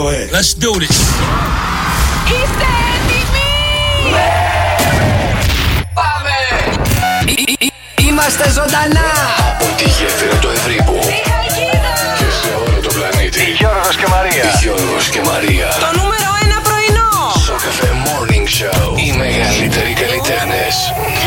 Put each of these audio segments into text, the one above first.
Ζωέ. Let's do this. Είστε έτοιμοι? Ναι. Πάμε! Είμαστε ζωντανά Από τη γέφυρα του Ευρύπου και σε όλο το πλανήτη. Γιώργος και Μαρία. Γιώργος και Μαρία. Το νούμερο 1 πρωινό. Σοκαφέ Morning Show. Οι μεγαλύτεροι καλλιτέχνες.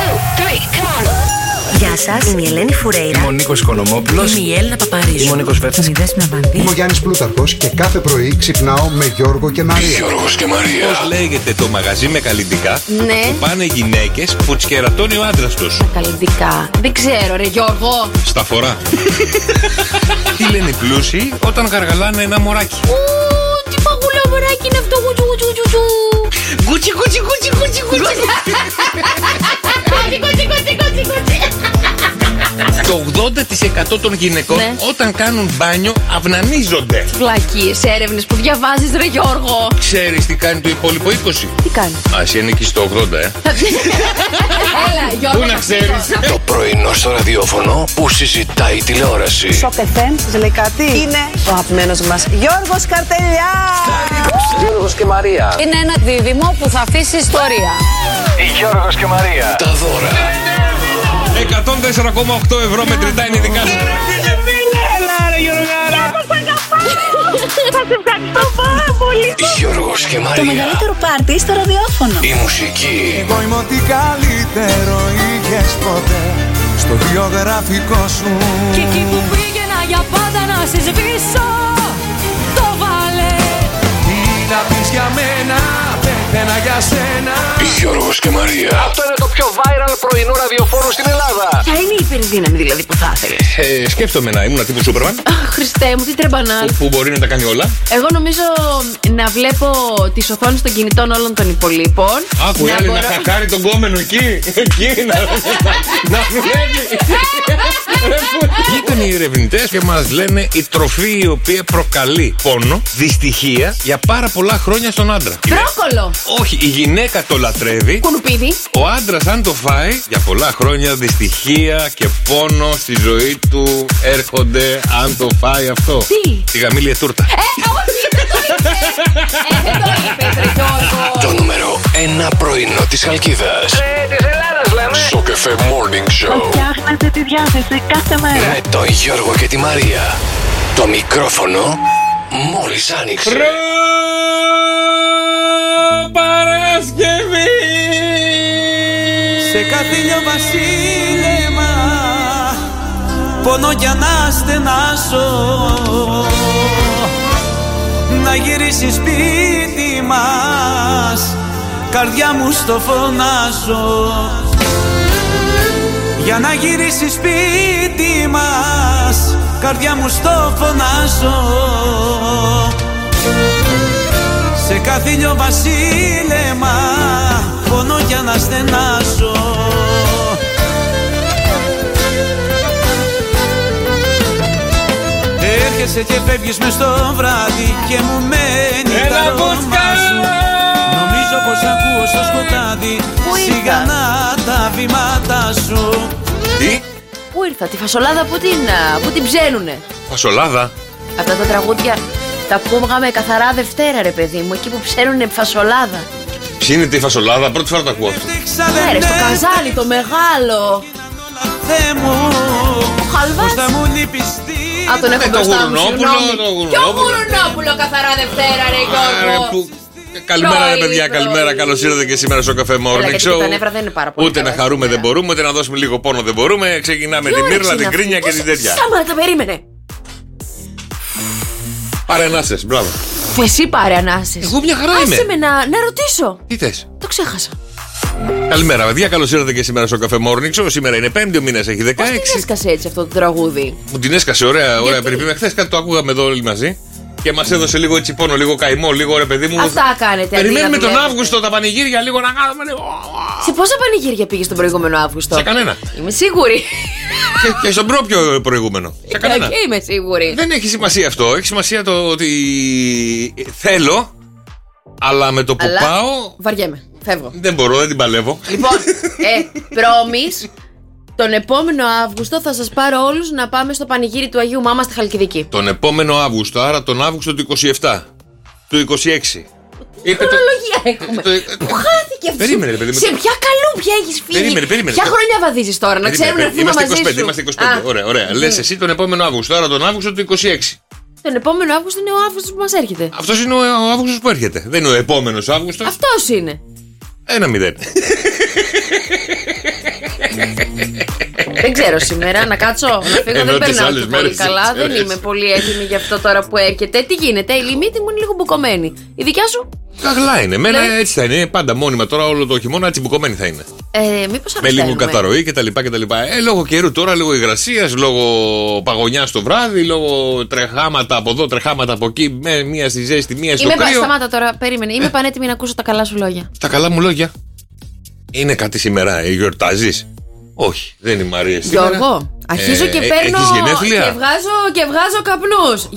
Γεια σας, είμαι η Ελένη Φουρέιρα. Είμαι ο Νίκος Οικονομόπουλος. Είμαι η Έλληνα Παπαρίζου. Είμαι ο Νίκος Βέρτης. Είμαι ο Γιάννης Πλούταρχος και κάθε πρωί ξυπνάω με Γιώργο και Μαρία. Γιώργος και Μαρία. Πώς λέγεται το μαγαζί με καλλιτικά Ναι. που πάνε γυναίκες που τις κερατώνει ο άντρας τους? Καλλιτικά. Δεν ξέρω, ρε Γιώργο. Στα φορά. Τι λένε οι πλούσιοι όταν γαργαλάνε ένα μωράκι? Τι παγουλό μωράκι είναι αυτό. Γουτσι, γουτσι, γουτσι, γουτσι, γουτσι. Το 80% των γυναικών Ναι. όταν κάνουν μπάνιο αυνανίζονται. Βλακίες έρευνες που διαβάζεις, ρε Γιώργο. Ξέρεις τι κάνει το υπόλοιπο 20? Τι κάνει? Α, εσύ ανήκεις στο 80, Έλα, Γιώργο. Πού να ξέρεις? Το πρωινό στο ραδιόφωνο που συζητάει η τηλεόραση. Σοκ FM, σας λέει κάτι? Είναι ο αγαπημένος μας Γιώργος Καρτελιάς. Γιώργος και Μαρία. Είναι ένα δίδυμο που θα αφήσει ιστορία. Γιώργος και Μαρία. Τα δώρα. 104,8 ευρώ μετρητά είναι δικά σου. Θα σε ευχαριστώ πάρα πολύ. Γιώργος και Το Μαρία. μεγαλύτερο πάρτι στο ραδιόφωνο. Η μουσική. Εγώ είμαι ό,τι καλύτερο είχες ποτέ στο βιογραφικό σου. Και εκεί που πήγαινα για πάντα να σε σβήσω, το βάλε. Τι να πεις για μένα, πέθαινα για σένα. Γιώργος και Μαρία. Αυτό είναι το πιο viral πρωινό ραδιοφόρο στην Ελλάδα. Ποια είναι η υπερδύναμη δηλαδή που θα ήθελες? Σκέφτομαι να ήμουν τύπου Σούπερμαν Αχ, Χριστέ μου, τι τρεμπανάλ. που μπορεί να τα κάνει όλα. Εγώ νομίζω να βλέπω τις οθόνες των κινητών όλων των υπολείπων. Άκου, άλλη να χακάρει τον κόμενο εκεί. Εκεί να βλέπει. Βγήκαν οι ερευνητές και μας λένε η τροφή η οποία προκαλεί πόνο, δυστυχία για πάρα πολλά χρόνια στον άντρα. Μπρόκολο. Όχι, η γυναίκα το λατρεύει. Κουνουπίδι. Ο άντρας αν το φάει για πολλά χρόνια δυστυχία και πόνο στη ζωή του έρχονται αν το φάει αυτό. Τι? Τη γαμήλια τούρτα. Όχι, δεν το είπες. Δεν το είπες, ρε Γιώργο. Το νούμερο 1 πρωινό της Χαλκίδας. Της Ελλάδας λέμε. Σοκαφέ Morning Show. Φτιάχνετε τη διάθεση κάθε μέρα. Με τον Γιώργο και τη Μαρία. Το μικρόφωνο μόλις άνοιξε. Παρασκευή! Σε καθήλιο βασίλεμα πονώ για να στενάσω, να γυρίσεις σπίτι μας, καρδιά μου στο φωνάζω. Για να γυρίσεις σπίτι μας, καρδιά μου στο φωνάζω. Σε καθήλιο βασίλεμα πονώ για να στενάσω. Έρχεσαι και φεύγεις μες στο βράδυ και μου μένει τα αρώμα σου. Νομίζω πως ακούω στο σκοτάδι σιγανά τα βήματα σου. Τι? Πού ήρθα, τη φασολάδα πού την ψένουνε? Φασολάδα. Αυτά τα τραγούδια τα ακούγαμε καθαρά Δευτέρα, ρε παιδί μου, εκεί που ψένουνε φασολάδα. Ψήνεται η φασολάδα, πρώτη φορά το ακούω αυτό. Ναι, ρε, στο καζάνι το μεγάλο. Ο Χαλβάς. Α, τον έχω το μπροστά μου, Γουρνόπουλο, συγγνώμη. το Γουρνόπουλο. Ποιο Γουρνόπουλο καθαρά Δευτέρα, ρε Γιώργο? Καλημέρα, ρε παιδιά, Πρωί. καλημέρα. Καλώς ήρθατε και σήμερα στο Καφέ Έλα, Morning γιατί Show. τα νεύρα δεν είναι πάρα πολύ Ούτε καλά να χαρούμε σήμερα. δεν μπορούμε, ούτε να δώσουμε λίγο πόνο δεν μπορούμε. Ξεκινάμε τη μύρλα, την κρίνια και την τέτοια. Σταμάτα, περίμενε. Πάρε ανάσες, μπράβο. Εσύ πάρε ανάσες. Εγώ μια χαρά είμαι. Άσε με να ρωτήσω. Τι θες? Το ξέχασα. Καλημέρα, παιδιά. Καλώς ήρθατε και σήμερα στο Καφέ Morning Show. Σήμερα είναι 5η, ο μήνας έχει 16. Πώς την έσκασε έτσι αυτό το τραγούδι? Μου την έσκασε, ωραία Γιατί? περιπέτεια. Χθες κάτι το ακούγαμε εδώ όλοι μαζί. Και μας έδωσε λίγο έτσι πόνο, λίγο καημό, λίγο ρε παιδί μου. Αυτά κάνετε. Περιμένουμε αντί να τον δουλεύετε. Αύγουστο τα πανηγύρια λίγο να κάνουμε λίγο. Σε πόσα πανηγύρια πήγες τον προηγούμενο Αύγουστο? Σε κανένα. Είμαι σίγουρη. Και στον πιο προηγούμενο. Σε κανένα. Και είμαι σίγουρη. Δεν έχει σημασία αυτό. Έχει σημασία το ότι θέλω, αλλά με το που Αλλά πάω. βαριέμαι. Φεύγω. Δεν μπορώ, δεν την παλεύω. Λοιπόν, promise, τον επόμενο Αύγουστο θα σας πάρω όλους να πάμε στο πανηγύρι του Αγίου Μάμα στη Χαλκιδική. Τον επόμενο Αύγουστο, άρα τον Αύγουστο του 27. του 26. Χρονολογία έχουμε. Πού χάθηκε αυτό? Περίμενε, παιδί μου. Σε ποια καλούπια έχεις φύγει? Περίμενε. Ποια χρονιά βαδίζεις τώρα, να ξέρουμε να έρθουμε μαζί σου? Είμαστε 25. Ωραία. Λες εσύ τον επόμενο Αύγουστο. Τώρα τον Αύγουστο του 26. Τον επόμενο Αύγουστο είναι ο Αύγουστος που μας έρχεται. Αυτός είναι ο Αύγουστος που έρχεται. Δεν είναι ο επόμενος Αύγουστος. Αυτός είναι. 1-0. Δεν ξέρω σήμερα, να κάτσω, να φύγω. Δεν περνάω και πολύ καλά. Δεν είμαι πολύ έτοιμη για αυτό τώρα που έρχεται. Τι γίνεται, η λιμίτη μου είναι λίγο μπουκωμένη. Η δικιά σου? Καλά είναι. Μένα έτσι θα είναι. Πάντα μόνιμα τώρα όλο το χειμώνα έτσι μπουκωμένη θα είναι. Μήπως με λίγο καταρροή κτλ. Λόγω καιρού τώρα, λόγω υγρασίας, λόγω παγωνιάς το βράδυ, λόγω τρεχάματα από εδώ, τρεχάματα από εκεί. Μία στη ζέστη, μία στο κρύο. Σταμάτα τώρα, περίμενε. Είμαι πανέτοιμη να ακούσω τα καλά σου λόγια. Τα καλά μου λόγια. Είναι κάτι σήμερα, γιορτάζεις? Όχι, δεν είναι η Μαρία σήμερα. Γιώργο, αρχίζω και παίρνω και βγάζω καπνούς.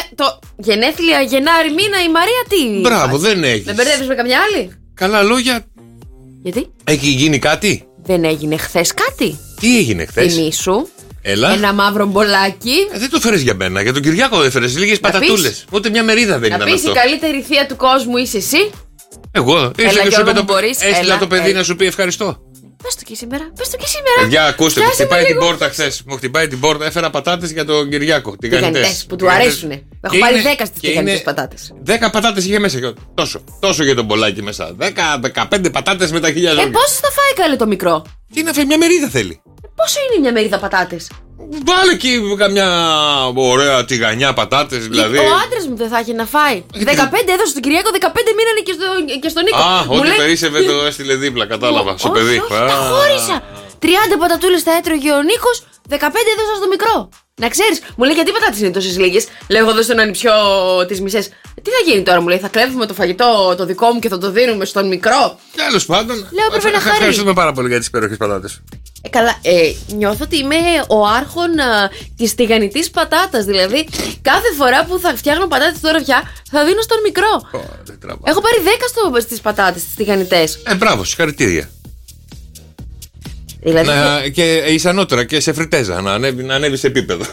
Γενέθλια Γενάρη μήνα η Μαρία τι? Μπράβο, δεν έχεις. Δεν μπερδεύεις με καμιά άλλη? Καλά λόγια. Γιατί? Έχει γίνει κάτι? Δεν έγινε χθες κάτι? Τι έγινε χθες? Θυμήσου. Έλα. Ένα μαύρο μπολάκι. Δεν το φέρες για μένα. Για τον Κυριάκο δεν φέρες. Λίγες πατατούλες. Ούτε μια μερίδα δεν ήταν αυτό. Να πεις η καλύτερη θεία του κόσμου είσαι εσύ. Εγώ. Έστειλα το παιδί να σου πει ευχαριστώ. Πες το και σήμερα. Παιδιά, ακούστε, μου χτυπάει την πόρτα χθες. Μου χτυπάει την πόρτα. Έφερα πατάτες για τον Κυριάκο. Τηγανιτές που του αρέσουνε. Έχω πάρει 10 στις τηγανιτές πατάτες. 10 πατάτες είχε μέσα. Τόσο για τον μπολάκι μέσα. 10-15 πατάτες με τα χιλιάζια. Πόσες θα φάει καλέ το μικρό? Τι να φάει, μια μερίδα θέλει. Πόσο είναι μια μερίδα πατάτες? Βάλε εκεί καμιά ωραία τηγανιά πατάτες δηλαδή. Ο άντρας μου δεν θα έχει να φάει. 15 έδωσε στον Κυριάκο, 15 μείνανε και στον Νίκο. Ό,τι περίσσευε το έστειλε δίπλα, κατάλαβα. Στο παιδί. Τα χώρισα. 30 πατατούλες θα έτρωγε ο Νίκος, 15 έδωσα στο μικρό. Να ξέρεις, μου λέει γιατί πατάτες είναι τόσες λίγες. Λέω εγώ εδώ στον ανιψιό τις μισές. Τι θα γίνει τώρα, μου λέει, θα κλέβουμε το φαγητό το δικό μου και θα το δίνουμε στον μικρό. Τέλος πάντων. Λέω έπρεπε να χαρεί. Ευχαριστούμε πάρα πολύ για τις υπέροχες πατάτες. Καλά, νιώθω ότι είμαι ο άρχον της τηγανιτής πατάτας. Δηλαδή, κάθε φορά που θα φτιάχνω πατάτες τώρα πια, θα δίνω στον μικρό. Έχω πάρει 10 στις πατάτες, στις τηγανιτές. Μπράβο, συγχαρητήρια. Δηλαδή, και ισανότερα και σε φριτέζα, να ανέβει σε επίπεδο.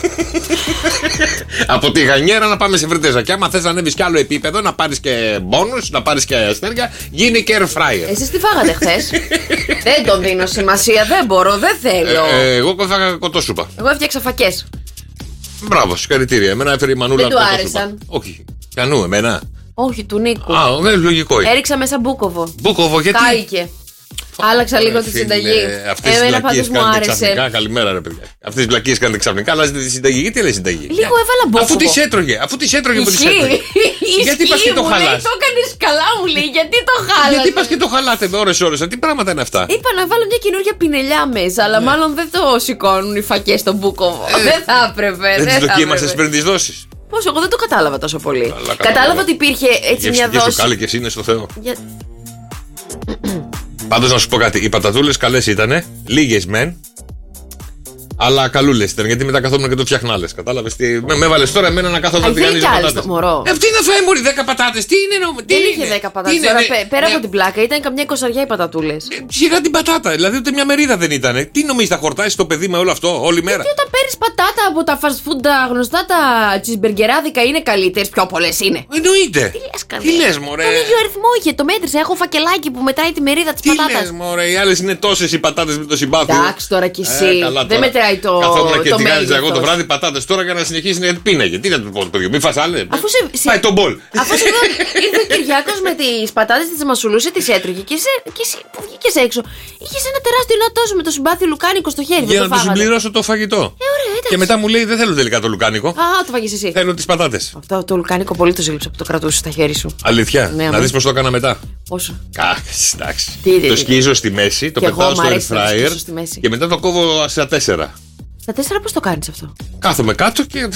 Από τη γανιέρα να πάμε σε φριτέζα. Και άμα θες να ανέβεις κι άλλο επίπεδο, να πάρεις και μπόνους, να πάρεις και αστέρια, γίνει και air fryer. Εσείς τι φάγατε χθες? Δεν τον δίνω σημασία, δεν μπορώ, δεν θέλω. Εγώ έφαγα κοτόσουπα. Εγώ έφτιαξα φακές. Μπράβο, συγχαρητήρια. Εμένα έφερε η Μανούλα. Δεν του άρεσαν? Όχι. Κανού, εμένα. Όχι, του Νίκου. Λογικό είναι. Έριξα μέσα μπούκοβο. Μπούκοβο, γιατί? Κάηκε. Άλλαξα λίγο τη συνταγή. Εμένα πάντως μου άρεσε. Καλημέρα, ρε παιδιά. Αυτές τις βλακίες κάνετε ξαφνικά, αλλάζετε τη συνταγή. Γιατί λέει συνταγή? Λίγο έβαλα μπούκοβο. Αφού τις έτρωγε που τις έτρωγε. Γιατί πας και το χαλάς? Το έκανες καλά, μου λέει. Γιατί το χάλασε? Γιατί πας και το χαλάτε με ώρες. Τι πράγματα είναι αυτά? Είπα να βάλω μια καινούργια πινελιά μέσα, αλλά μάλλον δεν το σηκώνουν οι φακές στον μπούκοβο. Δεν θα έπρεπε. Δεν τις δοκίμασες πριν τις δώσεις? Πώς, εγώ δεν το κατάλαβα τόσο πολύ. Κατάλαβα ότι υπήρχε έτσι μια δόση. Και σου κάλει και εσύ είναι στο Θεό. Πάντως να σου πω κάτι, οι πατατούλες καλές ήτανε, λίγες μεν, αλλά καλούλες ήταν, γιατί μετά καθόμουν και το φτιαχνάλες. Κατάλαβες τι. Με έβαλες τώρα εμένα να κάθω να τηγανίζω πατάτες. Τι να φάει μωρί 10 πατάτες, τι είναι? Δεν είχε 10 πατάτες. Πέρα από την πλάκα, ήταν καμιά 20 οι πατατούλες. Σιγά την πατάτα, δηλαδή ούτε μια μερίδα δεν ήταν. Τι νομίζεις, θα χορτάσεις το παιδί με όλο αυτό όλη μέρα? Γιατί όταν παίρνεις πατάτα από τα fast food, τα γνωστά τα τσισμπεργκεράδικα είναι καλύτερες, πιο πολλές είναι. Εννοείται. Τι λες, μωρέ? Τον ίδιο αριθμό είχε, το μέτρησα. Έχω φακελάκι που μετράει τη μερίδα της πατάτας. Τι λες, μωρέ, οι άλλες είναι τόσες οι πατάτες με το συμπάθειο. Εντάξει τώρα κι εσύ. Δεν μετράει το. Καθόμουν και τηγάνιζα εγώ το βράδυ πατάτες τώρα για να συνεχίσει να πίναγε. Τι να του πω το παιδί, μη φας άλλες. Πάει τον μπολ. Αφού ήρθε ο Κυριάκος με τις πατάτες, τις μασουλούσε, τις έτρωγε και εσύ που βγήκες έξω. Είχες ένα τεράστιο νατόσο με το συμπάθειο λουκάνικο στο χέρι. Για να του συμπληρώσω το φαγητό. Ωραία, και μετά μου λέει δεν θέλω τελικά το λουκάνικο. Το φάγεις εσύ. Θέλω τις πατάτες. Αυτό το λουκάνικο πολύ το ζήλεψα που το κρατούσε στα χέρια σου. Αλήθεια. Ναι, να δεις πώς το έκανα μετά. Πόσο? Εντάξει. Το σκίζω στη μέση, το πετάω στο air fryer και μετά το κόβω στα 4. Στα 4 πώς το κάνεις αυτό? Κάθομαι κάτω και.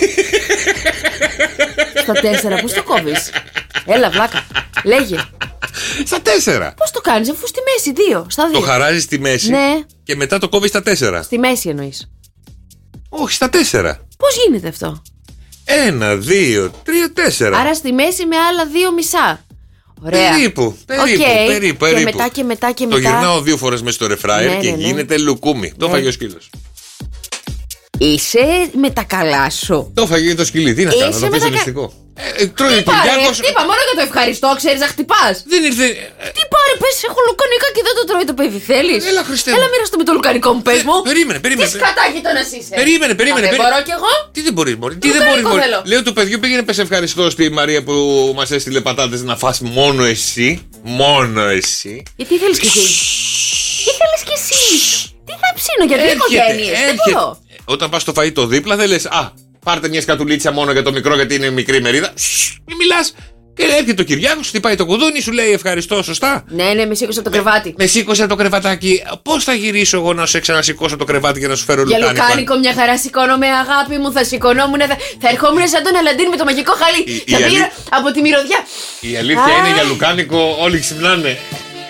Στα 4 πώς το κόβεις? Έλα βλάκα, λέγε. Στα 4. Πώς το κάνεις αφού στη μέση 2? Στα 2. Το χαράζεις στη μέση, ναι. Και μετά το κόβεις στα 4. Στη μέση εννοείς? Όχι, στα 4. Πώς γίνεται αυτό? 1, 2, 3, 4. Άρα στη μέση με άλλα 2 μισά. Ωραία. Περίπου. Και μετά. Το γυρνάω 2 φορές μέσα στο air fryer και γίνεται λουκούμι. Το φάγει ο σκύλος. Είσαι με τα καλά σου. Το φαγητό το σκυλί, τι να κάνω, το πεις μυστικό. Τρώει ο Κυριάκος. Χτύπα, μόνο για το ευχαριστώ, ξέρεις να χτυπάς. Δεν ήρθε. Τι πάρε, πες, έχω λουκανικά και δεν το τρώει το παιδί, θέλεις? Έλα, Χριστέ μου. Έλα, μοίραστο με το λουκανικό μου, πες μου. Περίμενε. Τι σκατάγητονας είσαι. Περίμενε. Δεν μπορώ κι εγώ. Τι δεν μπορείς, Μωρή. Τι δεν Λουκανικό μπορείς, θέλω. Μωρή. Λέω του παιδιού, πήγαινε πες ευχαριστώ στη Μαρία που μας έστειλε πατάτες να φας μόνο εσύ. Μόνο εσύ. Τι θέλεις κι εσύ? Τι θέλεις κι εσύ? Τι θα ψήνω για δύο οικογένειες? Δεν μπορώ. Όταν πας στο φαΐτο δίπλα δεν λες πάρτε μια σκατουλίτσα μόνο για το μικρό γιατί είναι μικρή μερίδα. Μην μιλάς. Και έρχεται ο Κυριάκος, χτυπάει το κουδούνι, σου λέει ευχαριστώ, σωστά. Ναι, με σήκωσε το κρεβάτι. Με σήκωσε το κρεβατάκι. Πώς θα γυρίσω εγώ να σε ξανασηκώσω το κρεβάτι και να σου φέρω λουκάνικο? Για λουκάνικο μια χαρά σηκώνομαι, αγάπη μου. Θα σηκωνόμουν, θα ερχόμουν σαν τον Αλαντίν με το μαγικό χαλί. Θα πήρα από τη μυρωδιά. Η αλήθεια είναι για λουκάνικο όλοι ξυπνάνε.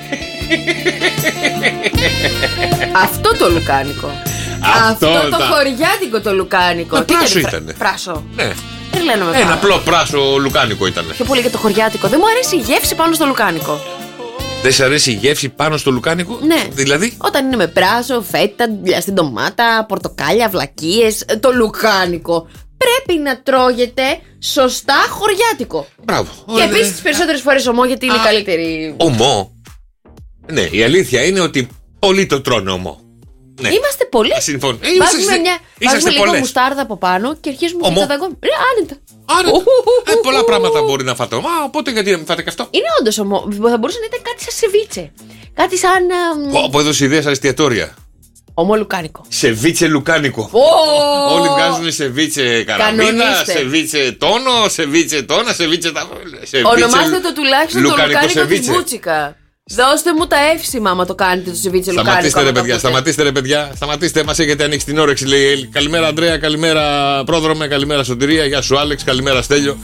Αυτό το λουκάνικο. Αυτό το χωριάτικο το λουκάνικο. Πράσο ήτανε. Πράσο. Ναι. Ένα απλό πράσο λουκάνικο ήταν. Πιο πολύ για το χωριάτικο. Δεν μου αρέσει η γεύση πάνω στο λουκάνικο. Δεν σε αρέσει η γεύση πάνω στο λουκάνικο? Ναι. Δηλαδή? Όταν είναι με πράσο, φέτα, στην ντομάτα, πορτοκάλια, βλακίες. Το λουκάνικο πρέπει να τρώγεται σωστά χωριάτικο. Μπράβο. Και επίσης τις περισσότερες φορές ομό, γιατί είναι καλύτερη. Ομό. Ναι, η αλήθεια είναι ότι πολλοί το τρώνε ομό. Ναι. Είμαστε πολλοί. Βάζουμε λίγο μουστάρδα από πάνω και αρχίζουμε να καταγγούμε. Άνετα. Πολλά πράγματα μπορεί να φάτε ομό, οπότε γιατί να μην φάτε και αυτό? Είναι όντως ομό. Θα μπορούσε να ήταν κάτι σαν σεβίτσε. Κάτι σαν. Από έδωσε ιδέα στα εστιατόρια. Ομό λουκάνικο. Σεβίτσε λουκάνικο. Όλοι βγάζουν σεβίτσε καραμίδα, σεβίτσε τόνο, σεβίτσε τόνα, σεβίτσε τα. Ονομάστε το τουλάχιστον το λουκάνικο της Μπούτσικα. Δώστε μου τα εύσημα άμα το κάνετε το σεβίτσε λουκάνικο. Σταματήστε ρε παιδιά. Σταματήστε, μας έχετε ανοίξει την όρεξη. Λέει καλημέρα Ανδρέα, καλημέρα Πρόδρομε, καλημέρα Σωτηρία, γεια σου Άλεξ, καλημέρα Στέλιο.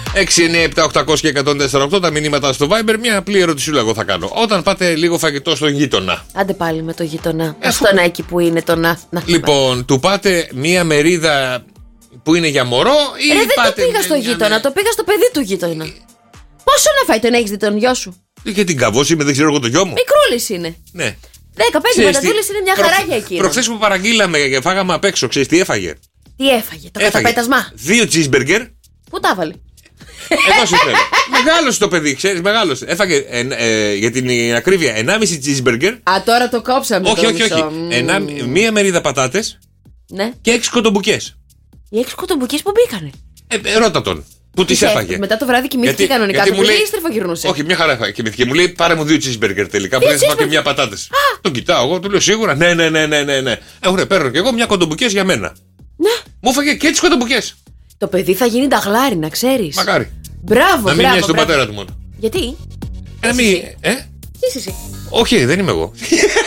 697-800 και 104,8 τα μηνύματα στο Viber. Μια απλή ερωτησούλα εγώ θα κάνω. Όταν πάτε λίγο φαγητό στον γείτονα. Άντε πάλι με το γείτονα. Στον εκεί που είναι το να. Λοιπόν, του πάτε μια μερίδα που είναι για μωρό ή δεν πάτε. Το πήγα στο γείτονα, το πήγα στο παιδί του γείτονα. Πόσο να φάει, τον έχεις δει τον γιο σου? Και την καβός είμαι, δεν ξέρω εγώ το γιο μου. Μικρούλης είναι. Ναι. 15 πατατούλες είναι μια χαρά για εκείνο. Προχθές που παραγγείλαμε και φάγαμε απ' έξω, ξέρεις τι έφαγε? Τι έφαγε, το καταπέτασμα? 2 cheeseburger. Πού τα βάλε? Εδώ σου θέλω. Μεγάλωσε το παιδί, ξέρεις, μεγάλωσε. Έφαγε για την ακρίβεια 1,5 cheeseburger. Τώρα το κόψαμε. Όχι. Μία μερίδα πατάτες. Ναι. Και 6 κοτομπουκές. Οι 6 κοτομπουκές που μπήκανε? Ρώτα τον. Που τις έφαγε. Μετά το βράδυ κοιμήθηκε κανονικά. Γιατί μου λέει. Στρεφογυρνούσε. Όχι, μια χαρά έφαγε. Κοιμήθηκε. Μου λέει πάρε μου 2 cheeseburger τελικά. Που δεν θα και μια πατάτες. Τον κοιτάω εγώ, του λέω σίγουρα. Ναι. Ωραία, παίρνω και εγώ μια κοντομπουκές για μένα. Ναι. Μου έφαγε και τις κοντομπουκές. Το παιδί θα γίνει ταγλάρι, να ξέρεις. Μακάρι. Μπράβο, να μην μοιάζει τον πατέρα του μόνο. Γιατί? Να μην. Είσαι εσύ. Όχι, δεν είμαι εγώ.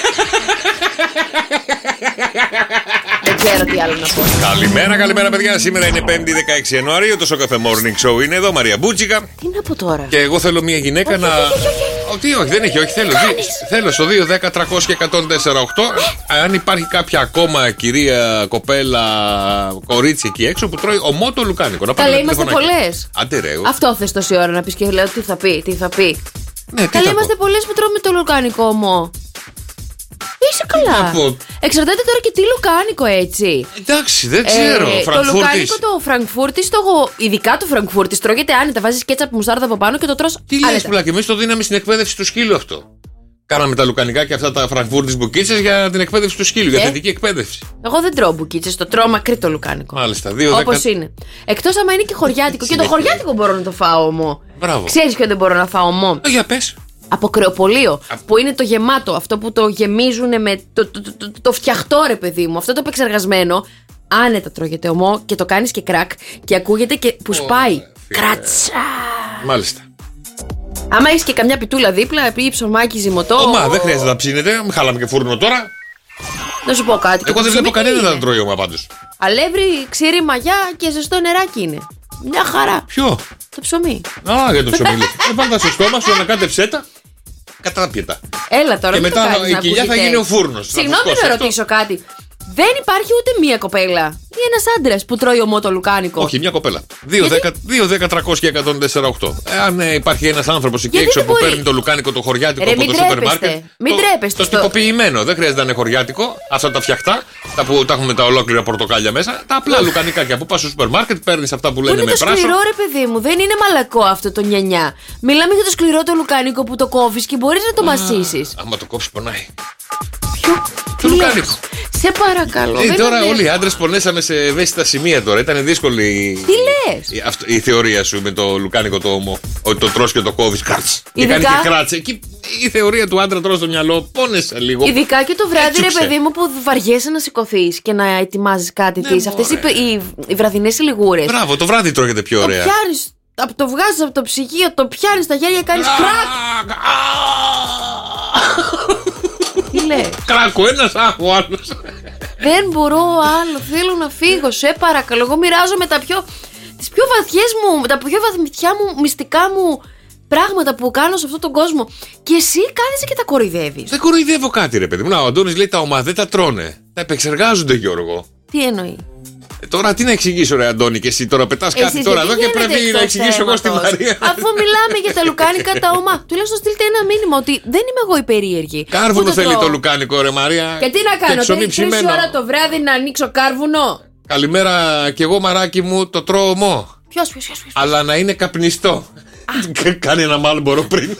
Δεν ξέρω τι άλλο να πω. Καλημέρα, παιδιά. Σήμερα είναι 5η 16 Ιανουαρίου. Το Σοκαφέ Morning Show είναι εδώ. Μαρία Μπούτσικα. Τι να πω τώρα? Και εγώ θέλω μια γυναίκα να. Όχι, δεν έχει, όχι. Θέλω στο 210-300 και 104,8. Αν υπάρχει κάποια ακόμα κυρία, κοπέλα, κορίτσι εκεί έξω που τρώει ομό το λουκάνικο. Καλά, είμαστε πολλές. Αυτό θες τόση ώρα να πεις και λέω τι θα πει. Ναι, καλά, είμαστε πολλές που τρώμε το λουκάνικο ομό. Είσαι καλά. Εξαρτάται τώρα και τι λουκάνικο, έτσι. Εντάξει, δεν ξέρω. Το λουκάνικο το Φραγκφούρτης, ειδικά το Φραγκφούρτης, τρώγεται άνετα. Βάζεις κέτσαπ μουστάρδα από πάνω και το τρως. Τι λες, πουλάκι, εμείς το δίναμε στην εκπαίδευση του σκύλου αυτό. Κάναμε τα λουκανικά και αυτά τα Φραγκφούρτης μπουκίτσες για την εκπαίδευση του σκύλου, για θετική εκπαίδευση. Εγώ δεν τρώω μπουκίτσες, το τρώω μακρύ το λουκάνικο. Μάλιστα, όπως είναι. Εκτός άμα είναι και χωριάτικο. Και το χωριάτικο μπορώ να το φάω ομό. Μπράβο. Ξέρεις ποιο δεν μπορώ να φάω ομό? Για πες. Από κρεοπολείο. Που είναι το γεμάτο. Αυτό που το γεμίζουν με το φτιαχτό, ρε παιδί μου. Αυτό το επεξεργασμένο. Άνετα τρώγεται ομό και το κάνεις και κρακ. Και ακούγεται και που σπάει. Κρατσα. Μάλιστα. Άμα έχεις και καμιά πιτούλα δίπλα, ή ψωμάκι ζυμωτό. Ωμα, δεν χρειάζεται να ψήνετε. Μην χάλαμε και φούρνο τώρα. Να σου πω κάτι. Εγώ δεν βλέπω κανένα να τρώει ωμα πάντως. Αλεύρι, ξύρι, μαγιά και ζεστό νεράκι είναι. Μια χαρά. Ποιο? Το ψωμί. Για το ψωμί. Πάντα στο στόμα σου, ανακάτεψέ τα. Κατάπιετα. Έλα τώρα. Και μετά η κοιλιά θα γίνει ο φούρνος. Συγγνώμη να ρωτήσω κάτι. Δεν υπάρχει ούτε μία κοπέλα ή ένας άντρας που τρώει ομό το λουκάνικο. Όχι, μια κοπέλα. 2-10-300-104-8. Αν υπάρχει ένας άνθρωπος εκεί έξω που παίρνει το λουκάνικο το χωριάτικο από το σούπερ μάρκετ. Μην τρέπεστε. Το τυποποιημένο. Δεν χρειάζεται να είναι χωριάτικο. Αυτά τα φτιαχτά, τα που τα έχουμε τα ολόκληρα πορτοκάλια μέσα. Τα απλά λουκανικάκια που πας στο σούπερ μάρκετ, παίρνεις αυτά που λένε με πράσο. Είναι το σκληρό, ρε παιδί μου. Δεν είναι μαλακό αυτό το νιανιά. Μιλάμε για το σκληρό το λουκάνικο που το κόβεις και μπορείς να το μασίσεις. Άμα το κόψεις, πονάει. Το λουκάνικο. Σε παρακαλώ. Τώρα όλοι οι άντρες πονέσαμε σε ευαίσθητα σημεία τώρα. Ήταν δύσκολη. Τι λες? Η θεωρία σου με το λουκάνικο το ομό. Ότι το τρως και το κόβεις. Κράτς. Και κάνει και κράτσε. Εκεί η θεωρία του άντρα τρως στο μυαλό. Πόνεσε λίγο. Ειδικά και το βράδυ, ρε παιδί μου, που βαριέσαι να σηκωθείς και να ετοιμάζεις κάτι της. Αυτές οι βραδινές λιγούρες. Μπράβο, το βράδυ τρώγεται πιο ωραία. Το βγάζεις από το ψυγείο, το πιάνεις στα χέρια, κάνεις κράκ. Τι λες? Κράκο, ένας άχο άλλος. Δεν μπορώ άλλο, θέλω να φύγω, σε παρακαλώ. Εγώ μοιράζομαι τις πιο βαθιές μου, τα πιο βαθμιά μου, μυστικά μου πράγματα που κάνω σε αυτόν τον κόσμο. Και εσύ κάθεσαι και τα κοροϊδεύεις. Δεν κοροϊδεύω κάτι, ρε παιδί μου. Ο Αντώνης λέει τα ομά δεν τα τρώνε. Τα επεξεργάζονται, Γιώργο. Τι εννοεί? Τώρα τι να εξηγήσω, ρε Αντώνη, και εσύ τώρα πετάς κάτι τώρα εδώ και πρέπει να εξηγήσω εγώ στη Μαρία. Αφού μιλάμε για τα λουκάνικα τα ομά, τουλάχιστον στείλτε ένα μήνυμα ότι δεν είμαι εγώ η περίεργη. Κάρβουνο θέλει το λουκάνικο, ρε Μαρία. Και τι να κάνω, 3 ώρα το βράδυ να ανοίξω κάρβουνο. Καλημέρα, κι εγώ μαράκι μου το τρώω ομό. Ποιος. Αλλά να είναι καπνιστό. Κάνει ένα μάλμπορο πριν.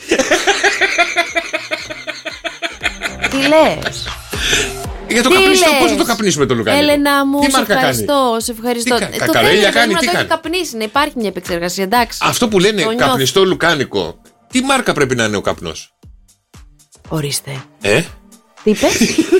Τι λες? Για το καπνιστό, πώς θα το καπνίσουμε το λουκάνικο? Έλενα μου, σε ευχαριστώ. Το καρέλια κάνει, τι κάνει? Καπνίσει, να υπάρχει μια επεξεργασία, εντάξει. Αυτό που λένε καπνιστό λουκάνικο, τι μάρκα πρέπει να είναι ο καπνός? Ορίστε. Τι είπες?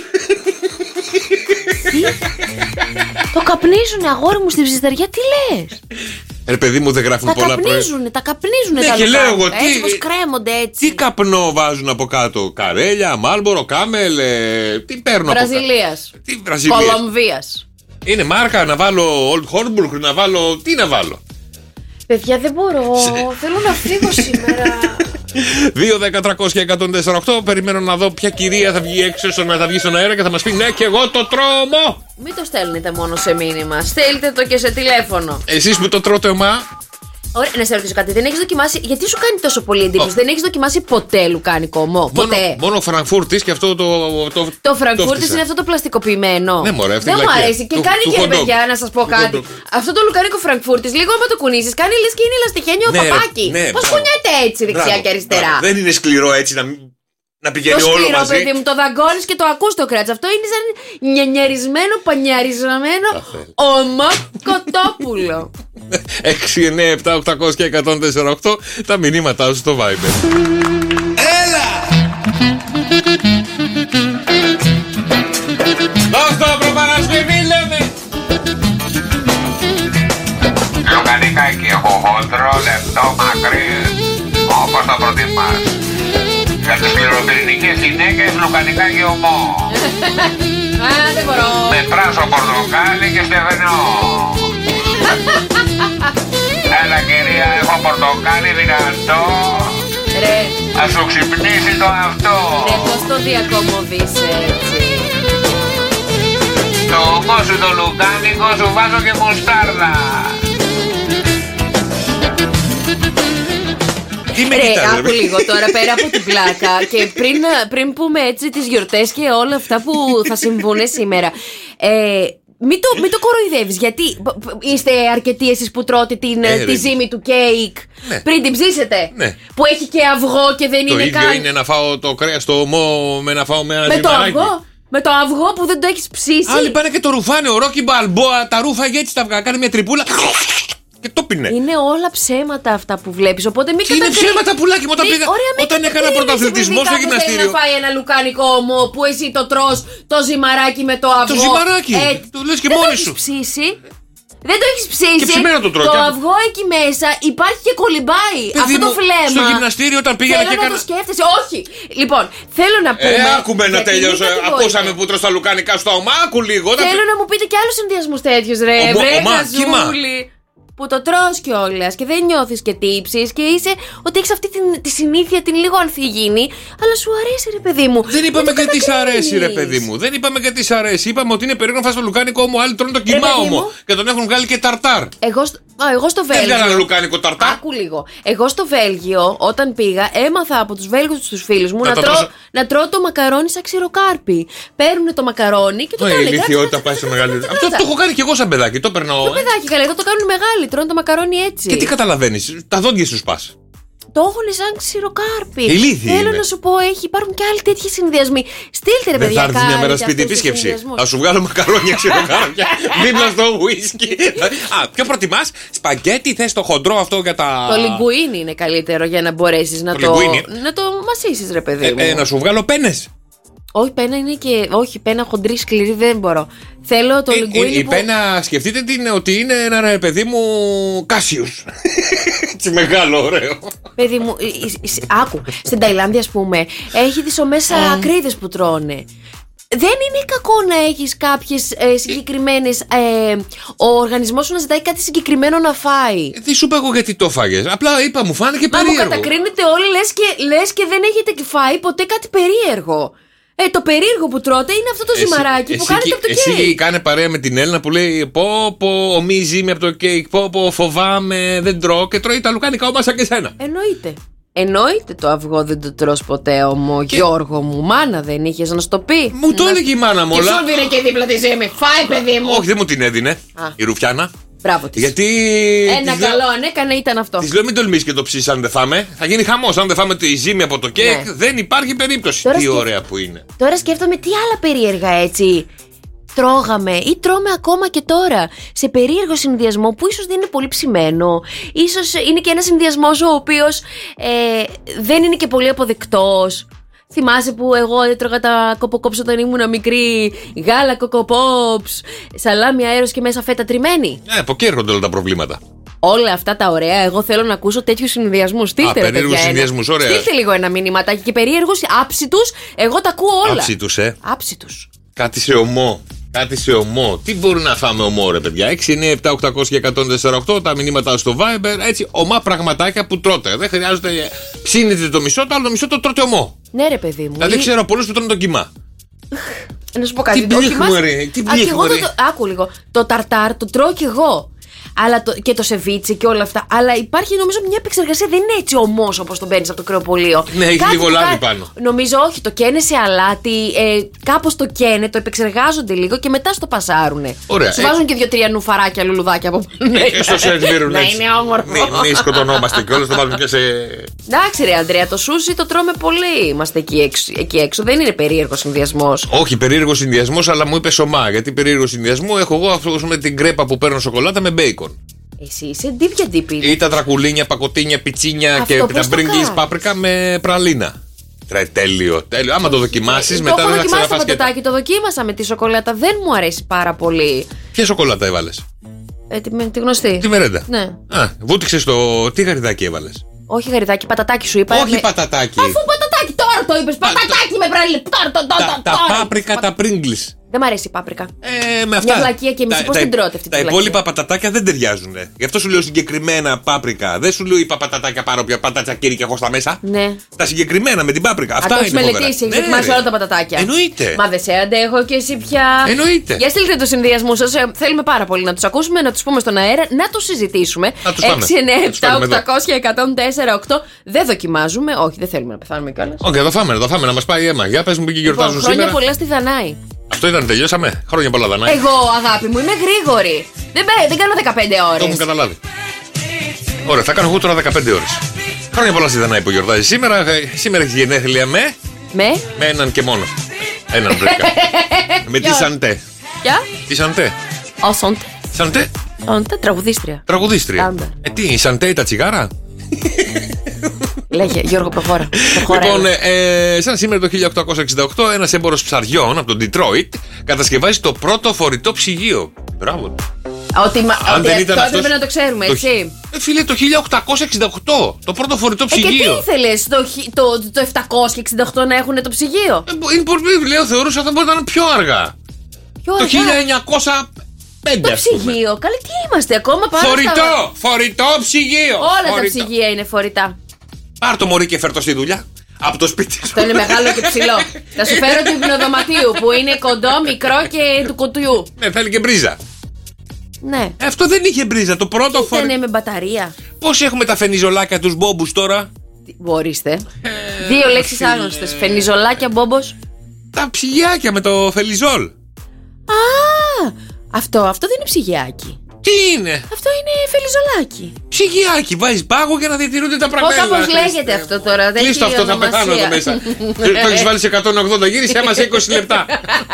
Το καπνίζουνε, αγόρι μου, στην ψισταριά, τι λες? Ρε παιδί μου, δεν γράφουν πολλά πράγματα. Τα καπνίζουνε τα και λέω εγώ, έτσι πως κρέμονται έτσι. Τι καπνό βάζουν από κάτω? Καρέλια, μάλμπορο, κάμελ, τι παίρνουν από κάτω? Βραζιλίας. Κολομβίας. Είναι μάρκα, να βάλω Old Hornburg, να βάλω, τι να βάλω? Παιδιά, δεν μπορώ, θέλω να φύγω σήμερα. 2-10-300-104-8. Περιμένω να δω ποια κυρία θα βγει έξω, θα βγει στον αέρα και θα μας πει ναι, και εγώ το τρώω ομό. Μην το στέλνετε μόνο σε μήνυμα, στείλτε το και σε τηλέφωνο. Εσείς που το τρώτε ομά. Ωραία, να σε ρωτήσω κάτι. Δεν έχεις δοκιμάσει? Γιατί σου κάνει τόσο πολύ εντύπωση? Δεν έχεις δοκιμάσει ποτέ λουκάνικο ομό? Ποτέ? Μόνο Φραγκφούρτης και αυτό το Φραγκφούρτης είναι αυτό το πλαστικοποιημένο. Ναι, μωρέ, δεν μου αρέσει. Και κάνει και παιδιά, να σας πω κάτι. Αυτό το λουκάνικο Φραγκφούρτης, λίγο άμα το κουνήσεις, κάνει λες και είναι λαστιχένιο παπάκι. Πώς κουνιέται έτσι δεξιά και αριστερά? Δεν είναι σκληρό έτσι να πηγαίνει όλο μαζί. Το σκληρό, παιδί μου, το δαγκώνεις και το ακούς το κράτς. Αυτό είναι σαν νιανιαρισμένο, πανιαρισμένο ομό κοτόπουλο. 6, 9, 7, 800 και 104,8 τα μηνύματά σου στο Viber. Έλα! Δώσ' το προπαρασκευή, λέμε! Λουκανικάκι έχω χοντρό, λεπτό, μακρύ, όπως το προτιμάς. Για τις σκληροπυρηνικές γυναίκες λουκανικάκι ομό. Δεν μπορώ. Με πράσο πορτοκάλι και στεγνό. Έλα κυρία, έχω πορτοκάλι δυνατό. Ρε. Θα σου ξυπνήσει το αυτό. Ρε, πώς το διακομωδείς έτσι? Το ομό σου το λουκάνικο σου βάζω και μουστάρδα. Άκου λίγο τώρα πέρα από την πλάκα. Και πριν πούμε έτσι τις γιορτές και όλα αυτά που θα συμβούν σήμερα, μην το κοροϊδεύεις. Γιατί είστε αρκετοί εσείς που τρώτε τη ζύμη του κέικ πριν την ψήσετε? Που έχει και αυγό και δεν είναι καν. Το ίδιο είναι να φάω το κρέας στο ομό με να φάω με ένα ζυμαράκι. Με το αυγό που δεν το έχεις ψήσει. Άλλοι πάνε και το ρουφάνε. Ο Ρόκι Μπαλμπόα τα ρούφαγε έτσι, τα κάνει μια τρυπούλα και το πίνε. Είναι όλα ψέματα αυτά που βλέπεις. Οπότε μην είναι ψέματα, πουλάκι μου, όταν έκανα πρωταθλητισμό στο γυμναστήριο. Να φάει ένα λουκάνικο ομό που εσύ το τρως, το ζυμαράκι με το αυγό. Το ζυμαράκι, το λες και μόνη σου. Δεν το έχεις ψήσει. Το αυγό εκεί μέσα υπάρχει και κολυμπάει. Αυτό το φλέμμα. Στο γυμναστήριο όταν πήγαινε και έκανα. Το σκέφτεσαι. Όχι. Λοιπόν, θέλω να πούμε. Άκουμε να τελειώσω. Ακούσαμε που τρως τα λουκάνικα στο ομά. Άκου λίγο. Θέλω να μου πείτε και άλλους συνδυασμούς τέτοιους, ρε. Βρε, χαζούλη. που το τρως κιόλας και δεν νιώθεις και τύψεις και είσαι ότι έχεις αυτή τη συνήθεια την λίγο ανθυγιεινή, αλλά σου αρέσει ρε παιδί μου. Δεν είπαμε και τι σ' αρέσει ρε παιδί μου. Δεν είπαμε και τι σ' αρέσει. Είπαμε ότι είναι περίεργο να φας το λουκάνικο όμο, άλλοι τρώνε το κιμά όμο και τον έχουν βγάλει και ταρτάρ. Εγώ στο Βέλγιο. Έβγαλα λουκάνικο ταρτάρ. Άκου λίγο. Εγώ στο Βέλγιο, όταν πήγα, έμαθα από τους Βέλγους τους φίλους μου να τρώω το μακαρόνι σαν ξηροκάρπι. Παίρνουν το μακαρόνι και το κάνουν. Η ηλικιότητα πάει στο μεγαλύτερο. Αυτό το έχω κάνει κι εγώ σαν παιδάκι. Το περνάω. Το παιδάκι καλά, εδώ το κάνουν μεγάλοι. Τρώνε το μακαρόνι έτσι. Και τι καταλαβαίνεις, τα δόντια σου σπάς. Το έχουν σαν ξηροκάρπι. Ηλίθιοι Θέλω είναι. να σου πω, υπάρχουν και άλλοι τέτοιοι συνδυασμοί. Στείλτε ρε παιδιά. Δεν θα έρθει μια μέρα σπίτι επίσκεψη. Θα σου βγάλω μακαρόνια ξηροκάρπια δίπλα στο ουίσκι. Ποιο προτιμάς, σπαγκέτι, θες το χοντρό αυτό για τα. Το λιγκουίνι είναι καλύτερο για να μπορέσεις να το μασίσεις ρε παιδί μου. Να σου βγάλω πένες. Όχι, πένα είναι και. Όχι, πένα χοντρή σκληρή δεν μπορώ. Θέλω το λιγκουίνι. Η πένα, σκεφτείτε ότι είναι ένα ρε παιδί μου Κάσιους. Έτσι μεγάλο, ωραίο. Παιδί μου, άκου. Στην Ταϊλάνδη, ας πούμε, έχει τις ομές ακρίδες που τρώνε. Δεν είναι κακό να έχεις κάποιες συγκεκριμένες. Ο οργανισμός σου να ζητάει κάτι συγκεκριμένο να φάει. Δεν σου είπα εγώ γιατί το φάγες. Απλά είπα, μου φάνηκε περίεργο. Μα μου κατακρίνετε όλοι, λες και δεν έχετε φάει ποτέ κάτι περίεργο. Το περίεργο που τρώτε είναι αυτό το ζυμαράκι που κάνετε από το κέικ. Εσύ κάνε παρέα με την Έλληνα που λέει πω ομίζει με από το κέικ, πω φοβάμαι, δεν τρώω και τρώει τα λουκάνικα όμως σαν και σένα. Εννοείται το αυγό δεν το τρως ποτέ όμω, Γιώργο μου. Μάνα δεν είχες να σου το πει. Μου το έλεγε η μάνα μου όλα. Και σου έδινε και δίπλα τη ζύμη. Φάει παιδί μου. Όχι, δεν μου την έδινε η Ρουφιάνα. Μπράβο της. Γιατί. Ένα καλό αν έκανε ήταν αυτό. Της λέω μην τολμήσεις και το ψήσεις αν δεν φάμε. Θα γίνει χαμός. Αν δεν φάμε τη ζύμη από το κέικ, δεν υπάρχει περίπτωση. Τι ωραία που είναι. Τώρα σκέφτομαι τι άλλα περίεργα έτσι τρώγαμε ή τρώμε ακόμα και τώρα σε περίεργο συνδυασμό που ίσως δεν είναι πολύ ψημένο. Ίσως είναι και ένα συνδυασμός ο οποίος δεν είναι και πολύ αποδεκτός. Θυμάσαι που εγώ έτρωγα τα κοποκόψ όταν ήμουν μικρή, γάλα κοκοπόψ, σαλάμι αέρος και μέσα φέτα τριμμένη. Από εκεί έρχονται όλα τα προβλήματα. Όλα αυτά τα ωραία, εγώ θέλω να ακούσω τέτοιους συνδυασμούς. Στείλτε ρε παιδιά. Συνδυασμούς, ωραία. Στείλτε λίγο ένα μηνύματάκι και περίεργους, άψητους, εγώ τα ακούω όλα. Άψητους, Άψητους. Κάτι σε ομό. Κάτι σε ομό. Τι μπορεί να φάμε ομό, ρε παιδιά. 6, 9, 7, 800 και 148. Τα μηνύματα στο Viber. Έτσι, ομά πραγματάκια που τρώτε. Δεν χρειάζεται. Ψήνετε το μισό, το άλλο μισό το τρώτε ομό. Ναι, ρε παιδί μου. Δηλαδή, ξέρω πολλούς που τρώνε το κιμά. Να σου πω κάτι. Τι πλήχουμε, ρε. Άκου λίγο. Το ταρτάρ το τρώω κι εγώ. Αλλά και το σεβίτσι και όλα αυτά. Αλλά υπάρχει νομίζω μια επεξεργασία. Δεν είναι έτσι ομός όπως το παίρνεις από το κρεοπωλείο. Ναι, έχει λίγο λάδι πάνω. Νομίζω όχι, το καίνε σε αλάτι. Κάπως το καίνε, το επεξεργάζονται λίγο και μετά στο πασάρουνε. Ωραία. Σου βάζουν και 2-3 νουφαράκια, λουλουδάκια από πάνω. Στο σερβίρουν έτσι. Να είναι όμορφο. Μην σκοτωνόμαστε κιόλας, το βάζουν και σε. Εντάξει, ρε Ανδρέα, το σούσι το τρώμε πολύ. Είμαστε εκεί έξω. Δεν είναι περίεργο συνδυασμός. Όχι, περίεργο συνδυασμός, αλλά μου είπε σωμά. Γιατί περίεργο συνδυασμό έχω εγώ αυτό με την κρέπα που παίρνω σοκολάτα με μπέικον. Εσύ είσαι ντύπια ντύπη. Ή τα τρακουλίνια, πακοτίνια, πιτσίνια αυτό και τα μπρίγκλις πάπρικα με πραλίνα. Τέλειο. Άμα το δοκιμάσεις μετά δεν θα ξαναφάς και. Το δοκίμασα με τη σοκολάτα, δεν μου αρέσει πάρα πολύ. Ποια σοκολάτα έβαλες? Τη γνωστή. Τη μερέντα. Ναι. Βούτυξες το. Τι γαριδάκι έβαλες? Όχι γαριδάκι, πατατάκι σου είπα. Όχι πατατάκι. Αφού πατατάκι τώρα το είπες. Πατατάκι με πραλίνα. Τα πάπρικα, τα πρίγκλις. Δεν μ' αρέσει η πάπρικα. Με αυτά. Μια βλακεία και μισή. Πώς την τρώτε αυτή τη βλακεία? Τα υπόλοιπα πατατάκια δεν ταιριάζουν. Γι' αυτό σου λέω συγκεκριμένα πάπρικα. Δεν σου λέω είπα πατατάκια πάρω πια πατατσακίρι και έχω στα μέσα. Ναι. Τα συγκεκριμένα με την πάπρικα. Αυτά είναι. Το έχεις μελετήσει, έχεις δοκιμάσει όλα τα πατατάκια. Εννοείται. Μα δεν σε αντέχω και εσύ πια. Εννοείται. Για στείλτε το συνδυασμό σας. Θέλουμε πάρα πολύ να τους ακούσουμε, να τους πούμε στον αέρα, να τους συζητήσουμε. 6, 9, 7, 800 και 104, 8. Δεν δοκιμάζουμε. Όχι, δεν θέλουμε να πεθάνουμε κιόλας. Όχι, θα το φάμε να μας πάει αίμα. Για πες μου που και γιορτάζουν σήμερα. Χρόνια πολλά στη Δανάη. Αυτό ήταν, τελειώσαμε. Χρόνια πολλά, Δανάη. Εγώ, αγάπη μου, είμαι γρήγορη. Δεν κάνω 15 ώρες. Το έχουν καταλάβει. Ωραία, θα κάνω εγώ τώρα 15 ώρες. Χρόνια πολλά στη Δανάη που γιορτάζει σήμερα. Σήμερα έχει γενέθλια με έναν και μόνο. Έναν βρήκα. Με τη Σαντέ. Ποια? Τη Σαντέ. Σαντέ. Σαντέ, τραγουδίστρια. Τραγουδίστρια. Τι, η Σαντέ ή τα τσιγάρα? Λέγε, Γιώργο, προχώρα. Λοιπόν, σαν σήμερα το 1868, ένας έμπορος ψαριών από τον Detroit κατασκευάζει το πρώτο φορητό ψυγείο. Μπράβο. Αν δεν ήταν αυτό, έπρεπε να το ξέρουμε, έτσι. Φίλε, το 1868 το πρώτο φορητό ψυγείο. Και τι ήθελες το 768 να έχουν το ψυγείο? Είναι πολύ, λέω, θεωρούσα ότι θα μπορεί να είναι πιο αργά. Το 5. Ψυγείο, καλή τι είμαστε ακόμα πάνω. Φορητό ψυγείο. Όλα τα ψυγεία είναι φορητά. Πάρ' το μωρί και φέρ' το στη δουλειά. Από το σπίτι σου. Αυτό είναι μεγάλο και ψηλό. Θα σου φέρω του υπνοδωματίου που είναι κοντό, μικρό και του κουτιού. Ναι, θέλει και μπρίζα. Ναι. Αυτό δεν είχε μπρίζα. Το πρώτο φορά. Δεν είναι με μπαταρία. Πώς έχουμε τα φενιζολάκια τους μπόμπους τώρα? Μπορείστε. 2 λέξεις άγνωστες. Φενιζολάκια, μπόμπος. Τα ψυγιάκια με το φελιζόλ. Αυτό δεν είναι ψυγιάκι. Τι είναι? Αυτό είναι φελιζολάκι. Ψυγιάκι, βάζεις πάγο για να διατηρούνται τα πράγματα. Πώς λέγεται αυτό τώρα? Κλείστο αυτό, θα πεθάνω εδώ μέσα. Το έχεις βάλει σε 180 γύρισε, έμασε 20 λεπτά.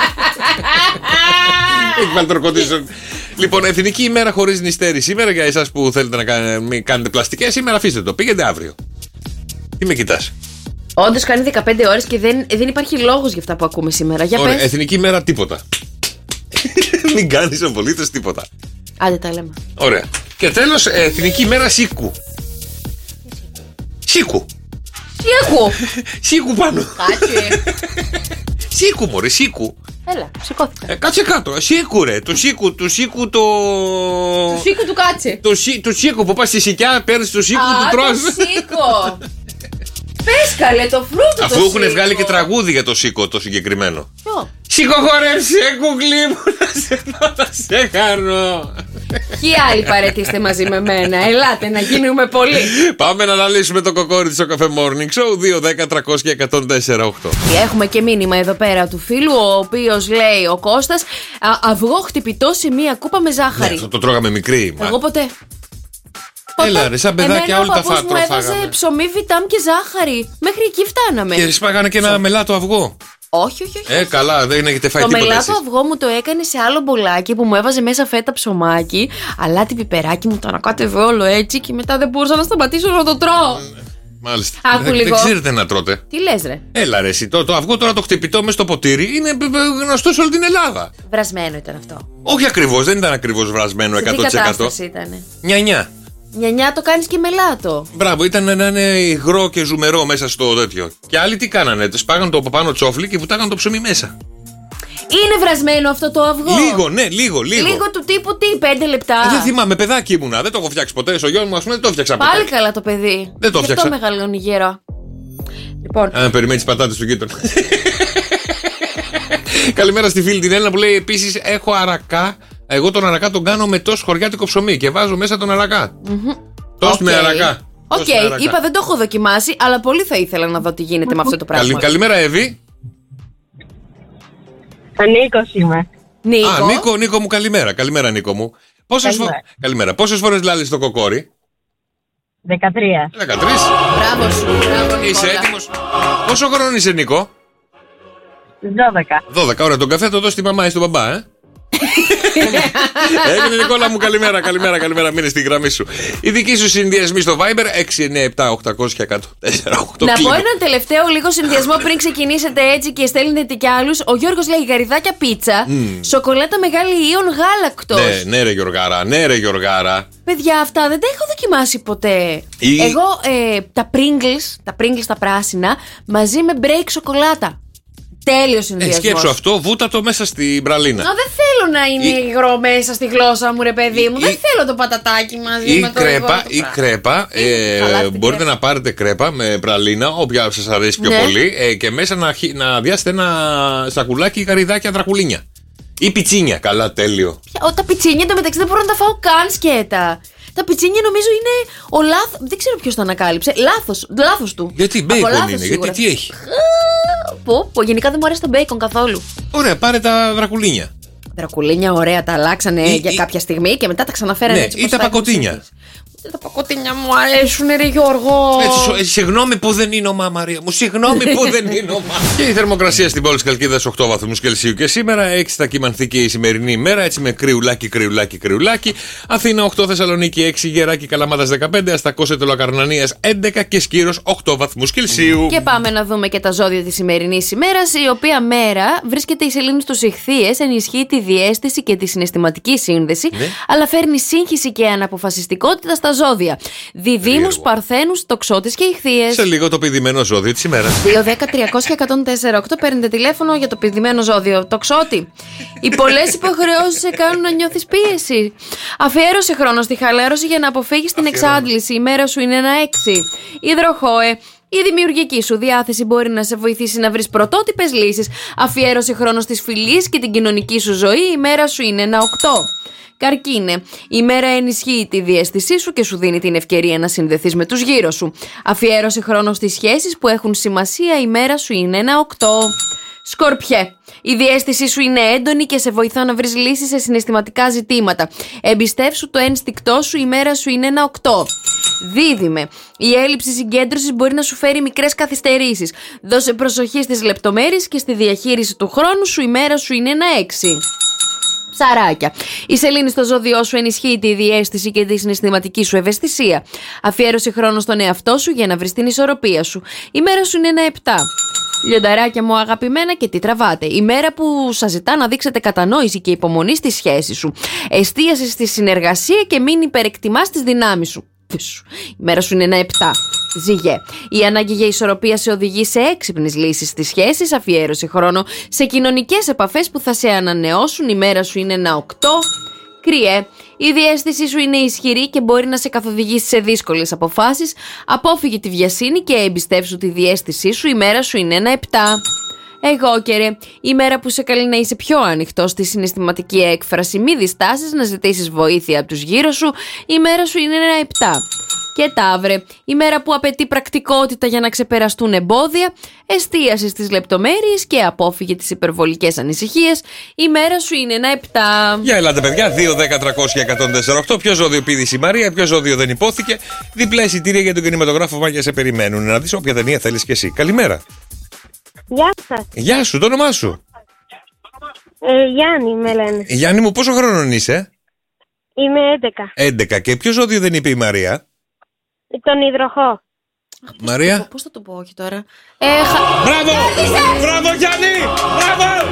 Έχει βάλει τροκοντήσεων. Λοιπόν, Εθνική ημέρα χωρίς νηστέρι σήμερα. Για εσάς που θέλετε να κάνετε πλαστικές, σήμερα αφήστε το. Πήγαινε αύριο. Τι με κοιτάς? Όντως κάνει 15 ώρες και δεν υπάρχει λόγος για αυτά που ακούμε σήμερα. Για ωραία, πες. Εθνική ημέρα τίποτα. Μην κάνεις απολύτως τίποτα. Άντε τα λέμε. Ωραία. Και τέλος, Εθνική ημέρα Σίκου. Σίκου. Σίκου πάνω. Κάτσε. Σίκου μωρέ, Σίκου. Έλα, σηκώθηκα. Κάτσε κάτω. Σίκου ρε. Του σίκου του κάτσε. Του σίκου που πας στη σικιά, παίρνεις του σίκου, του τρως. Το σίκο. Πες καλέ το φρούτο. Αφού έχουν βγάλει και τραγούδι για το σίκο το συγκεκριμένο. Ποιο? Σηκοχωρεύσε κουκλί μου να σε δω, να σε χαρώ. Ποιοι άλλοι παρετήστε μαζί με μένα? Ελάτε να γίνουμε πολλοί. Πάμε να αναλύσουμε το κοκόρι στο Cafe Morning Show 2, 10, 300 και 104, 8. Έχουμε και μήνυμα εδώ πέρα του φίλου, ο οποίος λέει ο Κώστας, αυγό χτυπητό σε μία κούπα με ζάχαρη. Ναι, αυτό το τρώγαμε μικρή. Εγώ ποτέ. Έλα ρε, σαν παιδάκια όλα τα φάγαμε. Μου έβαζε ψωμί, βιτάμ και ζάχαρη. Μέχρι εκεί φτάναμε. Και σπάγανε και ένα μελάτο αυγό. Όχι. Καλά, δεν έχετε φάει τίποτα. Το μελάτο αυγό μου το έκανε σε άλλο μπολάκι που μου έβαζε μέσα φέτα ψωμάκι, αλάτι πιπεράκι μου το ανακάτευε όλο έτσι και μετά δεν μπορούσα να σταματήσω να το τρώω. Μάλιστα. Δεν ξέρετε να τρώτε. Τι λες ρε? Έλα ρε, εσύ, το αυγό τώρα το χτυπητό μες στο ποτήρι είναι γνωστό σε όλη την Ελλάδα. Βρασμένο ήταν αυτό. Όχι ακριβώς, δεν ήταν ακριβώς βρασμένο 100%. Σε τι κατάσταση ήτανε? Νιανιά. Νιανιά το κάνεις και μελάτο. Μπράβο, ήταν να είναι υγρό και ζουμερό μέσα στο τέτοιο. Και άλλοι τι κάνανε, σπάγαν το από πάνω τσόφλι και βουτάγαν το ψωμί μέσα. Είναι βρασμένο αυτό το αυγό? Λίγο. Λίγο του τύπου τι, 5 λεπτά. Δεν θυμάμαι, παιδάκι ήμουνα. Δεν το έχω φτιάξει ποτέ. Στο γιο μου, ας πούμε, δεν το φτιάξα ποτέ. Πάλι καλά το παιδί. Δεν το φτιάξα. Αυτό μεγαλώνει γέρο. Λοιπόν. Αν περιμένει τις πατάτες του γείτονα. Καλημέρα στη φίλη την Έλληνα που λέει επίσης: έχω αρακά. Εγώ τον αρακά τον κάνω με τόσο χωριάτικο ψωμί και βάζω μέσα τον αρακά. Τόσο με αρακά. Οκ, είπα δεν το έχω δοκιμάσει, αλλά πολύ θα ήθελα να δω τι γίνεται με αυτό το πράγμα. Καλημέρα, Εύη. Ο Νίκος είμαι. Νίκο μου, καλημέρα. Καλημέρα, Νίκο μου. Καλημέρα. Πόσες φορές λάλεις το κοκόρι? 13. Μπράβο σου. Είσαι έτοιμος? Πόσο χρόνο είσαι, Νίκο? 12. 12, ωραία. Τον καφέ το δώσει στη μαμά ή στον μπαμπά, Έγινε Νικόλα μου, καλημέρα, μείνε στη γραμμή σου. Οι δικοί σου συνδυασμοί στο Viber 697-800 και 104. Να πω έναν τελευταίο λίγο συνδυασμό πριν ξεκινήσετε έτσι και στέλνετε κι άλλους. Ο Γιώργος λέει γαριδάκια πίτσα, σοκολάτα μεγάλη ιόν γάλακτος. Ναι ρε Γιωργάρα. Παιδιά, αυτά δεν τα έχω δοκιμάσει ποτέ. Εγώ τα Pringles τα πράσινα μαζί με break σοκολάτα. Τέλειο συνδυασμός. Σκέψου αυτό, βούτα το μέσα στην πραλίνα. Δεν θέλω να είναι υγρό μέσα στη γλώσσα μου, ρε παιδί μου. Δεν θέλω το πατατάκι μαζί με το υγρό. Ή κρέπα. Μπορείτε να πάρετε κρέπα με πραλίνα, όποια σας αρέσει πιο πολύ. Και μέσα να βιάσετε ένα σακουλάκι γαριδάκια δρακουλίνια. Ή πιτσίνια. Καλά, τέλειο. Τα πιτσίνια εντωμεταξύ δεν μπορώ να τα φάω καν σκέτα. Τα πιτσίνια νομίζω είναι ο λάθος. Δεν ξέρω ποιος τα ανακάλυψε. Λάθος του. Γιατί μπέικον είναι, γιατί τι έχει. Γενικά δεν μου αρέσει το μπέικον καθόλου. Ωραία, πάρε τα δρακουλίνια. Δρακουλίνια, ωραία, τα αλλάξανε για κάποια στιγμή και μετά τα ξαναφέρανε έτσι. Ή τα πακοτίνια. Τα πακοτίνια μου αρέσουν, ρε Γιώργο. Συγγνώμη που δεν είναι ομά, Μαρία μου. Συγγνώμη που δεν είναι ομά. Και η θερμοκρασία στην πόλη της Καλκίδας 8 βαθμούς Κελσίου και σήμερα 6 θα κοιμανθεί και η σημερινή ημέρα. Έτσι με κρυουλάκι. Αθήνα 8, Θεσσαλονίκη 6, Γεράκη Καλαμάτας 15, Αστακός Ετωλοκαρνανίας 11 και Σκύρος 8 βαθμούς Κελσίου. Και πάμε να δούμε και τα ζώδια της σημερινής ημέρας, η οποία μέρα βρίσκεται η σελήνη στους Ιχθύες, ενισχύει τη διαίσθηση και τη συναισθηματική σύνδεση, αλλά φέρνει σύγχυση και αναποφασιστικότητα στα ζώδια. Διδύμους, Παρθένους, Τοξότες και Ιχθύες. Σε λίγο το πηδημένο ζώδιο της ημέρας. 2-10-300-104-8 παίρνετε τηλέφωνο για το πηδημένο ζώδιο. Τοξότη. Οι πολλές υποχρεώσεις σε κάνουν να νιώθεις πίεση. Αφιέρωσε χρόνο στη χαλάρωση για να αποφύγεις την εξάντληση. Η μέρα σου είναι ένα 6. Υδροχόε. Η δημιουργική σου διάθεση μπορεί να σε βοηθήσει να βρεις πρωτότυπες λύσεις. Αφιέρωσε χρόνο στις φιλίες και την κοινωνική σου ζωή. Η μέρα σου είναι ένα 8. Καρκίνε. Η μέρα ενισχύει τη διαίσθησή σου και σου δίνει την ευκαιρία να συνδεθείς με τους γύρω σου. Αφιέρωσε χρόνο στις σχέσεις που έχουν σημασία. Η μέρα σου είναι ένα 8. Σκορπιέ. Η διαίσθησή σου είναι έντονη και σε βοηθά να βρεις λύσεις σε συναισθηματικά ζητήματα. Εμπιστεύσου το ένστικτό σου, η μέρα σου είναι ένα 8. Δίδυμε. Η έλλειψη συγκέντρωσης μπορεί να σου φέρει μικρές καθυστερήσεις. Δώσε προσοχή στις λεπτομέρειες και στη διαχείριση του χρόνου σου, η μέρα σου είναι ένα 6. Ψαράκια. Η σελήνη στο ζώδιό σου ενισχύει τη διαίσθηση και τη συναισθηματική σου ευαισθησία. Αφιέρωσε χρόνο στον εαυτό σου για να βρεις την ισορροπία σου. Η μέρα σου είναι ένα 7. Λιονταράκια μου αγαπημένα, και τι τραβάτε. Η μέρα που σας ζητά να δείξετε κατανόηση και υπομονή στη σχέση σου. Εστίασε στη συνεργασία και μην υπερεκτιμάς τις δυνάμεις σου. Η μέρα σου είναι ένα 7. Ζυγέ. Η ανάγκη για ισορροπία σε οδηγεί σε έξυπνες λύσεις στις σχέσεις. Αφιέρωσε χρόνο σε κοινωνικές επαφές που θα σε ανανεώσουν. Η μέρα σου είναι ένα 8. Κρυέ. Η διαίσθησή σου είναι ισχυρή και μπορεί να σε καθοδηγήσει σε δύσκολες αποφάσεις. Απόφυγε τη βιασύνη και εμπιστεύσου τη διαίσθησή σου. Η μέρα σου είναι ένα 7. Αιγόκερε. Η μέρα που σε καλεί να είσαι πιο ανοιχτό στη συναισθηματική έκφραση. Μη διστάσεις να ζητήσεις βοήθεια από τους γύρω σου. Η μέρα σου είναι ένα 7. Και Ταύρε. Η μέρα που απαιτεί πρακτικότητα για να ξεπεραστούν εμπόδια. Εστίασε στις λεπτομέρειες και απόφυγε τις υπερβολικές ανησυχίες. Η μέρα σου είναι ένα 7. Για ελάτε, παιδιά. 2-10-300-104-8. Ποιο ζώδιο πήδησε η Μαρία, ποιο ζώδιο δεν υπόθηκε. Διπλά εισιτήρια για τον κινηματογράφο Μάγια σε περιμένουν. Να δεις όποια ταινία θέλεις κι εσύ. Καλημέρα. Γεια σας. Γεια σου, το όνομά σου. Γιάννη με λένε. Γιάννη μου, πόσο χρόνο είσαι? Είμαι 11. 11. Και ποιο ζώδιο δεν είπε η Μαρία? Τον υδροχό. Μαρία. Πώς θα το πω, όχι τώρα. Μπράβο! Μπράβο, Γιάννη! Μπράβο!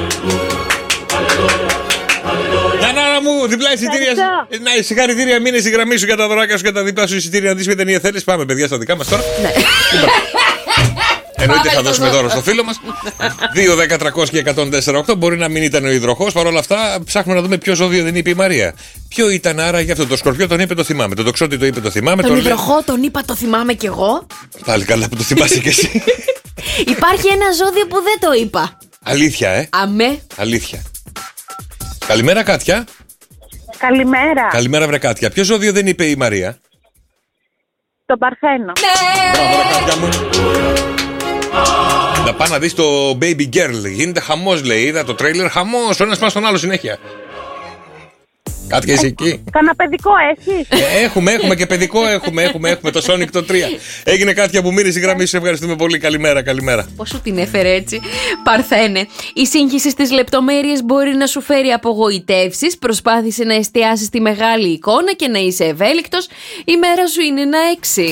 Γιάννα μου, διπλά εισιτήρια. Να, συγχαρητήρια, μείνε στη γραμμή σου για τα δωράκια σου και τα διπλά σου εισιτήρια. Να δεις ποια ταινία θέλεις. Πάμε, παιδιά, στα δικά μας τώρα. Ναι. Εννοείται θα δώσουμε δώρο στο φίλο μας. 2-10-300-104-8. Μπορεί να μην ήταν ο υδροχός. Παρ' όλα αυτά, ψάχνουμε να δούμε ποιο ζώδιο δεν είπε η Μαρία. Ποιο ήταν άρα για αυτό? Το σκορπιό τον είπε, το θυμάμαι. Το τοξότη το είπε, το θυμάμαι. Τον υδροχό τον είπα, το θυμάμαι κι εγώ. Πάλι καλά που το θυμάσαι κι εσύ. Υπάρχει ένα ζώδιο που δεν το είπα. Αλήθεια, Αμέ. Αλήθεια. Καλημέρα, Κάτια. Καλημέρα. Καλημέρα, βρε Κάτια. Ποιο ζώδιο δεν είπε η Μαρία? Το Παρθένο. Μπράβο, ρε Κάτια μου. Να πάει να δεις το Baby Girl. Γίνεται χαμός, λέει. Είδα το τρέιλερ, χαμός. Ο ένας πάνω στον άλλο συνέχεια. Κάτι είσαι εκεί. Κάνα παιδικό έχεις? Έχουμε και παιδικό. Έχουμε το Sonic το 3. Έγινε Κάτια που μοίρησε η γραμμή σου. Ευχαριστούμε πολύ. Καλημέρα. Πώς σου την έφερε έτσι? Παρθένε. Η σύγχυση στις λεπτομέρειες μπορεί να σου φέρει απογοητεύσεις. Προσπάθησε να εστιάσεις τη μεγάλη εικόνα και να είσαι ευέλικτος. Η μέρα σου είναι ένα 6.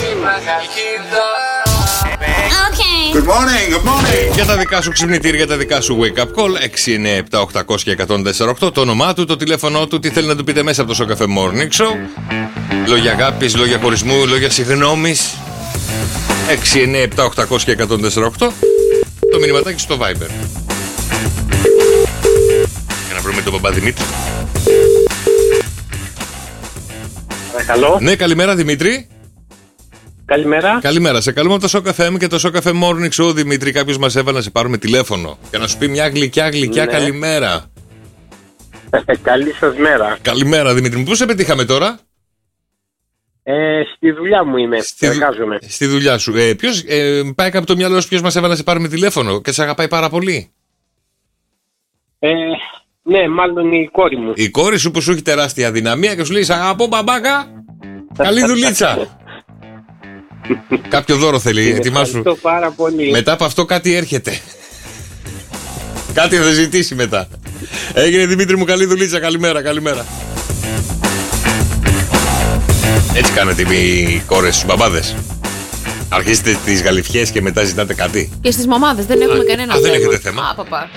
Good morning. Για τα δικά σου ξυπνητήρια, για τα δικά σου wake up call. 697-800-1048. Το όνομά του, το τηλέφωνό του, τι θέλει να του πείτε μέσα από το Σοκαφέ Morning Show. Λόγια αγάπης, λόγια χωρισμού, λόγια συγγνώμης. 697-800-1048. Το μηνυματάκι στο Viber. Για να βρούμε τον Παπαδημήτρη. Παρακαλώ. Ναι, καλημέρα Δημήτρη. Καλημέρα. Καλημέρα. Σε καλούμε από το Σοκαφέ και το Σοκαφέ Morning Show. Δημήτρη, κάποιος μας έβαλε να σε πάρουμε τηλέφωνο και να σου πει μια γλυκιά Ναι. καλημέρα. Καλή σας μέρα. Καλημέρα Δημήτρη μου. Πού σε πετύχαμε τώρα? Στη δουλειά μου είμαι. Εργάζομαι. Στη δουλειά σου. Ποιος πάει κάπου το μυαλό σου, ποιος μας έβαλε να σε πάρουμε τηλέφωνο και σε αγαπάει πάρα πολύ? Ναι, μάλλον η κόρη μου. Η κόρη σου που σου έχει τεράστια δυναμία και σου λέει: «Σ' αγαπώ μπαμπάκα, καλή δουλίτσα». Κάποιο δώρο θέλει, ετοιμάσου. Ευχαριστώ πάρα πολύ. Μετά από αυτό κάτι έρχεται. Κάτι θα ζητήσει μετά. Έγινε Δημήτρη μου, καλή δουλίτσα, καλημέρα. Έτσι κάνετε οι κόρες στους μπαμπάδες. Αρχίζετε τις γαλιφιές και μετά ζητάτε κάτι. Και στις μαμάδες δεν έχουμε κανένα θέμα. Δεν έχετε θέμα. Παπά.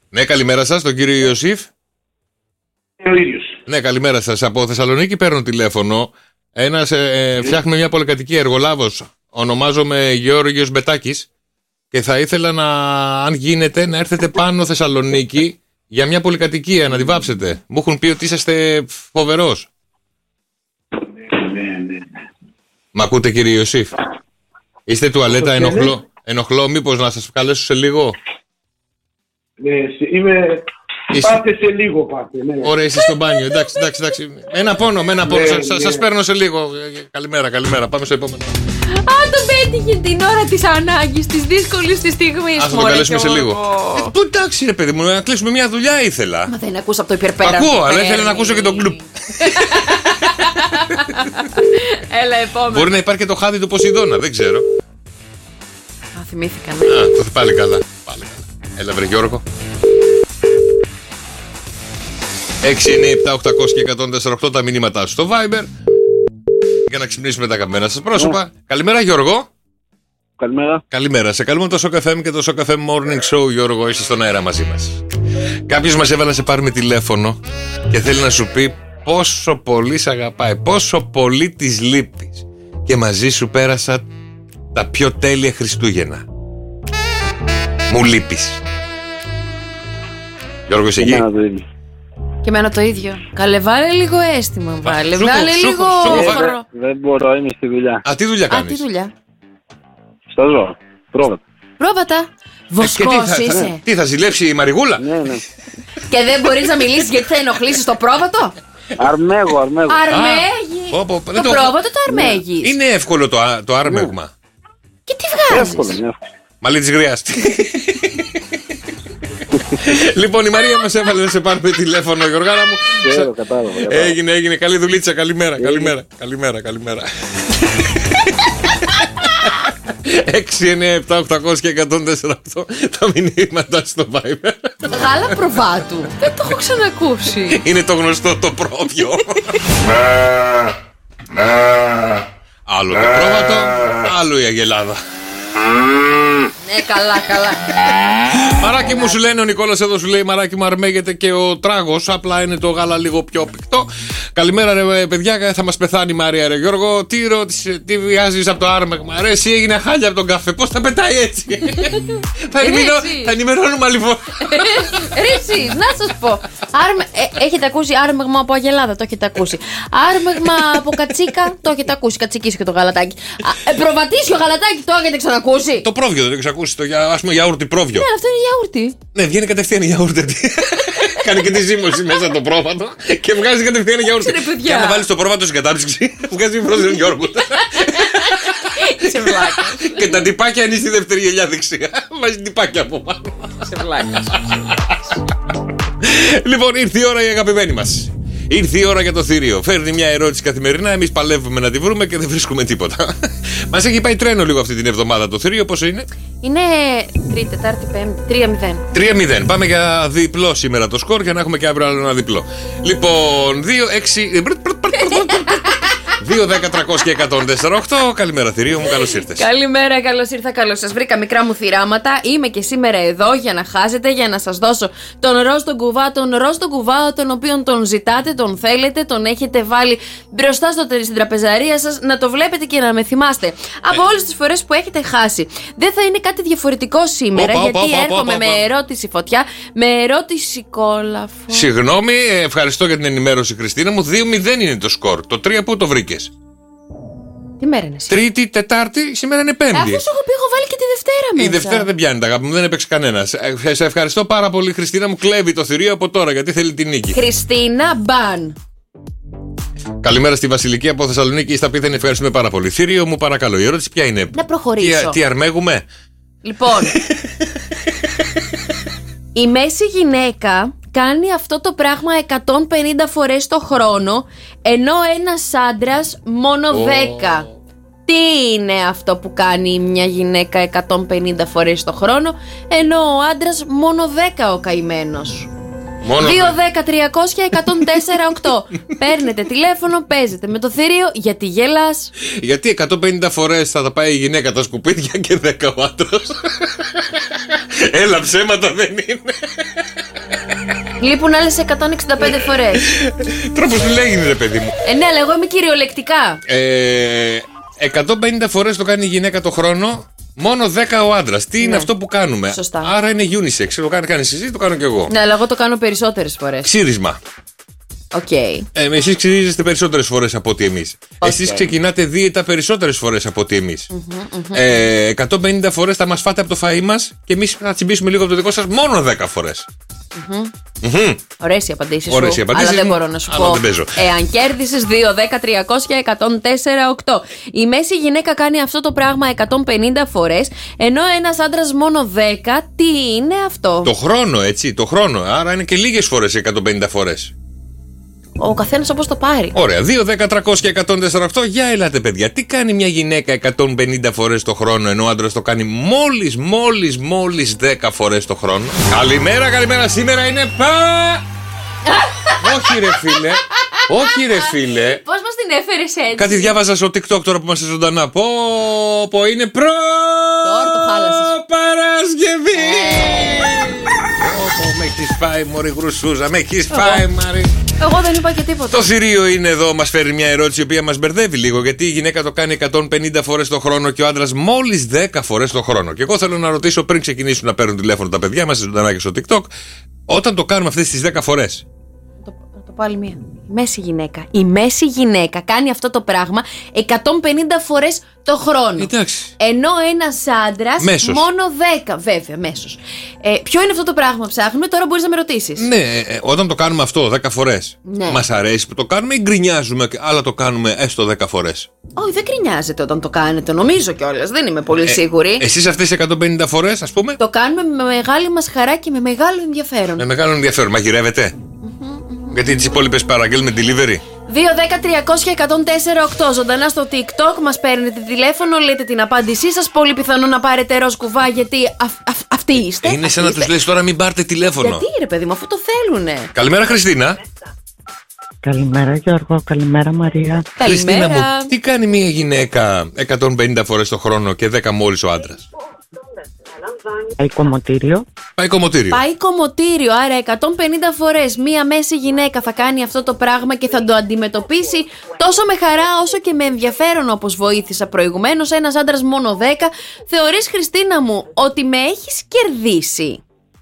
Ναι, καλημέρα σας, τον κύριο Ιωσήφ. Ο ίδιος. Ναι, καλημέρα σας. Από Θεσσαλονίκη παίρνω τηλέφωνο. Φτιάχνουμε μια πολυκατοικία, εργολάβος. Ονομάζομαι Γεώργιος Μπετάκης. Και θα ήθελα αν γίνεται, να έρθετε πάνω Θεσσαλονίκη για μια πολυκατοικία, να τη βάψετε. Μου έχουν πει ότι είσαστε φοβερός. Ναι. Μ' ακούτε, κύριε Ιωσήφ? Είστε τουαλέτα, ενοχλώ μήπως να σας καλέσω σε λίγο? Πάτε σε λίγο, πάτε. Ναι. Ωραία, είστε στο μπάνιο. Εντάξει. Ένα πόνο. Σας παίρνω σε λίγο. Καλημέρα. Πάμε στο επόμενο. Το πέτυχε την ώρα της ανάγκης, της δύσκολης της στιγμής. Ας το καλέσουμε σε λίγο. Εντάξει, ρε παιδί μου, να κλείσουμε μια δουλειά ήθελα. Μα δεν ακούσα από το υπερπέρα. Ακούω, αλλά ήθελα να ακούσω και τον κλουπ. Έλα, επόμενο. Μπορεί να υπάρχει και το χάδι του Ποσειδώνα, δεν ξέρω. Θυμήθηκα. Το πάλι καλά. Έλα, βρε Γιώργο. 697-800 και 148 τα μηνύματά σου στο Viber για να ξυπνήσουμε τα αγαπημένα σας πρόσωπα. Καλημέρα, Γιώργο. Καλημέρα. Σε καλούμε το Shock FM και το Shock FM Morning Show, Γιώργο. Είσαι στον αέρα μαζί μας. Κάποιος μας έβαλε να σε πάρουμε τηλέφωνο και θέλει να σου πει πόσο πολύ σ' αγαπάει, πόσο πολύ της λείπεις. Και μαζί σου πέρασα τα πιο τέλεια Χριστούγεννα. Μου λείπεις. Γιώργο, είσαι εκεί? Και εμένα το ίδιο. Καλέ, βάλε λίγο αίσθημα. Βάλε λίγο. Δεν μπορώ, είμαι στη δουλειά. Τι δουλειά κάνεις? Τι δουλειά? Στο ζώο. Πρόβατα. Βοσκός είσαι. Τι θα ζηλέψει η Μαριγούλα? Ναι. Και δεν μπορείς να μιλήσεις γιατί θα ενοχλήσεις το πρόβατο? Αρμέγω. Αρμέγει. Το πρόβατο το αρμέγει. Είναι εύκολο το άρμεγμα. Και τι βγάζεις? Εύκολο. Μαλλί της γριάς. Λοιπόν, η Μαρία μας έβαλε να σε πάρουμε τηλέφωνο, Γιωργάρα μου. Κατάλαβα. Έγινε. Καλή δουλίτσα. Καλημέρα. 697-800 και 148 τα μηνύματα στο Viber. Γάλα προβάτου. Δεν το έχω ξανακούσει. Είναι το γνωστό το πρόβιο. Άλλο το πρόβατο, άλλο η αγελάδα. Ναι, καλά. Μαράκι μου, σου λένε, ο Νικόλας εδώ σου λέει, μαράκι μου, αρμέγεται και ο τράγος. Απλά είναι το γάλα λίγο πιο πυκτό. Καλημέρα, ρε παιδιά, θα μας πεθάνει η Μαρία, ρε Γιώργο. Τι ρώτησε, τι βγάζεις από το άρμεγμα? Ρε, εσύ έγινε χάλια από τον καφέ. Πώς θα πετάει έτσι? Θα ενημερώνουμε άλλη φορά. Ρε, εσείς, να σας πω. Έχετε ακούσει άρμεγμα από αγελάδα? Το έχετε ακούσει. Άρμεγμα από κατσίκα? Το έχετε ακούσει. Κατσικίσιο και το γαλατάκι. Προβατίσιο γαλατάκι, το έχετε ξανακούσει? Το πρόβιο δεν το έχεις ακούσει? Ας πούμε γιαούρτι πρόβιο. Ναι, αυτό είναι γιαούρτι. Ναι, βγαίνει κατευθείαν γιαούρτι. Κάνει και τη ζύμωση μέσα το πρόβατο και βγάζει κατευθείαν γιαούρτι. Και άμα βάλεις το πρόβατο στην κατάψυξη, βγάζει φρόζεν γιόργουτ. Σε βλάκα. Και τα τυπάκια είναι στη δεύτερη γελιά δεξιά. Βάζει τυπάκια από πάνω. Σε βλάκα. Λοιπόν, ήρθε η ώρα η αγαπημένη μας. Ήρθε η ώρα για το θηρίο. Φέρνει μια ερώτηση καθημερινά. Εμείς παλεύουμε να τη βρούμε και δεν βρίσκουμε τίποτα. Μας έχει πάει τρένο λίγο αυτή την εβδομάδα το θηρίο. Πόσο είναι? Είναι Τρίτη, Τετάρτη, Πέμπτη. 3-0. Πάμε για διπλό σήμερα το σκορ για να έχουμε και αύριο άλλο ένα διπλό. Λοιπόν, 2-10-300 και 148. Καλημέρα, θηρίο μου, καλώς ήρθες. Καλημέρα, καλώς ήρθα, καλώς σας βρήκα, μικρά μου θυράματα. Είμαι και σήμερα εδώ για να χάσετε, για να σας δώσω τον ροζ τον κουβά, τον οποίον τον ζητάτε, τον θέλετε, τον έχετε βάλει μπροστά στην τραπεζαρία σας, να το βλέπετε και να με θυμάστε από όλες τις φορές που έχετε χάσει. Δεν θα είναι κάτι διαφορετικό σήμερα, γιατί έρχομαι με ερώτηση φωτιά, με ερώτηση κόλαφο. Συγγνώμη, ευχαριστώ για την ενημέρωση, Χριστίνα μου. 2-0 είναι το σκορ. Το 3 πού το βρήκες? Τι μέρα είναι σήμερα? Τρίτη, Τετάρτη, σήμερα είναι Πέμπτη. Αφού σου έχω πει, έχω βάλει και τη Δευτέρα μέσα. Η Δευτέρα δεν πιάνει, αγάπη μου, δεν έπαιξε κανένας. Σε ευχαριστώ πάρα πολύ, Χριστίνα μου. Κλέβει το θηρίο από τώρα γιατί θέλει την νίκη. Χριστίνα Μπαν. Καλημέρα στη Βασιλική από Θεσσαλονίκη. Στα πίθανη, ευχαριστούμε πάρα πολύ. Θηρίο μου, παρακαλώ. Η ερώτηση ποια είναι? Να προχωρήσω. Τι αρμέγουμε? Λοιπόν. Η μέση γυναίκα κάνει αυτό το πράγμα 150 φορές το χρόνο, ενώ ένας άντρας μόνο 10. Τι είναι αυτό που κάνει μια γυναίκα 150 φορές το χρόνο, ενώ ο άντρας μόνο 10 ο καημένος? Μόνο 2-10-300-104-8. Παίρνετε τηλέφωνο, παίζετε με το θηρίο. Γιατί γελάς? Γιατί 150 φορές θα τα πάει η γυναίκα τα σκουπίδια και 10 ο άντρας. Έλα, ψέματα δεν είναι. Λείπουν άλλες 165 φορές. Τρόπος του λέγει, ρε παιδί μου. Ναι, αλλά εγώ είμαι κυριολεκτικά. 150 φορές το κάνει η γυναίκα το χρόνο. Μόνο 10 ο άντρας. Τι είναι αυτό που κάνουμε? Σωστά. Άρα είναι unisex. Το κάνεις εσύ, το κάνω κι εγώ. Ναι, αλλά εγώ το κάνω περισσότερες φορές. Ξύρισμα. Οκ. Εσείς ξυρίζεστε περισσότερες φορές από ότι εμείς. Εσείς ξεκινάτε δίαιτα περισσότερες φορές από ότι εμείς. 150 φορές θα μας φάτε από το φαΐ μας και εμείς θα τσιμπήσουμε λίγο από το δικό σας μόνο 10 φορές. Ωραίες οι απαντήσεις σου. Αλλά δεν μπορώ να σου πω. Εάν κέρδισες 2-10-300-104-8. Η μέση γυναίκα κάνει αυτό το πράγμα 150 φορές, ενώ ένας άντρας μόνο 10. Τι είναι αυτό? Το χρόνο, έτσι. Το χρόνο. Άρα είναι και λίγες φορές 150 φορές. Ο καθένας όπως το πάρει. Ωραία. 2-10-300-104-8. Για ελάτε, παιδιά. Τι κάνει μια γυναίκα 150 φορές το χρόνο, ενώ ο άντρας το κάνει μόλις 10 φορές το χρόνο? Καλημέρα. Σήμερα είναι Όχι ρε φίλε. Πώς μας την έφερες έτσι? Κάτι διάβαζα στο TikTok τώρα που είμαστε ζωντανά. Πω είναι Τώρα το χάλασες. Παρασκευή. Με έχεις φάει μωρή γρουσούζα. Με έχεις φάει μωρή. Εγώ δεν είπα και τίποτα. Το θηρίο είναι εδώ, μας φέρει μια ερώτηση η οποία μας μπερδεύει λίγο. Γιατί η γυναίκα το κάνει 150 φορές το χρόνο και ο άντρας μόλις 10 φορές το χρόνο. Και εγώ θέλω να ρωτήσω πριν ξεκινήσουν να παίρνουν τηλέφωνο τα παιδιά μας ζωντανά και στο TikTok, όταν το κάνουμε αυτές τις 10 φορές. Το πω άλλη μία. Η μέση γυναίκα κάνει αυτό το πράγμα 150 φορές το χρόνο. Εντάξει. Ενώ ένας άντρας μόνο 10. Βέβαια, μέσος. Ποιο είναι αυτό το πράγμα, ψάχνουμε, τώρα μπορείς να με ρωτήσεις. Ναι, όταν το κάνουμε αυτό 10 φορές, μας αρέσει που το κάνουμε ή γκρινιάζουμε, αλλά το κάνουμε έστω 10 φορές? Όχι, δεν γκρινιάζετε όταν το κάνετε, νομίζω κιόλας. Δεν είμαι πολύ σίγουρη. Εσείς αυτές 150 φορές, ας πούμε? Το κάνουμε με μεγάλη μας χαρά και με μεγάλο ενδιαφέρον. Με μεγάλο ενδιαφέρον. Μαγειρεύετε? Γιατί τις υπόλοιπες παραγγέλνουμε delivery. 2-10-300-104-8. Ζωντανά στο TikTok μας παίρνετε τηλέφωνο, λέτε την απάντησή σας. Πολύ πιθανό να πάρετε ροζ κουβά, γιατί αυτοί είστε. Είναι σαν να τους λες τώρα μην πάρετε τηλέφωνο. Γιατί ρε παιδί μου, αφού το θέλουνε. Καλημέρα Χριστίνα. Καλημέρα Γιώργο, καλημέρα Μαρία. Χριστίνα μου, τι κάνει μια γυναίκα 150 φορές το χρόνο και 10 μόλις ο άντρας? Πάει κομμωτήριο. Πάει κομμωτήριο, άρα 150 φορές μία μέση γυναίκα θα κάνει αυτό το πράγμα και θα το αντιμετωπίσει τόσο με χαρά όσο και με ενδιαφέρον, όπως βοήθησα προηγουμένως. Ένας άντρας μόνο 10. Θεωρείς, Χριστίνα μου, ότι με έχεις κερδίσει?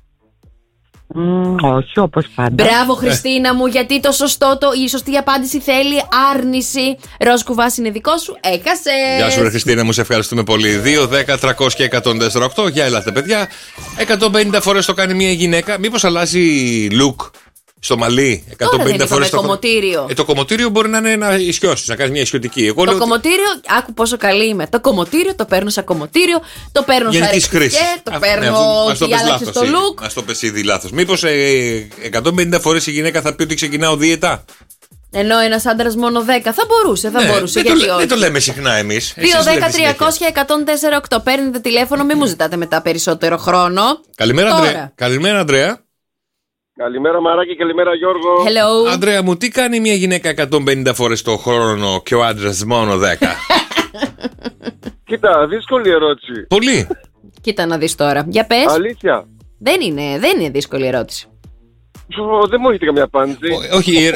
Όχι, όπως πάντα. Μπράβο Χριστίνα μου, γιατί η σωστή απάντηση θέλει άρνηση. Ροζ κουβάς είναι δικό σου, έκασες. Γεια σου ρε Χριστίνα μου, σε ευχαριστούμε πολύ. 2-10-300-104-8. Για ελάτε παιδιά. 150 φορές το κάνει μια γυναίκα. Μήπως αλλάζει look στο μαλλί 150 φορές το κομμωτήριο. Το κομμωτήριο μπορεί να είναι ένα ισιώσεις, να κάνει μια ισιωτική. Το κομμωτήριο, άκου πόσο καλή είμαι. Το κομμωτήριο το παίρνω σαν κομμωτήριο, το παίρνω σαν ρεξικέ, το παίρνω ότι άλλαξε το look. Ας το πες ήδη λάθος. Μήπως 150 φορές η γυναίκα θα πει ότι ξεκινάω δίαιτα? Ενώ ένας άντρας μόνο 10 θα μπορούσε, γιατί όχι. Δεν το λέμε συχνά εμείς. 2-10-300-104-8. Παίρνετε τηλέφωνο, μην μου ζητάτε μετά περισσότερο χρόνο. Καλημέρα Ανδρέα. Καλημέρα Μαράκη, καλημέρα Γιώργο. Hello. Ανδρέα μου, τι κάνει μια γυναίκα 150 φορές το χρόνο και ο άντρας μόνο 10? Κοίτα, δύσκολη ερώτηση. Πολύ. Κοίτα να δεις τώρα, για πες. Αλήθεια? Δεν είναι δύσκολη ερώτηση. Δεν μου έχετε καμία απάντηση. Όχι.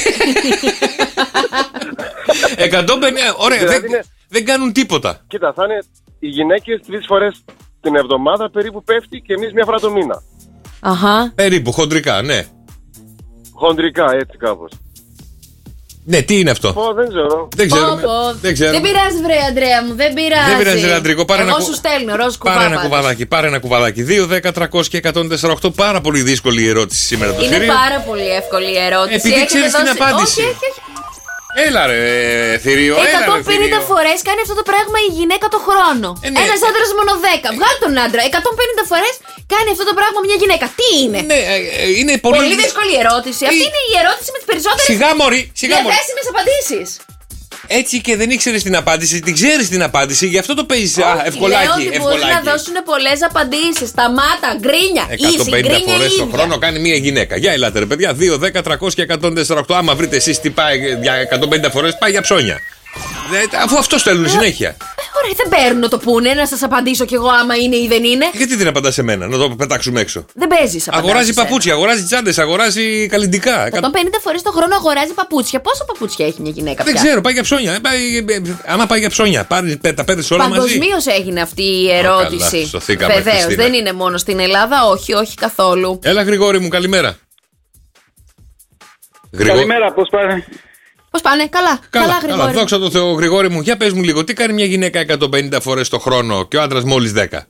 150, ωραία, δεν κάνουν τίποτα. Κοίτα, θα είναι οι γυναίκες 3 φορές την εβδομάδα περίπου πέφτει και εμείς μια φορά το μήνα. Αχα. Περίπου, χοντρικά, ναι. Χοντρικά, έτσι κάπως. Ναι, τι είναι αυτό? Δεν ξέρω. Δεν πειράζει, βρε Αντρέα μου, δεν πειράζει. Δεν πειράζει, ρε Αντρικό. Εγώ σου στέλνω, ροζ κουβά. Πάρε ένα κουβαδάκι. 2-10-300-104-8. Πάρα πολύ δύσκολη η ερώτηση σήμερα το Είναι πάρα πολύ εύκολη η ερώτηση. Επειδή ξέρεις την απάντηση. Όχι. Έλα ρε θηρίο, 150 φορές κάνει αυτό το πράγμα η γυναίκα το χρόνο. Ένας άντρας μόνο 10. Βγάλει τον άντρα. 150 φορές κάνει αυτό το πράγμα μια γυναίκα. Τι είναι? Είναι πολύ δύσκολη ερώτηση. Αυτή είναι η ερώτηση με τις περισσότερες διαθέσιμες απαντήσεις. Έτσι και δεν ήξερες την απάντηση, την ξέρεις την απάντηση, γι' αυτό το παίζεις ευκολάκι. Λέω ότι μπορεί να δώσουν πολλές απαντήσεις. Σταμάτα, γκρίνια. 150 φορές το χρόνο κάνει μια γυναίκα. Για ελάτε ρε παιδιά, 2, 10, 300 και 148. Άμα βρείτε εσείς τι πάει για 150 φορές, πάει για ψώνια. Αφού αυτό στέλνουν συνέχεια. Ωραία, δεν παίρνουν το πούνε να σας απαντήσω κι εγώ άμα είναι ή δεν είναι. Γιατί δεν απαντάς σε μένα, να το πετάξουμε έξω. Δεν παίζεις. Αγοράζει παπούτσια, αγοράζει τσάντες, αγοράζει καλλυντικά. 150 φορές το χρόνο αγοράζει παπούτσια. Πόσα παπούτσια έχει μια γυναίκα πια? Δεν ξέρω, πάει για ψώνια. Άμα πάει για ψώνια, τα παίρνεις όλα μαζί. Παγκοσμίως έγινε αυτή η ερώτηση. Βεβαίως, δεν είναι μόνο στην Ελλάδα, όχι καθόλου. Έλα, Γρηγόρη μου, καλημέρα. Καλημέρα, πώς πάνε? Πώς πάνε, καλά, Γρηγόρη. Δόξα τω Θεώ, Γρηγόρη μου, για πες μου λίγο, τι κάνει μια γυναίκα 150 φορές το χρόνο και ο άντρας μόλις 10?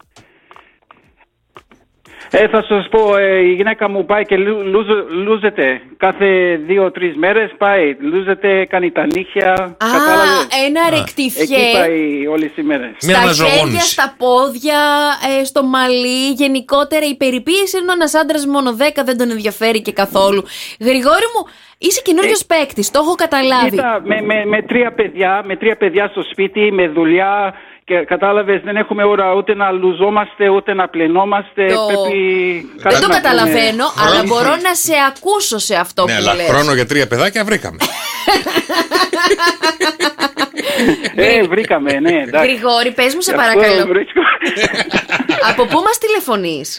Θα σας πω, η γυναίκα μου πάει και λούζεται κάθε 2-3 μέρες, πάει, λούζεται, κάνει τα νύχια. Ένα ρεκτιφιέ. Εκεί πάει όλες οι μέρες. Στα χέρια, στα πόδια, στο μαλλί, γενικότερα η περιποίηση, ενώ ένας άντρας μόνο 10 δεν τον ενδιαφέρει και καθόλου. Γρηγόρη μου, είσαι καινούριος παίκτης, το έχω καταλάβει. Κοίτα, με τρία παιδιά στο σπίτι, με δουλειά. Και κατάλαβες, δεν έχουμε ώρα ούτε να λουζόμαστε ούτε να πλενόμαστε. Δεν το καταλαβαίνω, αλλά μπορώ να σε ακούσω σε αυτό που λες. Ναι, αλλά χρόνο για 3 παιδάκια βρήκαμε. Βρήκαμε, ναι, εντάξει. Γρηγόρη, πες μου σε παρακαλώ. Από πού μας τηλεφωνείς?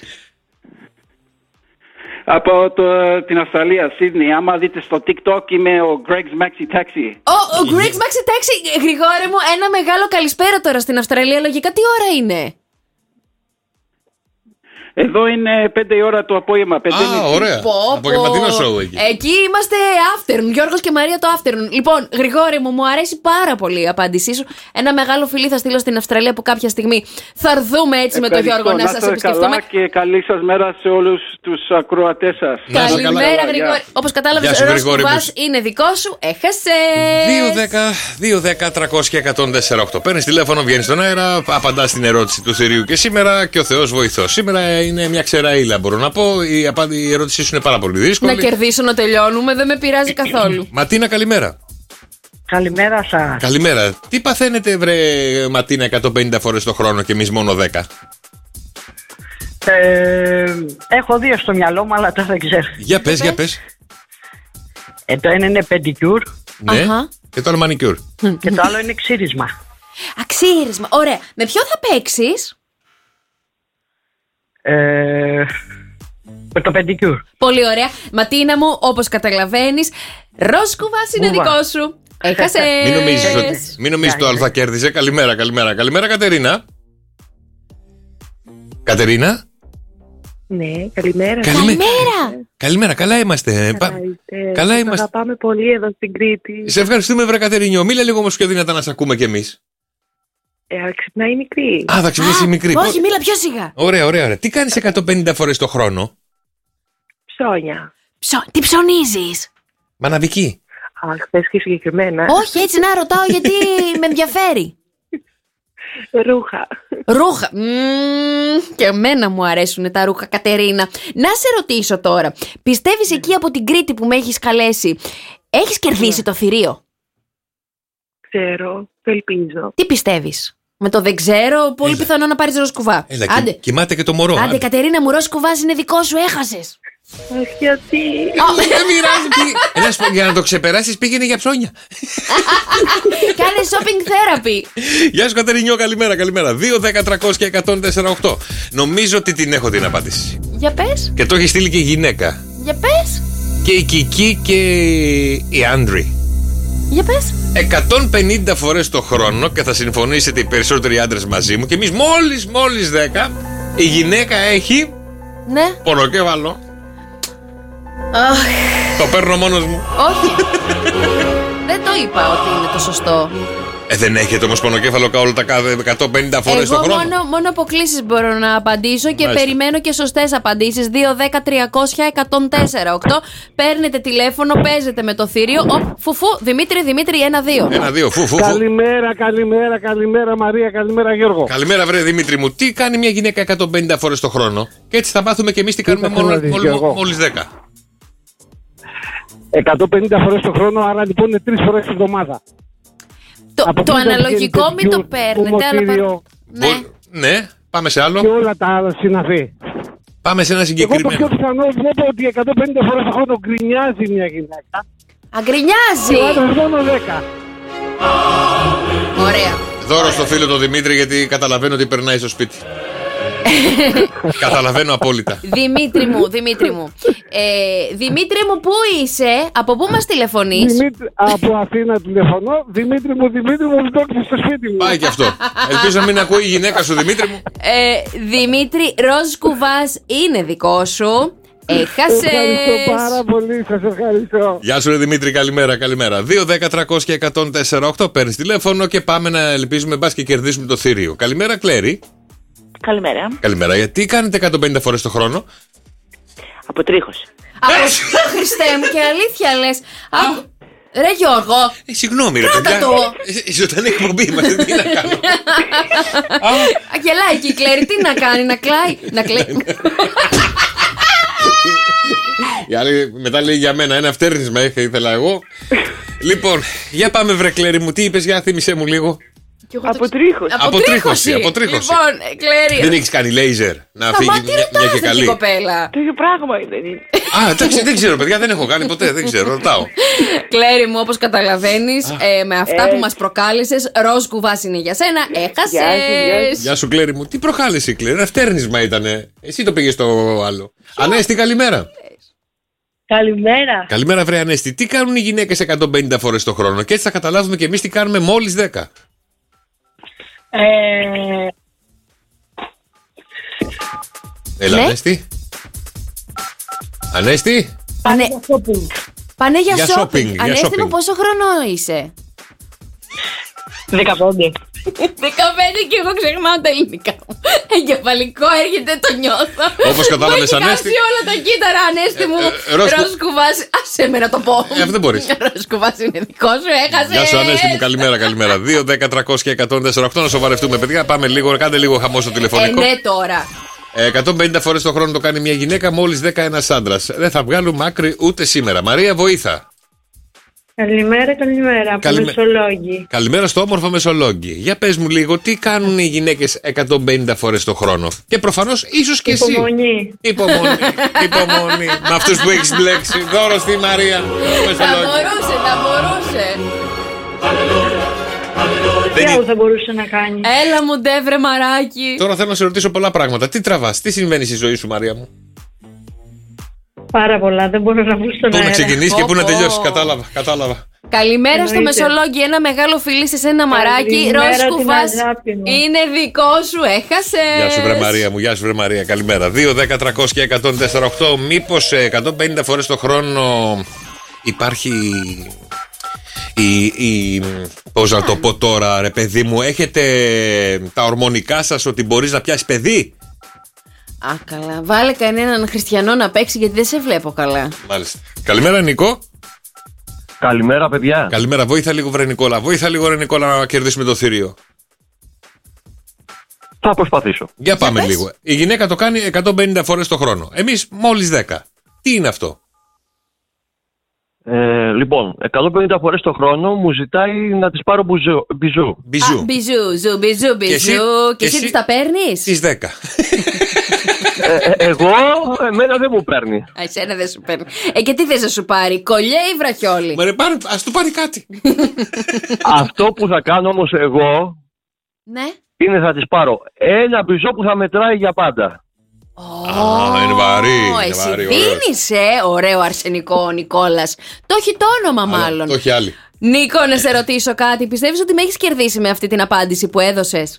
Από την Αυστραλία, Σίδνεϊ. Άμα δείτε στο TikTok είμαι ο Greg's Maxi Taxi. Ο Greg's Maxi Taxi. Γρηγόρη μου, ένα μεγάλο καλησπέρα τώρα στην Αυστραλία. Λογικά τι ώρα είναι? Εδώ είναι 5 η ώρα το απόγευμα. Ωραία. Απογευματινό show εκεί. Εκεί είμαστε afternoon. Γιώργος και Μαρία το afternoon. Λοιπόν, Γρηγόρη μου αρέσει πάρα πολύ η απάντησή σου. Ένα μεγάλο φιλί θα στείλω στην Αυστραλία που κάποια στιγμή θα έρθουμε έτσι με τον Γιώργο να σας επισκεφτούμε. Καλά και καλή σας μέρα σε όλους τους ακροατές σας. Καλημέρα, Γρηγόρη. Όπως κατάλαβες, ο Ρόσκουβας είναι δικό σου. Έχασε. 2-10-300 και 104-8. Παίρνεις τηλέφωνο, βγαίνεις στον αέρα, απαντάς στην ερώτηση του θηρίου και σήμερα και ο Θεός βοηθός. Σήμερα είναι μια ξεραίλα, μπορώ να πω. Η ερώτησή σου είναι πάρα πολύ δύσκολη. Να κερδίσω να τελειώνουμε, δεν με πειράζει καθόλου. Ματίνα, καλημέρα. Καλημέρα σας. Καλημέρα. Τι παθαίνετε, βρε Ματίνα, 150 φορές το χρόνο και εμείς μόνο 10? Έχω 2 στο μυαλό μου, αλλά τώρα δεν ξέρω. Για πες. Το ένα είναι πεντικιούρ. Ναι. Και το άλλο μανικιούρ. Και το άλλο είναι ξύρισμα. Ξύρισμα. Ωραία. Με ποιο θα παίξεις? Με το πεντικιούρ. Πολύ ωραία. Ματίνα μου, όπως καταλαβαίνεις, Ρόσκουβας είναι δικό σου. Έχασες. Μην νομίζεις το άλλο θα κέρδιζε. Καλημέρα, Κατερίνα. Κατερίνα. Ναι, καλημέρα. Καλημέρα, καλά είμαστε. Καλά είμαστε. Αγαπάμε πολύ εδώ στην Κρήτη. Σε ευχαριστούμε, βρε Κατερίνιο. Μίλα λίγο όμως πιο δυνατά να σε ακούμε κι εμείς. Ξυπνάει η μικρή. Θα ξυπνήσει η μικρή. Όχι, μίλα πιο σιγά. Ωραία. Τι κάνεις 150 φορές το χρόνο? Ψώνια. Τι ψωνίζεις? Μαναβική. Χθες και συγκεκριμένα. Όχι, έτσι να ρωτάω γιατί με ενδιαφέρει. Ρούχα. Και εμένα μου αρέσουν τα ρούχα, Κατερίνα. Να σε ρωτήσω τώρα. Πιστεύεις εκεί από την Κρήτη που με έχεις καλέσει, έχεις κερδίσει το θηρίο? Ξέρω, το ελπίζω. Τι πιστεύεις? Με το δεν ξέρω, πολύ πιθανό να πάρεις Ρόσκουβά. Άντε. Κοιμάται και το μωρό. Άντε, Κατερίνα μου, Ρόσκουβάς είναι δικό σου, έχασες. Γιατί? Δεν μοιράζει. Για να το ξεπεράσεις πήγαινε για ψώνια. Κάνε shopping therapy. Γεια σου, Κατερινιό, καλημέρα. 2-10-300 και 104-8. Νομίζω ότι την έχω την απάντηση. Για πες. Και το έχει στείλει και η γυναίκα. Για πες. Και η Κική και η Άντρη. Για πες. 150 φορές το χρόνο, και θα συμφωνήσετε οι περισσότεροι άντρες μαζί μου, και εμείς μόλις 10, η γυναίκα έχει. Ναι. Πονοκέφαλο. Το παίρνω μόνος μου. Όχι. Δεν το είπα ότι είναι το σωστό. Δεν έχετε όμως πονοκέφαλο όλα τα 150 φορές το χρόνο? Εγώ μόνο αποκλήσεις μπορώ να απαντήσω και περιμένω και σωστές απαντήσεις. 2-10-300-104-8. Παίρνετε τηλέφωνο, παίζετε με το θηρίο. Φουφού, Δημήτρη, 1-2. 1-2, φουφού. Καλημέρα Μαρία, καλημέρα Γιώργο. Καλημέρα, βρε Δημήτρη μου. Τι κάνει μια γυναίκα 150 φορές το χρόνο? Και έτσι θα μάθουμε και εμείς τι κάνουμε μόλις 10. 150 φορές το χρόνο, άρα λοιπόν είναι 3 φορές τη εβδομάδα. Το αναλογικό μην το παίρνετε, αλλά. Ναι, πάμε σε άλλο. Και όλα τα άλλα συναφή. Πάμε σε ένα συγκεκριμένο. Εγώ το πιο πιθανό βλέπω ότι 150 φορές το χρόνο γκρινιάζει μια γυναίκα. Αγκρινιάζει! Και ο άντρας μόνο 10. Ωραία. Δώρο στο φίλο του Δημήτρη, γιατί καταλαβαίνω ότι περνάει στο σπίτι. Καταλαβαίνω απόλυτα. Δημήτρη μου. Δημήτρη μου, πού είσαι, από πού μας τηλεφωνείς? Από Αθήνα τηλεφωνώ. Δημήτρη μου, βρισκόμαι στο σπίτι μου. Πάει και αυτό. Ελπίζω να μην ακούει η γυναίκα σου, Δημήτρη μου. Δημήτρη, ροζ κουβάς είναι δικό σου. Έχασες. Ευχαριστώ πάρα πολύ, σας ευχαριστώ. Γεια σου, ρε Δημήτρη, καλημέρα. 2-10-300 και 104-8. Παίρνεις τηλέφωνο και πάμε να ελπίζουμε μπας και κερδίσουμε το θηρίο. Καλημέρα, Κλέρη. Καλημέρα. Καλημέρα. Γιατί κάνετε 150 φορές το χρόνο? Αποτρίχωση. Χριστέ μου, και αλήθεια λες. Ρε Γιώργο. Συγγνώμη, ρε παιδιά. Ζωντανή εκπομπή είμαστε. Τι να κάνω. Αγελάει και η Κλέρη, τι να κάνει, να κλαίει. Η άλλη μετά λέει για μένα ένα φτέρνισμα ήθελα εγώ. Λοιπόν, για πάμε βρε Κλέρη μου, τι είπες, για θύμισέ μου λίγο. Αποτρίχωση. Αποτρίχωση. Λοιπόν, Κλέρη. Δεν έχεις κάνει λέιζερ να φύγει μια και καλή? Κοπέλα. Το ίδιο πράγμα είναι. Εντάξει, δεν ξέρω παιδιά, δεν έχω κάνει ποτέ, δεν ξέρω, ρωτάω. Κλέρη μου, όπως καταλαβαίνεις, με αυτά που μας προκάλεσες, ροζ κουβάς είναι για σένα, έχασες. Γεια σου Κλέρη μου, τι προκάλεσε η Κλέρη, ένα φτέρνισμα ήτανε. Εσύ το πήγες στο άλλο. Ανέστη, καλημέρα. Καλημέρα. Καλημέρα βρε Ανέστη, τι κάνουν οι γυναίκες 150 φορές το χρόνο? Και έτσι θα καταλάβουμε και εμείς τι κάνουμε μόλις 10. Έλα, ναι. Ανέστη. Πάνε για shopping. Ανέστη μου, πόσο χρόνο είσαι? 15. 15 και εγώ ξεχνάω τα ελληνικά μου. Εγκεφαλικό έρχεται, το νιώθω. Όπως κατάλαβες, Ανέστη. Όλα τα κύτταρα, Ανέστη μου. Ροζ κουβάς. Άσε με να το πω. Δεν μπορείς. Ροζ κουβάς είναι δικό σου, έχασε. Γεια σου, Ανέστη μου, καλημέρα. 2-10-300 και 104-8. Να σοβαρευτούμε, παιδιά. Πάμε λίγο, κάντε λίγο χαμό στο τηλεφωνικό. Ναι, τώρα. 150 φορές το χρόνο το κάνει μια γυναίκα, μόλις 10 ένας άντρας. Δεν θα βγάλουμε άκρη ούτε σήμερα. Μαρία, βοήθα. Καλημέρα από Μεσολόγγι. Καλημέρα στο όμορφο Μεσολόγγι. Για πες μου λίγο, τι κάνουν οι γυναίκες 150 φορές το χρόνο? Και προφανώς ίσως και εσύ. Υπομονή. Με αυτούς που έχεις μπλέξει. Δώρο στη Μαρία. Θα μπορούσε. Τι άλλο θα μπορούσε να κάνει? Έλα μου ντε βρε μαράκι. Τώρα θέλω να σε ρωτήσω πολλά πράγματα. Τι τραβάς, τι συμβαίνει στη ζωή σου, Μαρία μου? Πάρα πολλά, δεν μπορώ να βγω στον αέρα. Πού να ξεκινήσει και πού να τελειώσει, κατάλαβα. Καλημέρα στο Μεσολόγγι, ένα μεγάλο φιλί σε ένα μαράκι. Ροζ κουβάς είναι δικό σου, έχασες. Γεια σου βρε Μαρία μου, γεια σου βρε Μαρία, καλημέρα. 2-10-300 και 104-8. Μήπως 150 φορές το χρόνο υπάρχει πώς να το πω τώρα ρε παιδί μου, έχετε τα ορμονικά σας ότι μπορείς να πιάσεις παιδί? Α, καλά. Βάλε κανέναν χριστιανό να παίξει, γιατί δεν σε βλέπω καλά. Μάλιστα. Καλημέρα, Νικό. Καλημέρα, παιδιά. Καλημέρα. Βοήθα λίγο, βρε Νικόλα. Να κερδίσουμε το θηρίο. Θα προσπαθήσω. Για πάμε λίγο. Η γυναίκα το κάνει 150 φορές το χρόνο. Εμείς μόλις 10. Τι είναι αυτό? Λοιπόν, 150 φορές το χρόνο μου ζητάει να της πάρω μπιζού. Μπιζού. Και εσύ τις τα παίρνεις? Τις 10. Εμένα δεν μου παίρνει. Εσένα δεν σου παίρνει. Και τι θες να σου πάρει, κολλιέ ή βραχιόλι? Ας του πάρει κάτι. Αυτό που θα κάνω όμως εγώ, ναι, είναι θα της πάρω ένα μπιζό που θα μετράει για πάντα. Είναι βαρύ. Εσύ δίνεις, ωραίο αρσενικό ο Νικόλας. Το έχει το όνομα μάλλον. Το έχει άλλη. Νίκο, να σε ρωτήσω κάτι. Πιστεύεις ότι με έχεις κερδίσει με αυτή την απάντηση που έδωσες?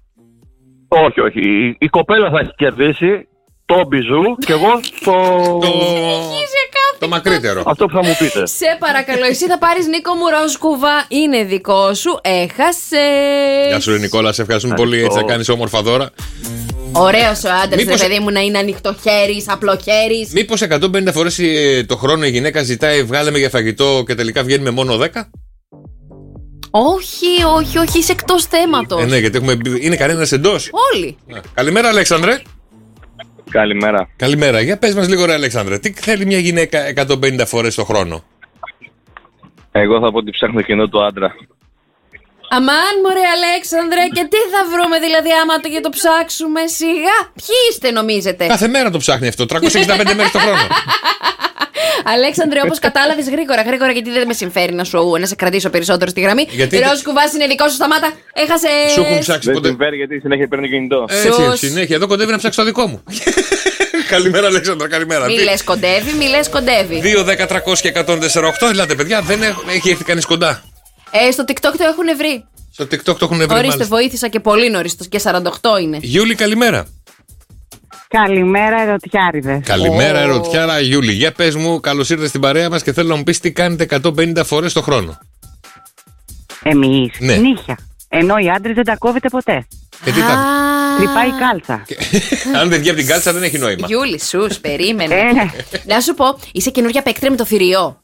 Όχι. Η κοπέλα θα έχει κερδίσει το μπιζού και εγώ το μακρύτερο. Αυτό που θα μου πείτε. Σε παρακαλώ, εσύ θα πάρεις, Νίκο μου, ροζ κουβά. Είναι δικό σου, έχασες. Γεια σου Νικόλα, σε ευχαριστούμε πολύ. Έτσι θα κάνεις όμορφα δώρα. Ωραίος ο άντρας, ρε παιδί μου, να είναι ανοιχτοχέρης, απλοχέρης. Μήπως 150 φορές το χρόνο η γυναίκα ζητάει βγάλε με για φαγητό και τελικά βγαίνει με μόνο 10? Όχι, είσαι εκτός θέματος. Ναι, γιατί είναι κανένας εντός. Όλοι. Καλημέρα, Αλέξανδρε. Καλημέρα. Για πες μας λίγο, ρε Αλέξανδρε, τι θέλει μια γυναίκα 150 φορές το χρόνο? Εγώ θα πω ότι ψάχνω κοινό του άντρα. Αμάν μωρέ Αλέξανδρε, και τι θα βρούμε δηλαδή άμα το ψάξουμε σιγά? Ποιοι είστε νομίζετε? Κάθε μέρα το ψάχνει αυτό, 365 μέρες το χρόνο. Αλέξανδρε, όπως κατάλαβες, γρήγορα, γιατί δεν με συμφέρει να σε κρατήσω περισσότερο στη γραμμή. Ροζ κουβάς είναι δικό σου, σταμάτα. Έχασε. Σου έχουν ψάξει ποτέ? Δεν συμφέρει γιατί συνέχεια παίρνει κινητό. Έτσι, συνέχεια. Εδώ κοντεύει να ψάξει το δικό μου. Καλημέρα, Αλέξανδρα, καλημέρα. Μη λες κοντεύει. 2-10-300 και 148. Ελάτε, παιδιά, δεν έχει έρθει κανείς κοντά. Στο TikTok το έχουν βρει. Στο TikTok το έχουν βρει. Ορίστε, βοήθησα και πολύ νωρίς, και 48 είναι. Γιούλη, καλημέρα. Καλημέρα, ερωτιάριδες. Καλημέρα, ερωτιάρα, Γιούλη. Για πες μου, καλώς ήρθες στην παρέα μας και θέλω να μου πεις τι κάνετε 150 φορές το χρόνο. Εμείς, ναι. Νύχια. Ενώ οι άντρες δεν τα κόβεται ποτέ. Τρυπάει η κάλτσα. Αν δεν βγει από την κάλτσα δεν έχει νόημα. Γιούλη, σους, περίμενε. Να σου πω, είσαι καινούργια παίκτρια με το θηριό?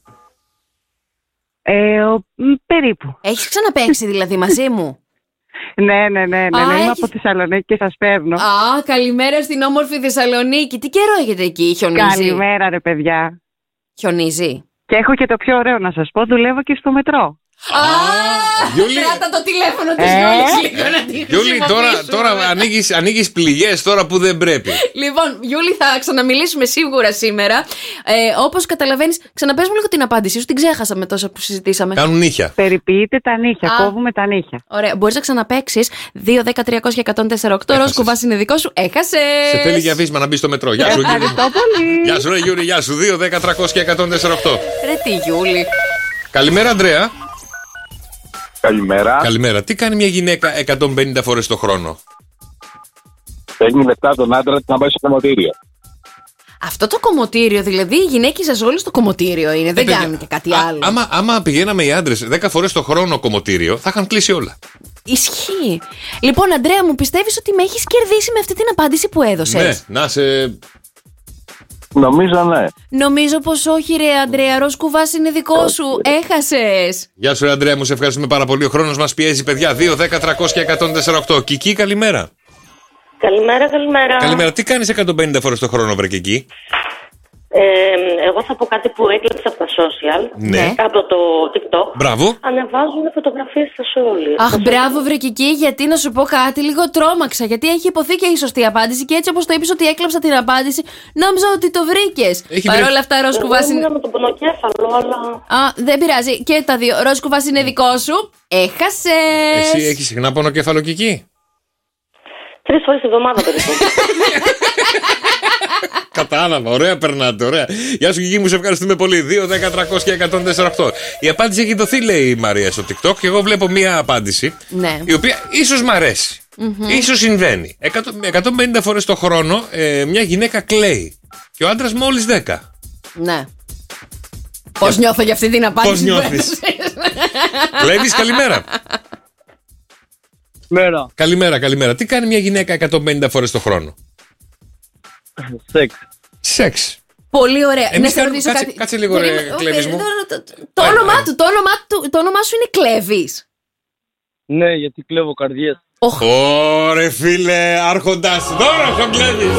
Περίπου. Έχεις ξαναπαίξει δηλαδή μαζί μου? Ναι, είμαι από Θεσσαλονίκη και σας παίρνω. Καλημέρα στην όμορφη Θεσσαλονίκη. Τι καιρό έχετε εκεί, χιονίζει? Καλημέρα ρε παιδιά. Χιονίζει? Και έχω και το πιο ωραίο να σας πω, δουλεύω και στο μετρό. Κράτα το τηλέφωνο της Γιούλης λίγο να τη Γιούλη, τώρα ανοίγεις πληγές τώρα που δεν πρέπει. Λοιπόν, Γιούλη, θα ξαναμιλήσουμε σίγουρα σήμερα. Όπως καταλαβαίνεις, ξαναπες μου λίγο την απάντησή σου, την ξέχασα με τόσα που συζητήσαμε. Κάνουν νύχια. Περιποιείται τα νύχια, κόβουμε τα νύχια. Ωραία, μπορείς να ξαναπαίξεις. 2-10-300-148. Ροζ κουβάς είναι δικό σου, έχασες. Σε θέλει για βίσμα να μπει στο μετρό. Γεια σου, Γιούλη. Γεια σου, ρε Γιούλη, γεια σου. 2-10-300 και 148. Ρε τι Γιούλη. Καλημέρα, Ανδρέα. Καλημέρα. Καλημέρα. Τι κάνει μια γυναίκα 150 φορές το χρόνο? Παίρνει λεφτά τον άντρα να πάει στο κομμωτήριο. Αυτό το κομμωτήριο, δηλαδή οι γυναίκες σας όλοι στο κομμωτήριο είναι, δεν κάνουν και κάτι άλλο. Άμα πηγαίναμε οι άντρες 10 φορές το χρόνο κομμωτήριο, θα είχαν κλείσει όλα. Ισχύει. Λοιπόν, Αντρέα, μου πιστεύεις ότι με έχεις κερδίσει με αυτή την απάντηση που έδωσες? Ναι, να σε. Νομίζω ναι. Νομίζω πως όχι ρε Αντρέα, Ροζ κουβάς είναι δικό σου, έχασες. Γεια σου ρε Αντρέα, μου σε ευχαριστούμε πάρα πολύ. Ο χρόνος μας πιέζει, παιδιά. 2-10-300 και 148. Κική, καλημέρα. Καλημέρα. Καλημέρα. Τι κάνεις 150 φορές το χρόνο, βρε Κική? Εγώ θα πω κάτι που έκλεψα από τα social. Ναι. Από το TikTok. Μπράβο. Ανεβάζουν φωτογραφίες στα όλοι. Αχ, μπράβο, βρε Κική, γιατί να σου πω κάτι, λίγο τρόμαξα. Γιατί έχει υποθεί και η σωστή απάντηση και έτσι όπως το είπες ότι έκλεψα την απάντηση, νόμιζα ότι το βρήκες. Παρ' όλα αυτά, Ροζ κουβάς είναι. Με τον πονοκέφαλο, αλλά. Δεν πειράζει. Και τα δύο. Ροζ κουβάς είναι δικό σου. Έχασες. Εσύ έχεις συχνά πονοκέφαλο, Κική? 3 φορές τη εβδομάδα περίπου. Κατάλαβα, ωραία περνάτε, ωραία. Γεια σου Κική, μου σε ευχαριστούμε πολύ. 2-10-300 και 148. Η απάντηση έχει δοθεί, λέει η Μαρία στο TikTok, και εγώ βλέπω μία απάντηση, ναι, η οποία ίσως μ' αρέσει. Ίσως συμβαίνει. 150 φορές το χρόνο μια γυναίκα κλαίει και ο άντρας μόλις 10. Ναι. Πώς νιώθω για αυτή την απάντηση? Πώς νιώθεις? Κλαίβεις, καλημέρα. Καλημέρα. Τι κάνει μια γυναίκα 150 φορές το χρόνο? Σεξ. Πολύ ωραία. Εμείς κάτσε λίγο ρε Κλέβης μου. Το όνομά σου είναι Κλέβης? Ναι, γιατί κλέβω καρδιές. Ωρε φίλε, άρχοντας. Δώρος ο Κλέβης.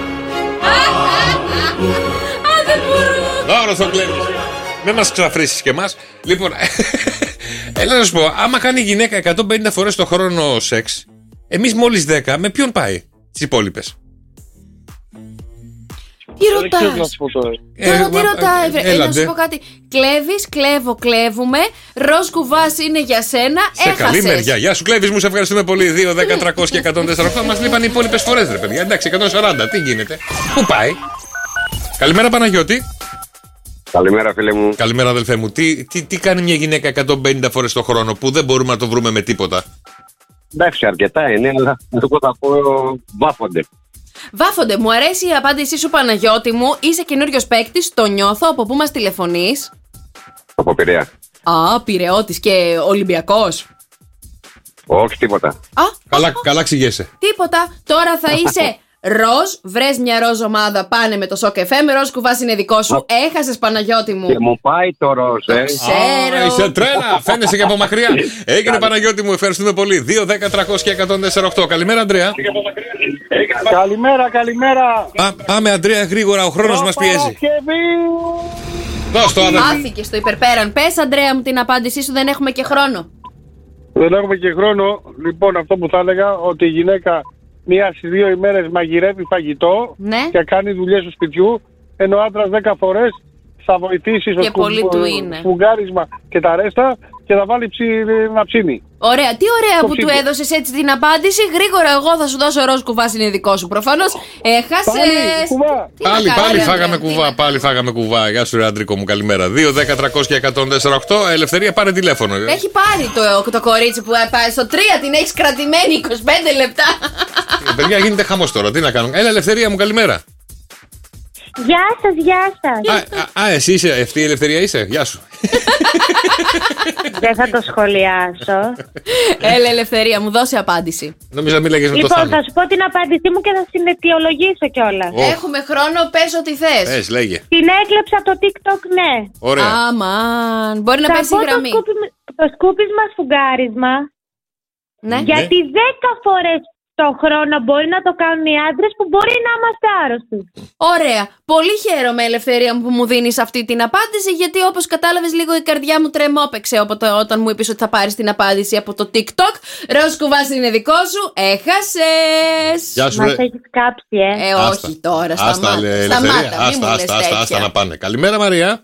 Δεν μπορώ. Δώρος ο Κλέβης. Δεν μας ξαφρίσεις και εμάς. Λοιπόν, έλα να σου πω, άμα κάνει η γυναίκα 150 φορές το χρόνο σεξ, εμείς μόλις 10, με ποιον πάει τις υπόλοιπες? Τι ρωτάς? Τι ρωτάει? Να σου πω κάτι. Κλέβεις, κλέβουμε. Ροζ κουβάς είναι για σένα. Σε καλή μεριά. Γεια σου Κλέβης, μου σε ευχαριστούμε πολύ. 2-10-300 και 148. Μας λείπαν οι υπόλοιπες φορές, ρε παιδιά. Εντάξει, 140. Τι γίνεται? Πού πάει? Καλημέρα Παναγιώτη. Καλημέρα φίλε μου. Καλημέρα αδελφέ μου. Τι κάνει μια γυναίκα 150 φορές το χρόνο που δεν μπορούμε να το βρούμε με τίποτα? Εντάξει, αρκετά είναι, αλλά εγώ θα πω βάφονται. Μου αρέσει η απάντησή σου, Παναγιώτη μου. Είσαι καινούριος παίκτης, το νιώθω. Από πού μας τηλεφωνείς? Από Πειραιά. Πειραιώτης και Ολυμπιακός? Όχι, τίποτα. Καλά ξηγέσαι. Τίποτα. Τώρα θα είσαι ροζ, βρες μια ροζ ομάδα, πάνε με το Σοκ FM. Ροζ κουβάς είναι δικό σου. Έχασες, Παναγιώτη μου. Και μου πάει το ροζ, ξέρω. Είσαι τρέλα, φαίνεσαι και από μακριά. Έγινε Παναγιώτη μου, ευχαριστούμε πολύ. 2-10-300 και 148. Καλημέρα, Ανδρέα. Καλημέρα. Πάμε, Ανδρέα, γρήγορα, ο χρόνος μας πιέζει. Δώσ' το, αδελφέ. Μάθηκε στο υπερπέραν. Πες, Ανδρέα μου, την απάντησή σου, δεν έχουμε και χρόνο. Δεν έχουμε και χρόνο. Λοιπόν, αυτό που θα έλεγα, ότι η γυναίκα μία στις 2 ημέρες μαγειρεύει φαγητό και κάνει δουλειές του σπιτιού, ενώ ο άντρας 10 φορές θα βοηθήσει στο σφουγγάρισμα και τα ρέστα και θα βάλει να ψήνει. Ωραία, τι ωραία που του έδωσες έτσι την απάντηση. Γρήγορα, εγώ θα σου δώσω ροζ κουβά, είναι δικό σου προφανώς. Έχασες. Πάλι φάγαμε κουβά. Γεια σου, ρε Αντρικό μου, καλημέρα. 2, 10, 300 και 104,8. Ελευθερία, πάρε τηλέφωνο. Έχει πάρει το κορίτσι που πάει στο 3, την έχεις κρατημένη 25 λεπτά. Παιδιά, γίνεται χαμός τώρα, τι να κάνω. Έλα, Ελευθερία μου, καλημέρα. Γεια σας, γεια σας. Εσύ είσαι, αυτή η Ελευθερία είσαι, γεια σου. Δεν θα το σχολιάσω. Έλα, Ελευθερία μου, δώσε απάντηση. Νομίζω να μιλάγες με το Θάνο. Λοιπόν, θα σου πω την απάντησή μου και θα συναιτιολογήσω κιόλας. Έχουμε χρόνο, πες ό,τι θες. Πες, λέγε. Την έκλεψα από το TikTok, ναι. Ωραία. Αμάν, μπορεί να πέσει η γραμμή. Το σκούπισμα σφουγγάρισμα. Ναι. Γιατί 10 φορές το χρόνο μπορεί να το κάνουν οι άντρες που μπορεί να είμαστε άρρωστοι. Ωραία. Πολύ χαίρομαι, Ελευθερία μου, που μου δίνεις αυτή την απάντηση, γιατί όπως κατάλαβες, λίγο η καρδιά μου τρεμόπαιξε όταν μου είπες ότι θα πάρεις την απάντηση από το TikTok. Ροζ κουβάς είναι δικό σου. Έχασες. Γεια σου, μας έχεις κάψει, όχι τώρα. Σταμάτα να πάνε. Καλημέρα, Μαρία.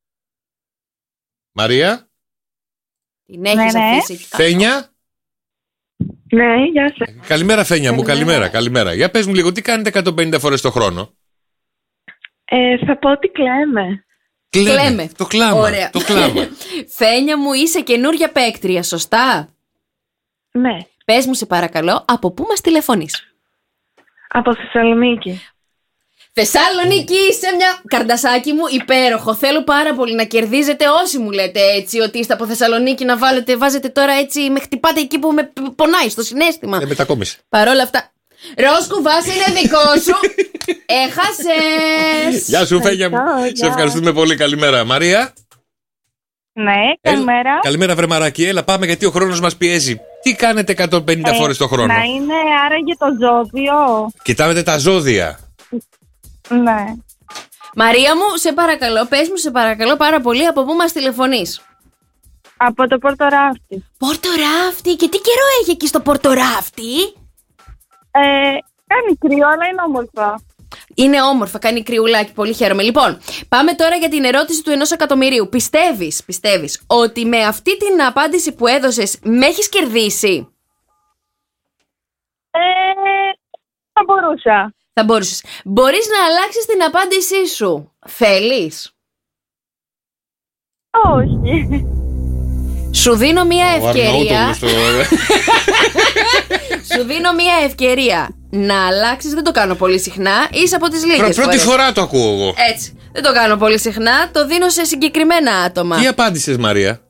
Μαρία. Την έχεις αφήσει. Φένια. Ναι, γεια σας. Καλημέρα, Φένια μου, καλημέρα. Για πες μου λίγο, τι κάνετε 150 φορές το χρόνο? Θα πω ότι κλαίμε. Κλαίμε. Το κλάμα. Ωραία. Το κλάμα. Φένια μου, είσαι καινούρια παίκτρια, σωστά? Ναι. Πες μου, σε παρακαλώ, από πού μας τηλεφωνείς? Από Θεσσαλονίκη. Θεσσαλονίκη, είσαι μια καρντασάκι μου, υπέροχο. Θέλω πάρα πολύ να κερδίζετε όσοι μου λέτε έτσι ότι είστε από Θεσσαλονίκη, να βάζετε τώρα έτσι, με χτυπάτε εκεί που με πονάει στο συναίσθημα. Μετακόμισε. Παρόλα αυτά, ροζ κουβάς είναι δικό σου. Έχασες. Γεια σου, Φένια μου. Σε ευχαριστούμε πολύ. Καλημέρα, Μαρία. Ναι, καλημέρα. Καλημέρα, βρε μαράκι. Έλα, πάμε γιατί ο χρόνος μας πιέζει. Τι κάνετε 150 φορές το χρόνο? Να είναι άραγε το ζώδιο. Κοιτάμε τα ζώδια. Ναι. Μαρία μου, σε παρακαλώ, πες μου σε παρακαλώ πάρα πολύ, από πού μας τηλεφωνείς? Από το Πορτοράφτη. Πορτοράφτη, και τι καιρό έχει εκεί στο Πορτοράφτη? Κάνει κρύο, αλλά είναι όμορφα. Είναι όμορφα, κάνει κρυουλάκι, πολύ χαίρομαι. Λοιπόν, πάμε τώρα για την ερώτηση του 1 εκατομμυρίου. Πιστεύεις ότι με αυτή την απάντηση που έδωσες με έχεις κερδίσει? Θα μπορούσα. Θα μπορούσες. Μπορείς να αλλάξεις την απάντησή σου. Θέλεις? Όχι. Σου δίνω μια ευκαιρία. Σου δίνω μια ευκαιρία να αλλάξεις. Δεν το κάνω πολύ συχνά. Είσαι από τις λίγες φορές. Πρώτη φορά το ακούω εγώ. Έτσι. Δεν το κάνω πολύ συχνά. Το δίνω σε συγκεκριμένα άτομα. Τι απάντησες, Μαρία?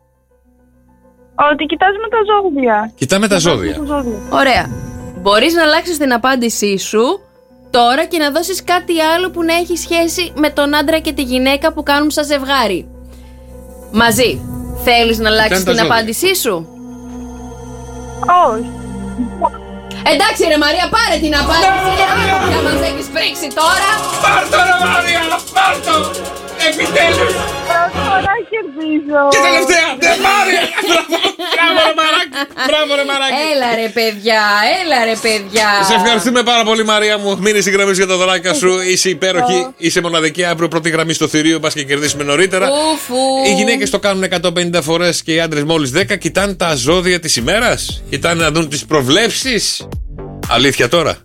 Ότι κοιτάζουμε τα ζώδια. Κοιτάμε τα ζώδια. Ωραία. Μπορείς να αλλάξεις την απάντησή σου τώρα και να δώσεις κάτι άλλο που να έχει σχέση με τον άντρα και τη γυναίκα που κάνουν σαν ζευγάρι μαζί. Θέλεις να αλλάξεις την απάντησή σου? Όχι. Εντάξει ρε Μαρία, πάρε την απάντηση. Ποια μας έχεις πρίξει τώρα? Πάρ' το ρε Μαρία, πάρ' το. Επιτέλους. Τώρα κερδίζω. Και τελευταία, δεν πάρει. Μπράβο ρε μαράκι. Έλα ρε παιδιά. Σε ευχαριστούμε πάρα πολύ, Μαρία μου. Μείνε στη γραμμή για τα δωράκια σου. Είσαι υπέροχη, είσαι μοναδική. Αύριο πρώτη γραμμή στο θηρίο, πας και κερδίσουμε νωρίτερα. Οι γυναίκες το κάνουν 150 φορές και οι άντρες μόλις 10. Κοιτάνε τα ζώδια της ημέρας. Κοιτάνε να δουν τις προβλέψεις. Αλήθεια τώρα?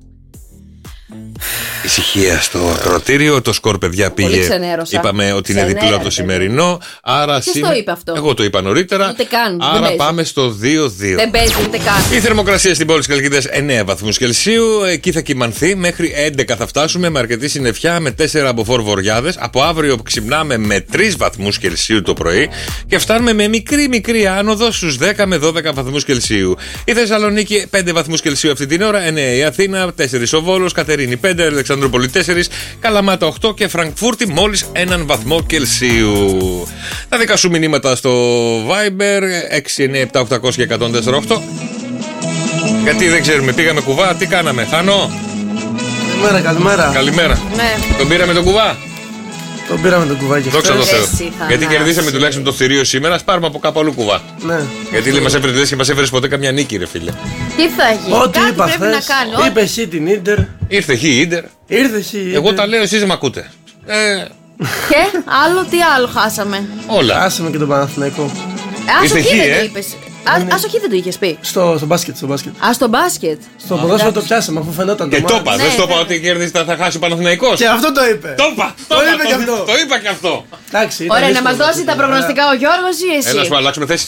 Ησυχία στο ακροατήριο. Το σκορ, παιδιά, πήγε. Είπαμε ότι είναι διπλό το σημερινό. Άρα το είπε αυτό? Εγώ το είπα νωρίτερα. Ούτε καν. Άρα πάμε στο 2-2. Δεν παίζει ούτε καν. Η θερμοκρασία στην πόλη της Χαλκίδας 9 βαθμούς Κελσίου. Εκεί θα κυμανθεί. Μέχρι 11 θα φτάσουμε με αρκετή συννεφιά, με 4 από φορβοριάδες. Από αύριο ξυπνάμε με 3 βαθμούς Κελσίου το πρωί και φτάνουμε με μικρή άνοδο στους 10 με 12 βαθμούς Κελσίου. Η Θεσσαλονίκη 5 βαθμούς Κελσίου αυτή την ώρα. 9 η Αθήνα, 4 ο Βόλος, Κατερίνη 5, Αλεξανδρούπολη 4, Καλαμάτα 8 και Φραγκφούρτη μόλις 1 βαθμό Κελσίου. Τα δικά σου μηνύματα στο Viber 697 και 104,8. Γιατί δεν ξέρουμε, πήγαμε κουβά, τι κάναμε, Θάνο? Καλημέρα. Καλημέρα. Ναι. Τον πήραμε τον κουβά. Τον πήραμε τον κουβάκι. Δόξα τω Θεώ. Γιατί κερδίσαμε τουλάχιστον το θηρίο σήμερα, ας πάρουμε από κάπου αλλού κουβά. Ναι. Γιατί μας έφερε λες και μας έφερε ποτέ καμιά νίκη, ρε φίλε. Τι θα γίνει, ό,τι κάτι είπα πρέπει χθες, να κάνω. είπε χ την Ίντερ. Ήρθε χ η Ίντερ. Εγώ τα λέω, εσείς μ' ακούτε. Και άλλο, τι άλλο χάσαμε. Όλα. Χάσαμε και τον Παναθηναϊκό. Άσο χ δεν το είπες. Άσο χ δεν το είχες πει. Στο μπάσκετ. Α, στο μπάσκετ. Στο ποδόσφαιρο το πιάσαμε αφού φαινόταν το μάτι. Και το είπα, δεν στο είπα ναι. ότι κέρδισε θα χάσει ο Παναθηναϊκός. Και αυτό το είπε. Το είπα. Το είπα και αυτό. Ωραία, να μας δώσει τα προγνωστικά ο Γιώργος ή εσύ. Έλα, σου αλλάξουμε θέση.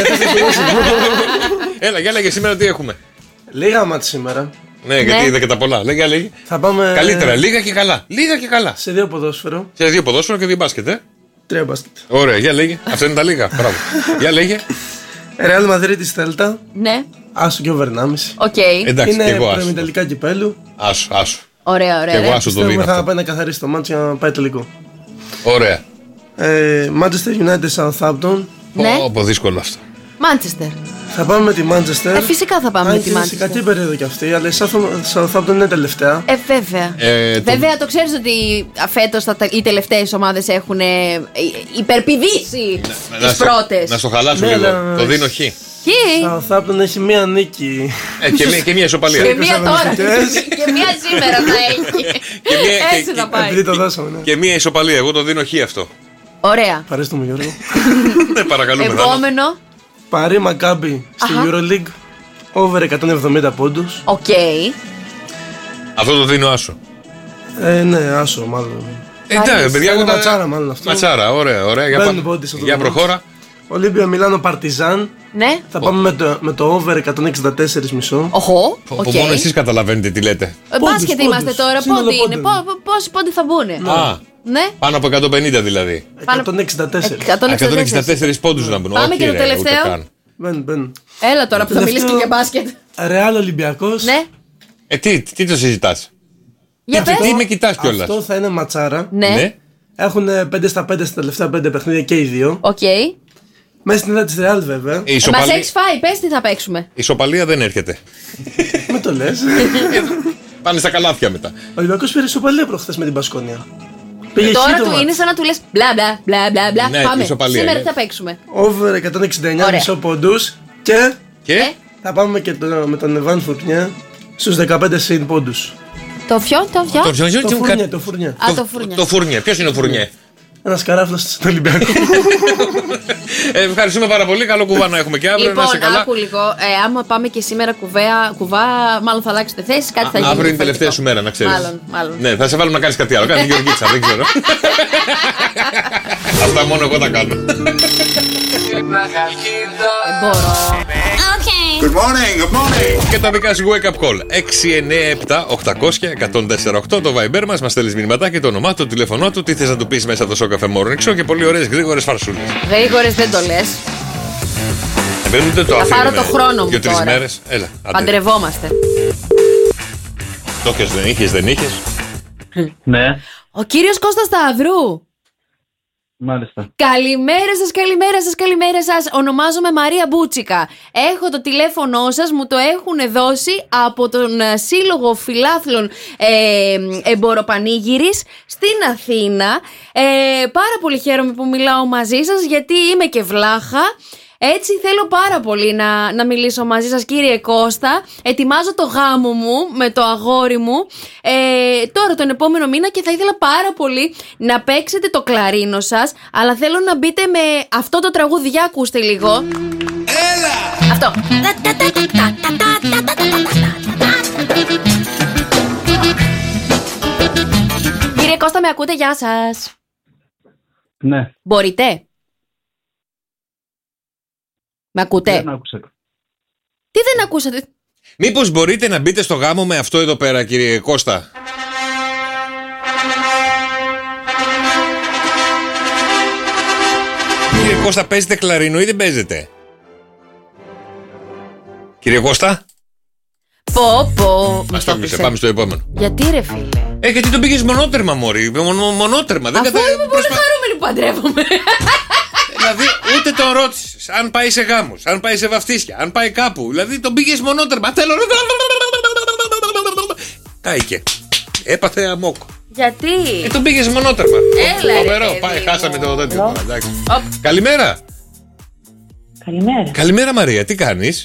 Έλα, για λέγε σήμερα τι έχουμε. Λίγα μάτς σήμερα. Ναι, γιατί είδα και τα πολλά. Λέγε. Θα πάμε. Καλύτερα, λίγα και καλά. Λίγα και καλά. Σε 2 ποδόσφαιρο. Σε 2 ποδόσφαιρο και 2 μπάσκετ, 3 μπάσκετ. Ωραία, για λέγε. Αυτά είναι τα λίγα. Μπράβο. Για λέγε. Ρεάλ Μαδρίτη Θέλτα. Ναι. Άσο και over 1,5. Οκ. Εντάξει, είναι και εγώ προημιτελικά κυπέλου. Άσο. Ωραία. Και εγώ άσο το δίνω. Θα πάει να καθαρίσει το μάτσο για να πάει τελικό. Ωραία. Manchester United Southampton. Ναι. Πω δύσκολο αυτό. Manchester. Θα πάμε με τη Manchester. Φυσικά θα πάμε με τη Manchester. Σε κακή περίοδο κι αυτή, αλλά η Southampton είναι τελευταία. Βέβαια. Βέβαια, το ξέρεις ότι φέτος οι τελευταίες ομάδες έχουν υπερπηδήσει τις πρώτες. Να στο χαλάσω λίγο. Το δίνω χ. Southampton έχει μία νίκη. Και μία ισοπαλία. Και μία τώρα. Και μία σήμερα θα έχει. Έτσι θα πάει. Επειδή το δώσαμε. Και μία ισοπαλία. Εγώ το δίνω χ αυτό. Ωραία. Ευχαριστούμε, Γιώργο. Παρακαλούμε. Επόμενο. Παρί Μακάμπι στη EuroLeague. Over 170 πόντους. Οκ. Αυτό το δίνω άσο. Ναι, άσο μάλλον. Εντάξει, παιδιά, είναι ματσάρα μάλλον αυτό. Ματσάρα, ωραία. Για προχώρα. Ολύμπια Μιλάνο Παρτιζάν. Ναι. Θα πάμε με το over 164,5. Οχο. Μόνο εσείς καταλαβαίνετε τι λέτε. Μπάσκετ είμαστε τώρα. Πόντι είναι. Πόσοι πόντι θα μπουνε. Ναι. Πάνω από 150 δηλαδή. 164 πόντους να μπουν. Πάμε και το τελευταίο. Μπαίνουν. Έλα τώρα που θα μιλήσει και για μπάσκετ. Ρεάλ Ολυμπιακός. Ναι. Τι το συζητάς. Τι με κοιτάς κιόλας. Αυτό θα είναι ματσάρα. Ναι. Έχουν 5 στα 5 στα τελευταία 5 παιχνίδια και οι δύο. Οκ. Μέσα στην έδρα της Ρεάλ βέβαια. Μας έχεις φάει, πες τι θα παίξουμε. Η ισοπαλία δεν έρχεται. Μην το λες. Πάνε στα καλάθια μετά. Ο Ολυμπιακός πήρε ισοπαλία προχθές με την Πασκόνια. Τώρα του είναι σαν να του λες μπλα μπλα. Ναι, πάμε. ισοπαλία, Σήμερα ναι. τι θα παίξουμε. Over 169,5 πόντους. Και θα πάμε και με τον Εβάν Φουρνιέ στους 15 συν πόντους. Το φουνιέ. Το Φουρνιέ. Ποιος είναι ο Φουρνιέ? Ένας καράφλος στον Ολυμπιακό. Ευχαριστούμε πάρα πολύ. Καλό κουβά να έχουμε και αύριο. Λοιπόν, άκου λίγο. Άμα πάμε και σήμερα κουβά, μάλλον θα αλλάξει τη θέση. Κάτι θα γίνει. Αύριο είναι η τελευταία σου μέρα, να ξέρεις. Μάλλον. Ναι, θα σε βάλουμε να κάνεις κάτι άλλο. Κάνει Γεωργίτσα, δεν ξέρω. Αυτά μόνο εγώ τα κάνω. Μπορώ. Good morning. Και τα δικά σου wake up call. 697-800-1048 το Viber μας. Μας στέλνεις μηνυματάκι, το όνομά του, το τηλέφωνό του, τι θες να του πεις μέσα το Show Cafe Morning Show και πολύ ωραίες γρήγορες φαρσούλες. Γρήγορες δεν το λες. Θα πάρω το χρόνο μου τώρα. 2-3 μέρες. Έλα. Παντρευόμαστε. Το είχες, δεν είχες. Ναι. Ο κύριος Κώστας Σταυρού. Μάλιστα. Καλημέρα σας. Ονομάζομαι Μαρία Μπούτσικα. Έχω το τηλέφωνό σας, μου το έχουν δώσει από τον Σύλλογο Φιλάθλων Εμποροπανήγυρης στην Αθήνα. Πάρα πολύ χαίρομαι που μιλάω μαζί σας, γιατί είμαι και βλάχα. Έτσι θέλω πάρα πολύ να μιλήσω μαζί σας, κύριε Κώστα. Ετοιμάζω το γάμο μου με το αγόρι μου τώρα τον επόμενο μήνα και θα ήθελα πάρα πολύ να παίξετε το κλαρίνο σας. Αλλά θέλω να μπείτε με αυτό το τραγούδι. Για ακούστε λίγο. Έλα! Αυτό. Κύριε Κώστα, με ακούτε? Γεια σας. Ναι. Μπορείτε? Με ακούτε? Δεν άκουσα. Τι δεν ακούσατε? Μήπως μπορείτε να μπείτε στο γάμο με αυτό εδώ πέρα, κύριε Κώστα? Κύριε Κώστα, παίζετε κλαρίνο ή δεν παίζετε? Κύριε Κώστα. Πω. Μας το κλείσε, πάμε στο επόμενο. Γιατί ρε φίλε? Γιατί τον πήγες μονότερμα, μωρή. Μονότερμα. Αφού είμαι πολύ χαρούμενη που παντρεύομαι. Δηλαδή ούτε τον ρώτησες αν πάει σε γάμους, αν πάει σε βαφτίσια, αν πάει κάπου. Δηλαδή τον πήγες μονότερμα. Θέλω. Κάηκε. Έπαθε αμόκ. Γιατί? Τον πήγες μονότερμα. Έλα. Φοβερό. Πάει, χάσαμε το τέτοιο. Καλημέρα. Καλημέρα Μαρία, τι κάνεις?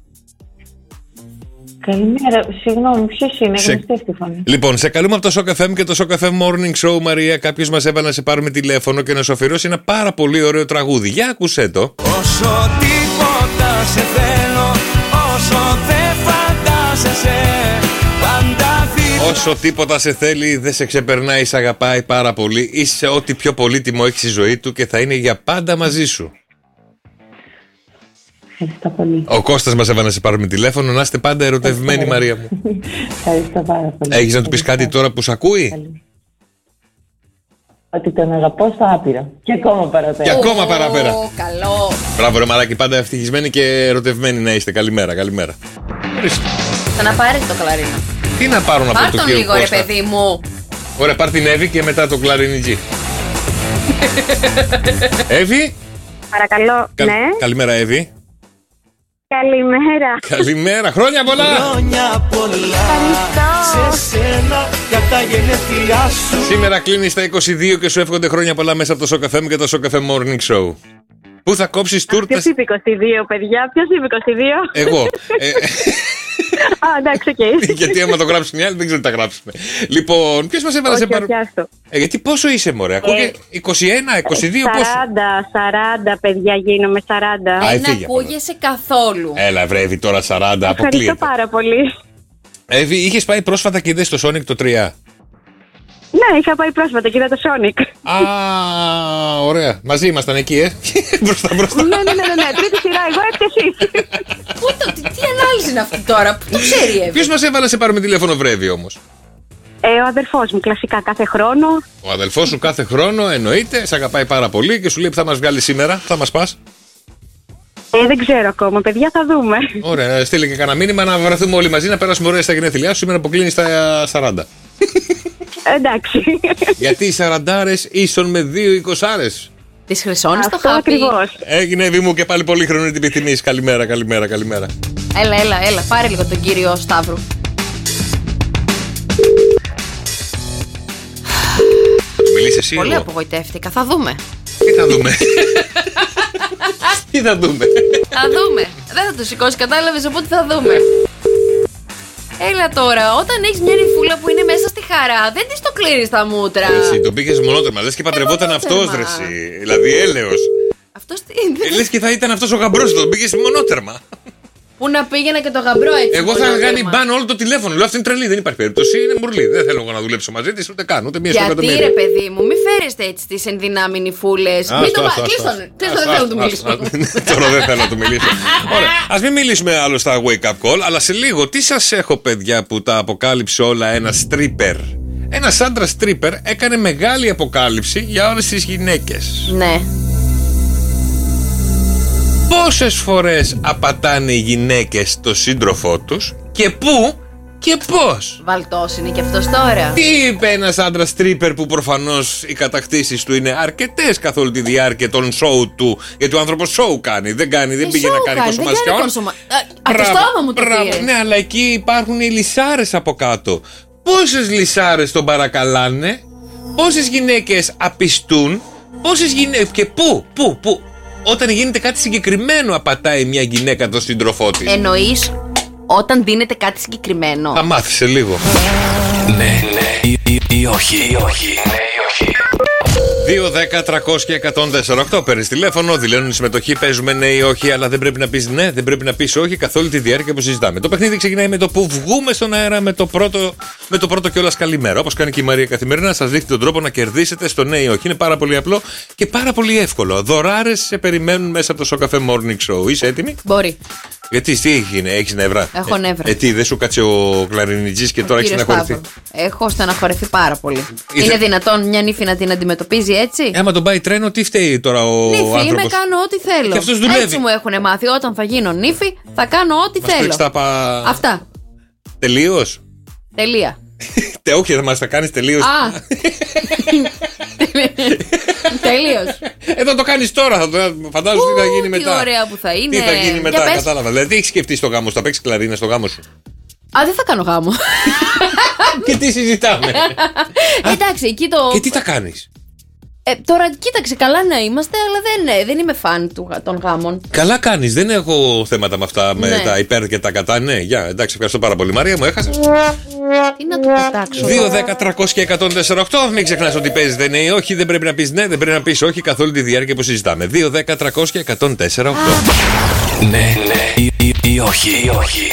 Καλημέρα, συγγνώμη, ποιος είναι, γνωστή αυτή τη φωνή. Λοιπόν, σε καλούμε από το Shock FM και το Shock FM Morning Show, Μαρία. Κάποιος μας έβαλε να σε πάρουμε τηλέφωνο και να σου αφιερώσει ένα πάρα πολύ ωραίο τραγούδι. Για άκουσέ το. Όσο τίποτα σε θέλω, όσο δεν φαντάζεσαι, πάντα δίπλα. Όσο τίποτα σε θέλει, δεν σε ξεπερνάει, σε αγαπάει πάρα πολύ. Είσαι ό,τι πιο πολύτιμο έχει στη ζωή του και θα είναι για πάντα μαζί σου. Ευχαριστώ πολύ. Ο Κώστας μας έβαλε να σε πάρουμε τηλέφωνο. Να είστε πάντα ερωτευμένοι, Μαρία μου. Ευχαριστώ πάρα πολύ. Έχεις να του πεις κάτι τώρα που σ' ακούει? Ότι τον αγαπώ στο άπειρο. Και ακόμα παραπέρα. Και ακόμα παραπέρα. Καλό. Μπράβο, ρε μαλάκι, πάντα ευτυχισμένοι και ερωτευμένοι να είστε. Καλημέρα, καλημέρα. Θα να πάρεις το κλαρίνο. Τι να πάρουν από το κύριο Κώστα? Πάρ' τον λίγο, ρε παιδί μου. Ωραία, πάρ' την Εύη και μετά το κλαρινιτζί. Εύη. Παρακαλώ, ναι. Καλημέρα, Εύη. Καλημέρα. Καλημέρα, χρόνια πολλά. Χρόνια πολλά. Σε σένα για τα γενέθλιά σου. Σήμερα κλείνεις τα 22 και σου εύχονται χρόνια πολλά μέσα από το Shock FM και το Shock FM Morning Show. Πού θα κόψεις τούρτες? Ποιος είπε 22, παιδιά, ποιος είπε 22? Εγώ. Α, εντάξει, οκ. Γιατί άμα το γράψουν οι άλλοι δεν ξέρω τι τα γράψουμε. Λοιπόν, ποιος μας έβαλε να σε πάρει? Γιατί πόσο είσαι, μωρέ? Ακούγε 21, 22, πόσο? 40, παιδιά, γίνομαι 40. Δεν ακούγεσαι καθόλου. Έλα, βρε, τώρα 40. Ευχαριστώ πάρα πολύ. Εύη, είχες πάει πρόσφατα και είδες το Sonic το 3? Ναι, είχα πάει πρόσφατα και είδα το Sonic. Α, ωραία. Μαζί ήμασταν εκεί, μπροστά. Ναι, τρίτη σειρά, εγώ έκτη εσύ. Τι ανάλυση είναι αυτή τώρα, που το ξέρει, Εύη? Ποιος μας έβαλε να σε πάρουμε τηλέφωνο, βρέβη όμως? Ο αδερφός μου, κλασικά κάθε χρόνο. Ο αδελφός σου κάθε χρόνο, εννοείται, σε αγαπάει πάρα πολύ και σου λέει που θα μας βγάλει σήμερα, θα μας πας? Δεν ξέρω ακόμα, παιδιά, θα δούμε. Ωραία, στείλε και κανένα μήνυμα να βρεθούμε όλοι μαζί να περάσουμε ωραία στα γενέθλιά σου σήμερα που κλείνει στα 40. Εντάξει. Γιατί οι 40άρες ίσον με 2 20άρες. Τις χρυσώνεις το χάπι. Ακριβώς. Έγινε, Εύη μου, και πάλι πολύ χρόνο την επιθυμείς. Καλημέρα. Έλα, πάρε λίγο τον κύριο Σταύρου. Θα του μιλήσει εσύ? Πολύ απογοητεύτηκα, θα δούμε. Τι θα δούμε? Τι θα δούμε? Θα δούμε. Δεν θα το σηκώσει, κατάλαβες, οπότε θα δούμε. Έλα τώρα, όταν έχεις μια νυφούλα που είναι μέσα στη χαρά, δεν της το κλείνεις τα μούτρα. Εσύ τον πήγες μονότερμα, λες και παντρευόταν αυτός, ρε εσύ. Δηλαδή έλεος. Αυτός τι? Λες και θα ήταν αυτός ο γαμπρός, τον πήγες μονότερμα. Πού να πήγαινε και το γαμπρό έτσι? Εγώ θα κάνει μπαν όλο το τηλέφωνο. Λέω αυτή είναι τρελή, δεν υπάρχει περίπτωση. Είναι μουρλή. Δεν θέλω εγώ να δουλέψω μαζί της, ούτε καν, ούτε μία στο εκατομμύριο. Γιατί, ρε παιδί μου, μην φέρεστε έτσι τις ενδυνάμει νυφούλες. Μην το κλείστον. Δεν θέλω να του μιλήσω. Τώρα δεν θέλω να του μιλήσω. Ωραία. Ας μην μιλήσουμε άλλο στα wake up call, αλλά σε λίγο τι σας έχω, παιδιά, που τα αποκάλυψε όλα ένα stripper. Ένας άντρας stripper έκανε μεγάλη αποκάλυψη για όλες τις γυναίκες. Ναι. Πόσες φορές απατάνε οι γυναίκες το σύντροφό τους και πού και πώς? Βαλτός είναι και αυτός τώρα. Τι είπε ένας άντρας stripper που προφανώς οι κατακτήσεις του είναι αρκετές καθ' όλη τη διάρκεια των show του? Γιατί ο άνθρωπος show κάνει, δεν πήγε να κάνει κονσομασιόν. Από το στόμα μου το πήρε. Ναι, αλλά εκεί υπάρχουν οι λυσάρες από κάτω. Πόσες λυσάρες τον παρακαλάνε? Πόσες γυναίκες απιστούν? Πόσες γυναίκες και πού? Όταν γίνεται κάτι συγκεκριμένο απατάει μια γυναίκα τον σύντροφό της. Εννοείς όταν δίνεται κάτι συγκεκριμένο? Θα μάθεις σε λίγο. Ναι ή όχι. 2-10-300-1048. Παίρνεις τηλέφωνο, δηλώνεις συμμετοχή, παίζουμε ναι ή όχι, αλλά δεν πρέπει να πεις ναι, δεν πρέπει να πεις όχι καθ' όλη τη διάρκεια που συζητάμε. Το παιχνίδι ξεκινάει με το που βγούμε στον αέρα με το πρώτο κιόλας καλημέρα. Όπως κάνει και η Μαρία καθημερινά, σας δείχνει τον τρόπο να κερδίσετε στο ναι ή όχι. Είναι πάρα πολύ απλό και πάρα πολύ εύκολο. Δωράρες σε περιμένουν μέσα από το Shock FM Morning Show. Είσαι έτοιμη? Μπορεί. Γιατί τι έχεις νεύρα? Έχω νεύρα. Τι δεν σου κάτσε ο κλαρινιτζής και τώρα έχεις στεναχωρηθεί? Έχω στεναχωρηθεί πάρα πολύ. Είναι δυνατόν μια νύφη να την αντιμετωπίζει έτσι? Άμα τον πάει τρένο, τι φταίει τώρα ο άνθρωπος? Νύφη, είμαι, κάνω ό,τι θέλω. Και αυτός δουλεύει. Έτσι μου έχουν μάθει. Όταν θα γίνω νύφη, θα κάνω ό,τι θέλω. Αυτά. Τελείως. Τελεία. Όχι, θα μας τα κάνεις τελείως. Τελείως. Εδώ το κάνεις τώρα, φαντάζομαι τι θα γίνει μετά. Τι ωραία που θα είναι. Τι θα γίνει μετά, κατάλαβα. Δηλαδή, τι έχεις σκεφτεί στο γάμο σου, θα παίξεις κλαρίνα στο γάμο σου? Δεν θα κάνω γάμο. Και τι συζητάμε. Εντάξει, εκεί το. Και τι θα κάνεις? Τώρα κοίταξε, καλά να είμαστε, αλλά δεν είμαι φαν των γάμων. Καλά κάνεις, δεν έχω θέματα με αυτά, με τα υπέρ και τα κατά. Ναι, εντάξει, ευχαριστώ πάρα πολύ. Μαρία, μου έχασες. Τι να το πετάξω. 2-10-300 και 148. Μην ξεχνάς ότι παίζετε ναι ή όχι. Δεν πρέπει να πεις ναι, δεν πρέπει να πεις όχι καθ' όλη τη διάρκεια που συζητάμε. 2-10-300 και 148. Ναι ή όχι.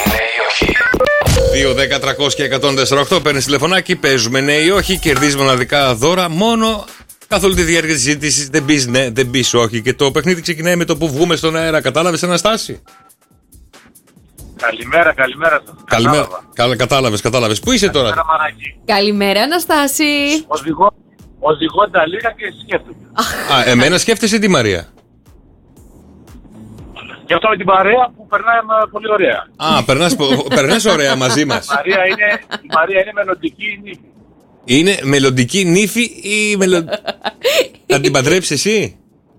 2-10-300 και 148. Παίρνεις τηλεφωνάκι, παίζουμε ναι ή όχι. Κερδίζεις μοναδικά δώρα μόνο καθ' όλη τη διάρκεια της συζήτησης. Δεν πεις ναι, δεν πεις όχι. Και το παιχνίδι ξεκινάει με το που βγούμε στον αέρα. Κατάλαβες, Αναστάση? Καλημέρα. Κατάλαβες. Πού είσαι τώρα? Καλημέρα, Αναστάση. Οδηγώντα λίγα και σκέφτομαι. Εμένα σκέφτεσαι τη Μαρία. Και αυτό με την παρέα που περνάει πολύ ωραία. Περνάς ωραία μαζί μας. Η Μαρία είναι μελλοντική νύφη. Είναι μελλοντική νύφη ή θα την παντρέψεις εσύ?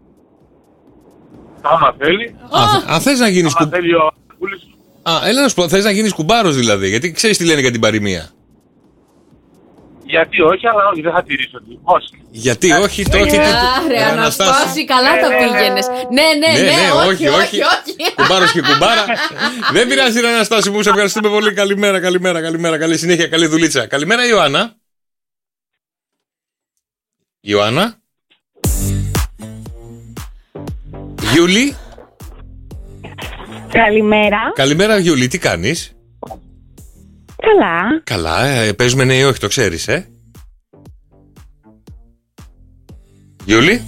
Άμα θέλει. Θες να γίνεις άμα θέλει ο Κούλης. Έλα να σου πω, θες να γίνεις κουμπάρος δηλαδή? Γιατί ξέρεις τι λένε για την παροιμία. Γιατί όχι, αλλά όχι, δεν θα τηρήσω. Γιατί όχι, το όχι. Ρε Αναστάση, καλά τα πήγαινες. Ναι, όχι. Κουμπάρος και κουμπάρα. Δεν πειράζει, ρε Αναστάση μου, σε ευχαριστούμε πολύ. Καλημέρα. Καλή συνέχεια, καλή δουλίτσα. Καλημέρα, Ιωάννα. Γιούλη. Καλημέρα, Γιούλη, τι κάνεις? Καλά, παίζουμε ναι ή όχι, το ξέρεις, Γιούλη.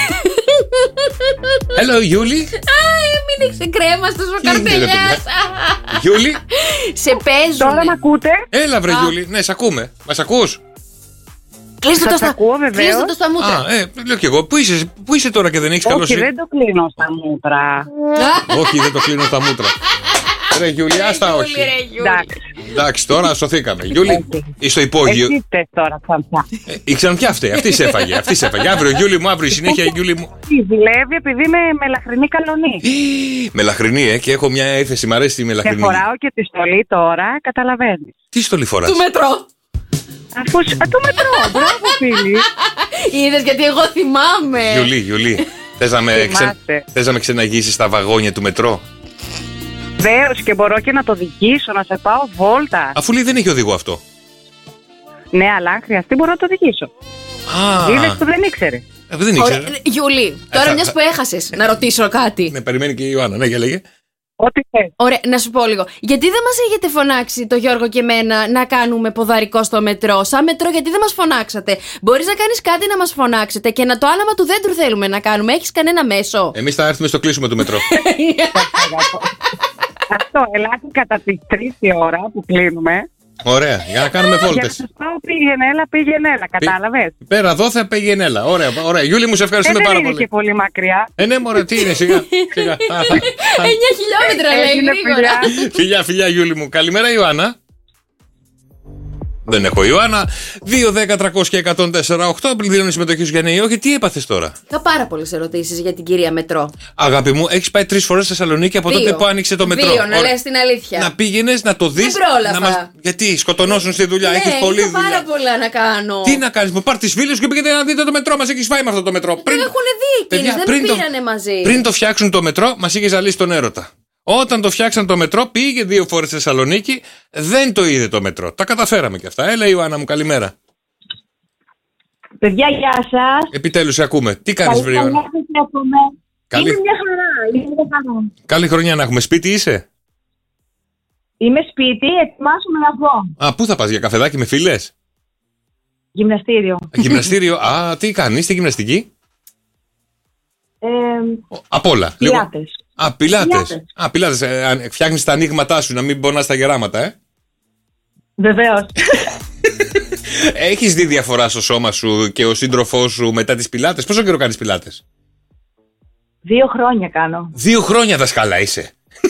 Hello, Γιούλη. Μην έχεις κρέμα στους καρτελιάς. Γιούλη. Σε παίζουν. Τώρα μ' ακούτε? Έλα βρε Γιούλη, ναι, σ' ακούμε. Μας ακούς? Κλείστε το στα μούτρα. Λέω κι εγώ, πού είσαι τώρα και δεν έχεις καλώσει? Όχι, δεν το κλείνω στα μούτρα. Όχι, δεν το κλείνω στα μούτρα. Ρε Γιούλη, άστα όχι. Εντάξει, τώρα σωθήκαμε. Γιούλη, είσαι στο υπόγειο. Εσύ θες τώρα ξανθιά. Η ξανθιά αυτή σε έφαγε. Αύριο Γιούλη μου, αύριο η συνέχεια Γιούλη μου. Δουλεύει επειδή είμαι μελαχρινή καλονή. Μελαχρινή, και έχω μια έφεση, μ' αρέσει τη μελαχρινή. Και φοράω και τη στολή τώρα, καταλαβαίνεις. Τι στολή φοράς? Του μετρό. Το μετρό, μπράβο φίλοι. Είδες, γιατί εγώ θυμάμαι. Γιούλη, θες να με ξεναγήσεις στα βαγόνια του μετρό? Βεβαίως, και μπορώ και να το οδηγήσω, να σε πάω βόλτα. Αφού λέει δεν έχει οδηγό αυτό. Ναι, αλλά αν χρειαστεί μπορώ να το οδηγήσω. Είδες που δεν ήξερε. Δεν ήξερε. Γιούλη, τώρα μιας που έχασες, να ρωτήσω κάτι. Ναι, περιμένει και η Ιωάννα, ναι, για λέγε. Ό,τι θες. Ωραία, να σου πω λίγο. Γιατί δεν μας έχετε φωνάξει το Γιώργο και εμένα να κάνουμε ποδαρικό στο μετρό? Σαν μετρό, γιατί δεν μας φωνάξατε? Μπορείς να κάνεις κάτι να μας φωνάξετε? Και να το άναμα του δέντρου θέλουμε να κάνουμε. Έχεις κανένα μέσο? Εμείς θα έρθουμε στο κλείσιμο του μετρό. Αυτό, ελάτε κατά τις 3 η ώρα που κλείνουμε. Ωραία, για να κάνουμε βόλτες. Για να σας πάω πήγαινε έλα, κατάλαβες. Πέρα δόθε, πήγαινε έλα. Ωραία. Γιούλη μου, σε ευχαριστούμε πάρα πολύ. Δεν είναι και πολύ μακριά. Ναι, μωρέ, τι είναι, σιγά. 9 χιλιόμετρα λέει γρήγορα. Φιλιά, Γιούλη μου. Καλημέρα, Ιωάννα. Δεν έχω Ιωάννα. 2-10-300 και 104-8. Πληρώνει συμμετοχή σου για ναι ή όχι. Τι έπαθες τώρα? Είχα πάρα πολλές ερωτήσεις για την κυρία Μετρό. Αγάπη μου, έχεις πάει 3 φορές στη Θεσσαλονίκη από τότε που άνοιξε το μετρό. 2, να λες την αλήθεια. Να πήγαινες να το δεις. Δεν πρόλαβα. Γιατί σκοτωνώσουν στη δουλειά, έχεις πολλή δουλειά. Πάρα πολλά να κάνω. Τι να κάνεις, μου πάρ' τις φίλες σου και πήγαινε να δείτε το μετρό. Μας έχεις φάει με αυτό το μετρό. Δεν έχουν δει εκείνες, δεν πήγανε μαζί. Πριν το φτιάξουν το μετρό, μας είχες ζαλίσει τον έρωτα. Όταν το φτιάξαν το μετρό, πήγε 2 φορές στη Θεσσαλονίκη, δεν το είδε το μετρό. Τα καταφέραμε και αυτά. Έλα, Ιωάννα μου, καλημέρα. Παιδιά, γεια σας. Επιτέλους, σε ακούμε. Τι κάνεις, βρε Ιωάννα? Είμαι μια χαρά. Καλή χρονιά να έχουμε. Σπίτι είσαι? Είμαι σπίτι, ετοιμάζομαι να βγω. Πού θα πας, για καφεδάκι με φίλες? Γυμναστήριο. Γυμναστήριο, τι κάνεις, τι γυμναστική? Απ' όλα. Πιλάτες. Πιλάτες. Φτιάχνεις τα ανοίγματά σου, να μην πονάς τα γεράματα, Βεβαίως. Έχεις δει διαφορά στο σώμα σου και ο σύντροφός σου μετά τις πιλάτες? Πόσο καιρό κάνεις πιλάτες? 2 χρόνια κάνω. 2 χρόνια δασκάλα είσαι?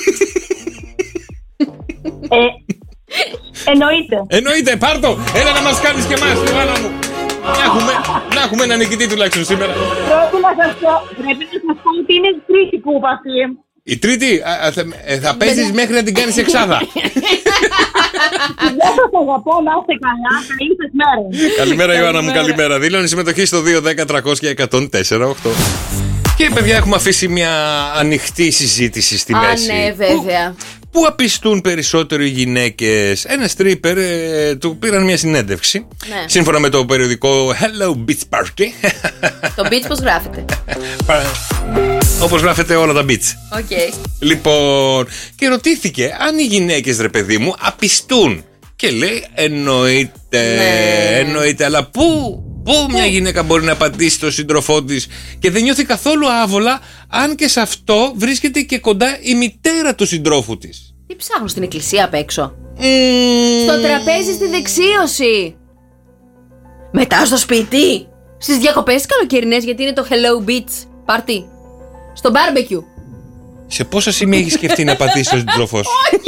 Εννοείται, πάρτο. Έλα να μας κάνεις και εμάς, Ιωάννα μου. Να έχουμε ένα νικητή τουλάχιστον σήμερα. Πρέπει να σας πω ότι είναι η τρίτη κούπα αυτή. Η τρίτη, θα παίζεις μέχρι να την κάνεις εξάδα. Δεν σας αγαπώ, να είστε καλά. Καλές μέρες. Καλημέρα Ιωάννα μου, καλημέρα. Δήλωνε συμμετοχή στο 210-300-1048. Και παιδιά, έχουμε αφήσει μια ανοιχτή συζήτηση στη μέση. Ναι, βέβαια. Πού απιστούν περισσότερο οι γυναίκες? Ένα stripper του πήραν μια συνέντευξη. Ναι. Σύμφωνα με το περιοδικό Hello Beach Party. Το beach πώς γράφεται? Όπως γράφεται όλα τα beach. Okay. Λοιπόν, και ρωτήθηκε αν οι γυναίκες, ρε παιδί μου, απιστούν. Και λέει, εννοείται, αλλά πού μια γυναίκα μπορεί να απαντήσει τον σύντροφό της και δεν νιώθει καθόλου άβολα, αν και σε αυτό βρίσκεται και κοντά η μητέρα του συντρόφου της. Τι ψάχνω στην εκκλησία απ' έξω? Στο τραπέζι στη δεξίωση. Μετά στο σπίτι. Στις διακοπές καλοκαιρινές, γιατί είναι το Hello Beach Party. Στο barbecue. Σε πόσα σημεία έχεις σκεφτεί να απαντήσει τον σύντροφό σου?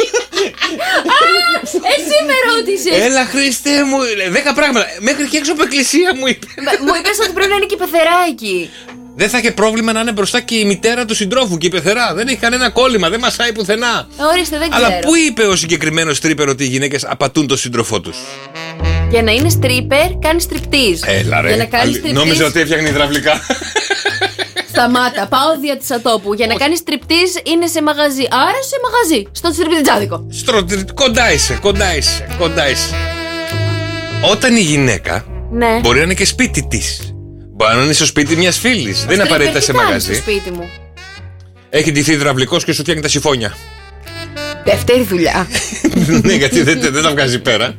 Εσύ με ρώτησες. Έλα Χριστέ μου, 10 πράγματα. Μέχρι και έξω από εκκλησία μου είπε. Μου είπες ότι πρέπει να είναι και η πεθερά εκεί. Δεν θα είχε πρόβλημα να είναι μπροστά και η μητέρα του συντρόφου και η πεθερά. Δεν έχει κανένα κόλλημα, δεν μασάει πουθενά. Ορίστε, δεν ξέρω. Αλλά πού είπε ο συγκεκριμένος stripper ότι οι γυναίκες απατούν τον σύντροφό τους? Για να είναι stripper, κάνει στριπτίζ. Έλα ρε. Για να κάνει στριπτίζ. Νόμιζα ότι έφτιαχνε υδραυλικά. Σταμάτα, πάω δια της ατόπου. Για να κάνει στριπτίζ είναι σε μαγαζί. Άρα σε μαγαζί. Στο στριπτιτζάδικο. Κοντά είσαι. Όταν η γυναίκα μπορεί να είναι και σπίτι της. Μπορεί να είναι στο σπίτι μιας φίλης. Δεν είναι απαραίτητα σε μαγαζί. Στο σπίτι μου. Έχει ντυθεί υδραυλικός και σου φτιάχνει τα σιφόνια. Δεύτερη δουλειά. Ναι, γιατί δεν τα βγάζει πέρα.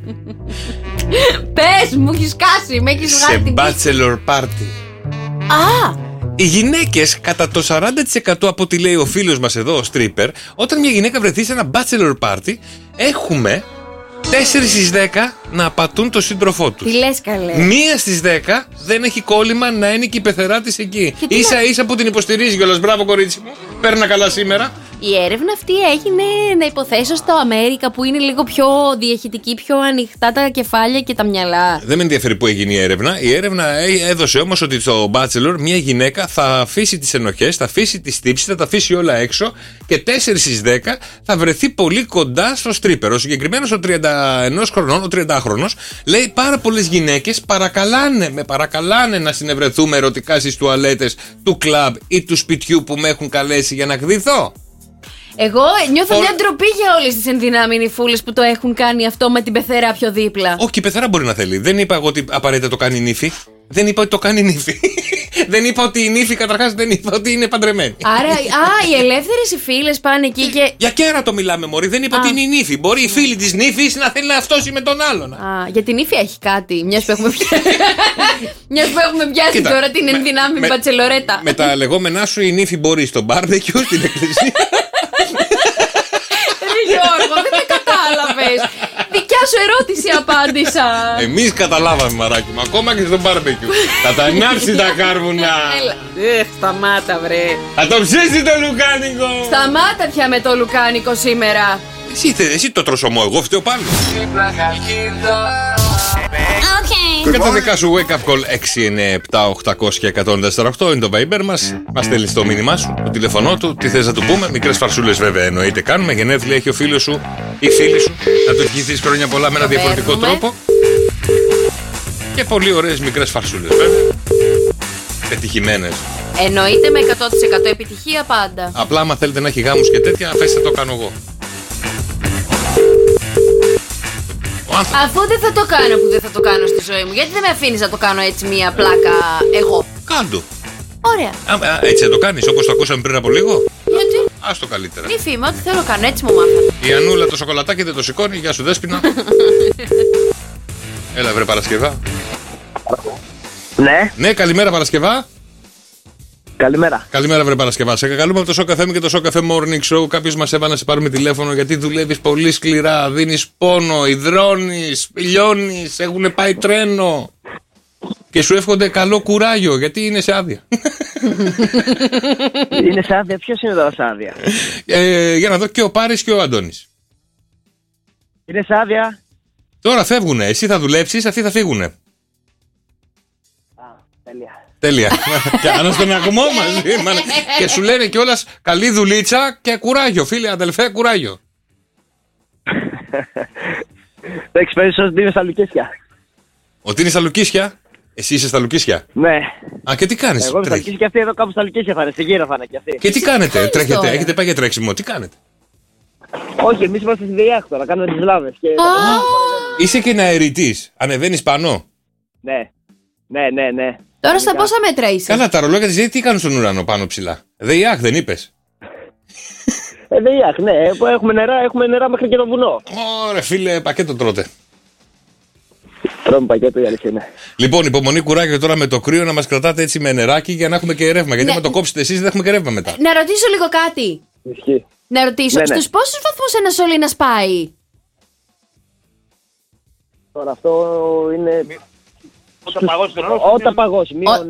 Πες, μου έχεις κάσει, με έχεις βγάλει την σε bachelor party. Α! Οι γυναίκες, κατά το 40% από ό,τι λέει ο φίλος μας εδώ, ο stripper, όταν μια γυναίκα βρεθεί σε ένα bachelor party, έχουμε 4 στις 10 να απατούν τον σύντροφό τους. Τι λες καλέ? 1 στις 10 δεν έχει κόλλημα να είναι και η πεθερά της εκεί. Ίσα που την υποστηρίζει κιόλας. Μπράβο κορίτσι μου, παίρνα καλά σήμερα. Η έρευνα αυτή έγινε, να υποθέσω, στο Αμέρικα, που είναι λίγο πιο διαχειτική, πιο ανοιχτά τα κεφάλια και τα μυαλά. Δεν με ενδιαφέρει που έγινε η έρευνα. Η έρευνα έδωσε όμως ότι στο Bachelor μια γυναίκα θα αφήσει τις ενοχές, θα αφήσει τις τύψεις, θα τα αφήσει όλα έξω και 4 στις 10 θα βρεθεί πολύ κοντά στο stripper. Ο συγκεκριμένος ο 31 χρονών, ο 30χρονος, λέει πάρα πολλές γυναίκες παρακαλάνε να συνευρεθούμε ερωτικά στις τουαλέτες του κλαμπ ή του σπιτιού που με έχουν καλέσει για να γδυθώ. Εγώ νιώθω μια ντροπή για όλες τις ενδυνάμει φούλες που το έχουν κάνει αυτό με την πεθερά πιο δίπλα. Όχι, η πεθερά μπορεί να θέλει. Δεν είπα εγώ ότι απαραίτητα το κάνει η νύφη. Δεν είπα ότι το κάνει η νύφη. Δεν είπα ότι η νύφη, καταρχάς, δεν είπα ότι είναι παντρεμένη. Άρα, οι ελεύθερες οι φίλες πάνε εκεί και. Για κέρατο μιλάμε, μωρή. Δεν είπα ότι είναι η νύφη. Μπορεί η φίλη της νύφης να θέλει να αυτόσει με τον άλλον. Για την νύφη έχει κάτι. Μιας που έχουμε πιάσει τώρα την ενδυνάμει μπατσελορέτα. Με τα λεγόμενά σου, η νύφη μπορεί στο μπάρμπεκιου, στην εκκλησία. Γιώργο, δεν με κατάλαβες. Δικιά σου ερώτηση απάντησα. Εμείς καταλάβαμε, μαράκι μου, ακόμα και στο μπάρμπεκιου. Θα τα ανάψει τα κάρβουνα. Σταμάτα, βρε. Θα το ψήσει το λουκάνικο. Σταμάτα πια με το λουκάνικο σήμερα. Εσύ το τροσωμό, εγώ φταίω πάλι. Και τα δικά σου wake up call 697-800-1048 είναι το Viber μας. Μας στέλνεις το μήνυμά σου, το τηλεφωνό του, τι θες να του πούμε. Μικρές φαρσούλες βέβαια εννοείται κάνουμε. Γενέθλια έχει ο φίλος σου ή φίλη σου. Να του ευχηθείς χρόνια πολλά με ένα διαφορετικό τρόπο. Και πολύ ωραίες μικρές φαρσούλες βέβαια. Πετυχημένες. Εννοείται με 100% επιτυχία πάντα. Απλά άμα θέλετε να έχει γάμους και τέτοια, αφέστε το κάνω εγώ. Αφού δεν θα το κάνω που δεν θα το κάνω στη ζωή μου, γιατί δεν με αφήνεις να το κάνω έτσι μία πλάκα εγώ? Κάντο. Ωραία. Έτσι θα το κάνεις όπως το ακούσαμε πριν από λίγο. Γιατί? Ας το καλύτερα. Μη φήμα, ό,τι θέλω κάνω, έτσι μου μάθανε. Η Ανούλα το σοκολατάκι δεν το σηκώνει. Γεια σου Δέσποινα. Έλα βρε Παρασκευά. Ναι, καλημέρα Παρασκευά. Καλημέρα. Καλημέρα, βρε Παρασκευά. Σε καλούμε από το Show Cafe και το Show Cafe Morning Show. Κάποιος μας έβαλε να σε πάρουμε τηλέφωνο γιατί δουλεύεις πολύ σκληρά. Δίνεις πόνο, υδρώνεις, λιώνεις, έχουν πάει τρένο. Και σου εύχονται καλό κουράγιο γιατί είναι σε άδεια. Είναι σε άδεια, ποιος είναι εδώ σε άδεια? Για να δω, και ο Πάρης και ο Αντώνης. Είναι σε άδεια. Τώρα φεύγουνε. Εσύ θα δουλέψεις, αυτοί θα φύγουνε. Τέλεια. Και αναστεναγμό μαζί. Και σου λένε κιόλας καλή δουλίτσα και κουράγιο. Φίλε, αδελφέ, κουράγιο. Το έχεις πέσει ότι είμαι στα Λουκίσια. Ότι είναι στα Λουκίσια? Εσύ είσαι στα Λουκίσια? Ναι. Α, και τι κάνεις? Εγώ είμαι στα Λουκίσια και αυτοί εδώ κάπου στα Λουκίσια θα είναι. Στη γύρα θα είναι και αυτοί. Και τι κάνετε? Τρέχετε? Έχετε πάει για τρέξιμο? Τι κάνετε? Όχι, εμείς είμαστε στη ΔΕΙΑΚ τώρα. Κάνουμε τις λάβες. Είσαι και αεριτής. Ανεβαίνεις πάνω? Ναι. Τώρα στα πόσα μέτρα είσαι? Καλά, τα ρολόγια της ΔΕΙΑΚ τι κάνουν στον ουρανό πάνω ψηλά? ΔΕΙΑΚ δεν είπες? ΔΕΙΑΚ, ναι. Έχουμε νερά μέχρι και το βουνό. Ωραία, φίλε, πακέτο τρώτε. Τρώμε πακέτο, η αλήθεια είναι. Λοιπόν, υπομονή, κουράγιο τώρα με το κρύο να μας κρατάτε έτσι με νεράκι για να έχουμε και ρεύμα. Γιατί άμα το κόψετε εσείς δεν έχουμε και ρεύμα μετά. Να ρωτήσω λίγο κάτι. Ισχύει. Να ρωτήσω, στους πόσους βαθμούς ένα σωλήνας πάει? Τώρα αυτό είναι. Όταν παγώσει. Μείον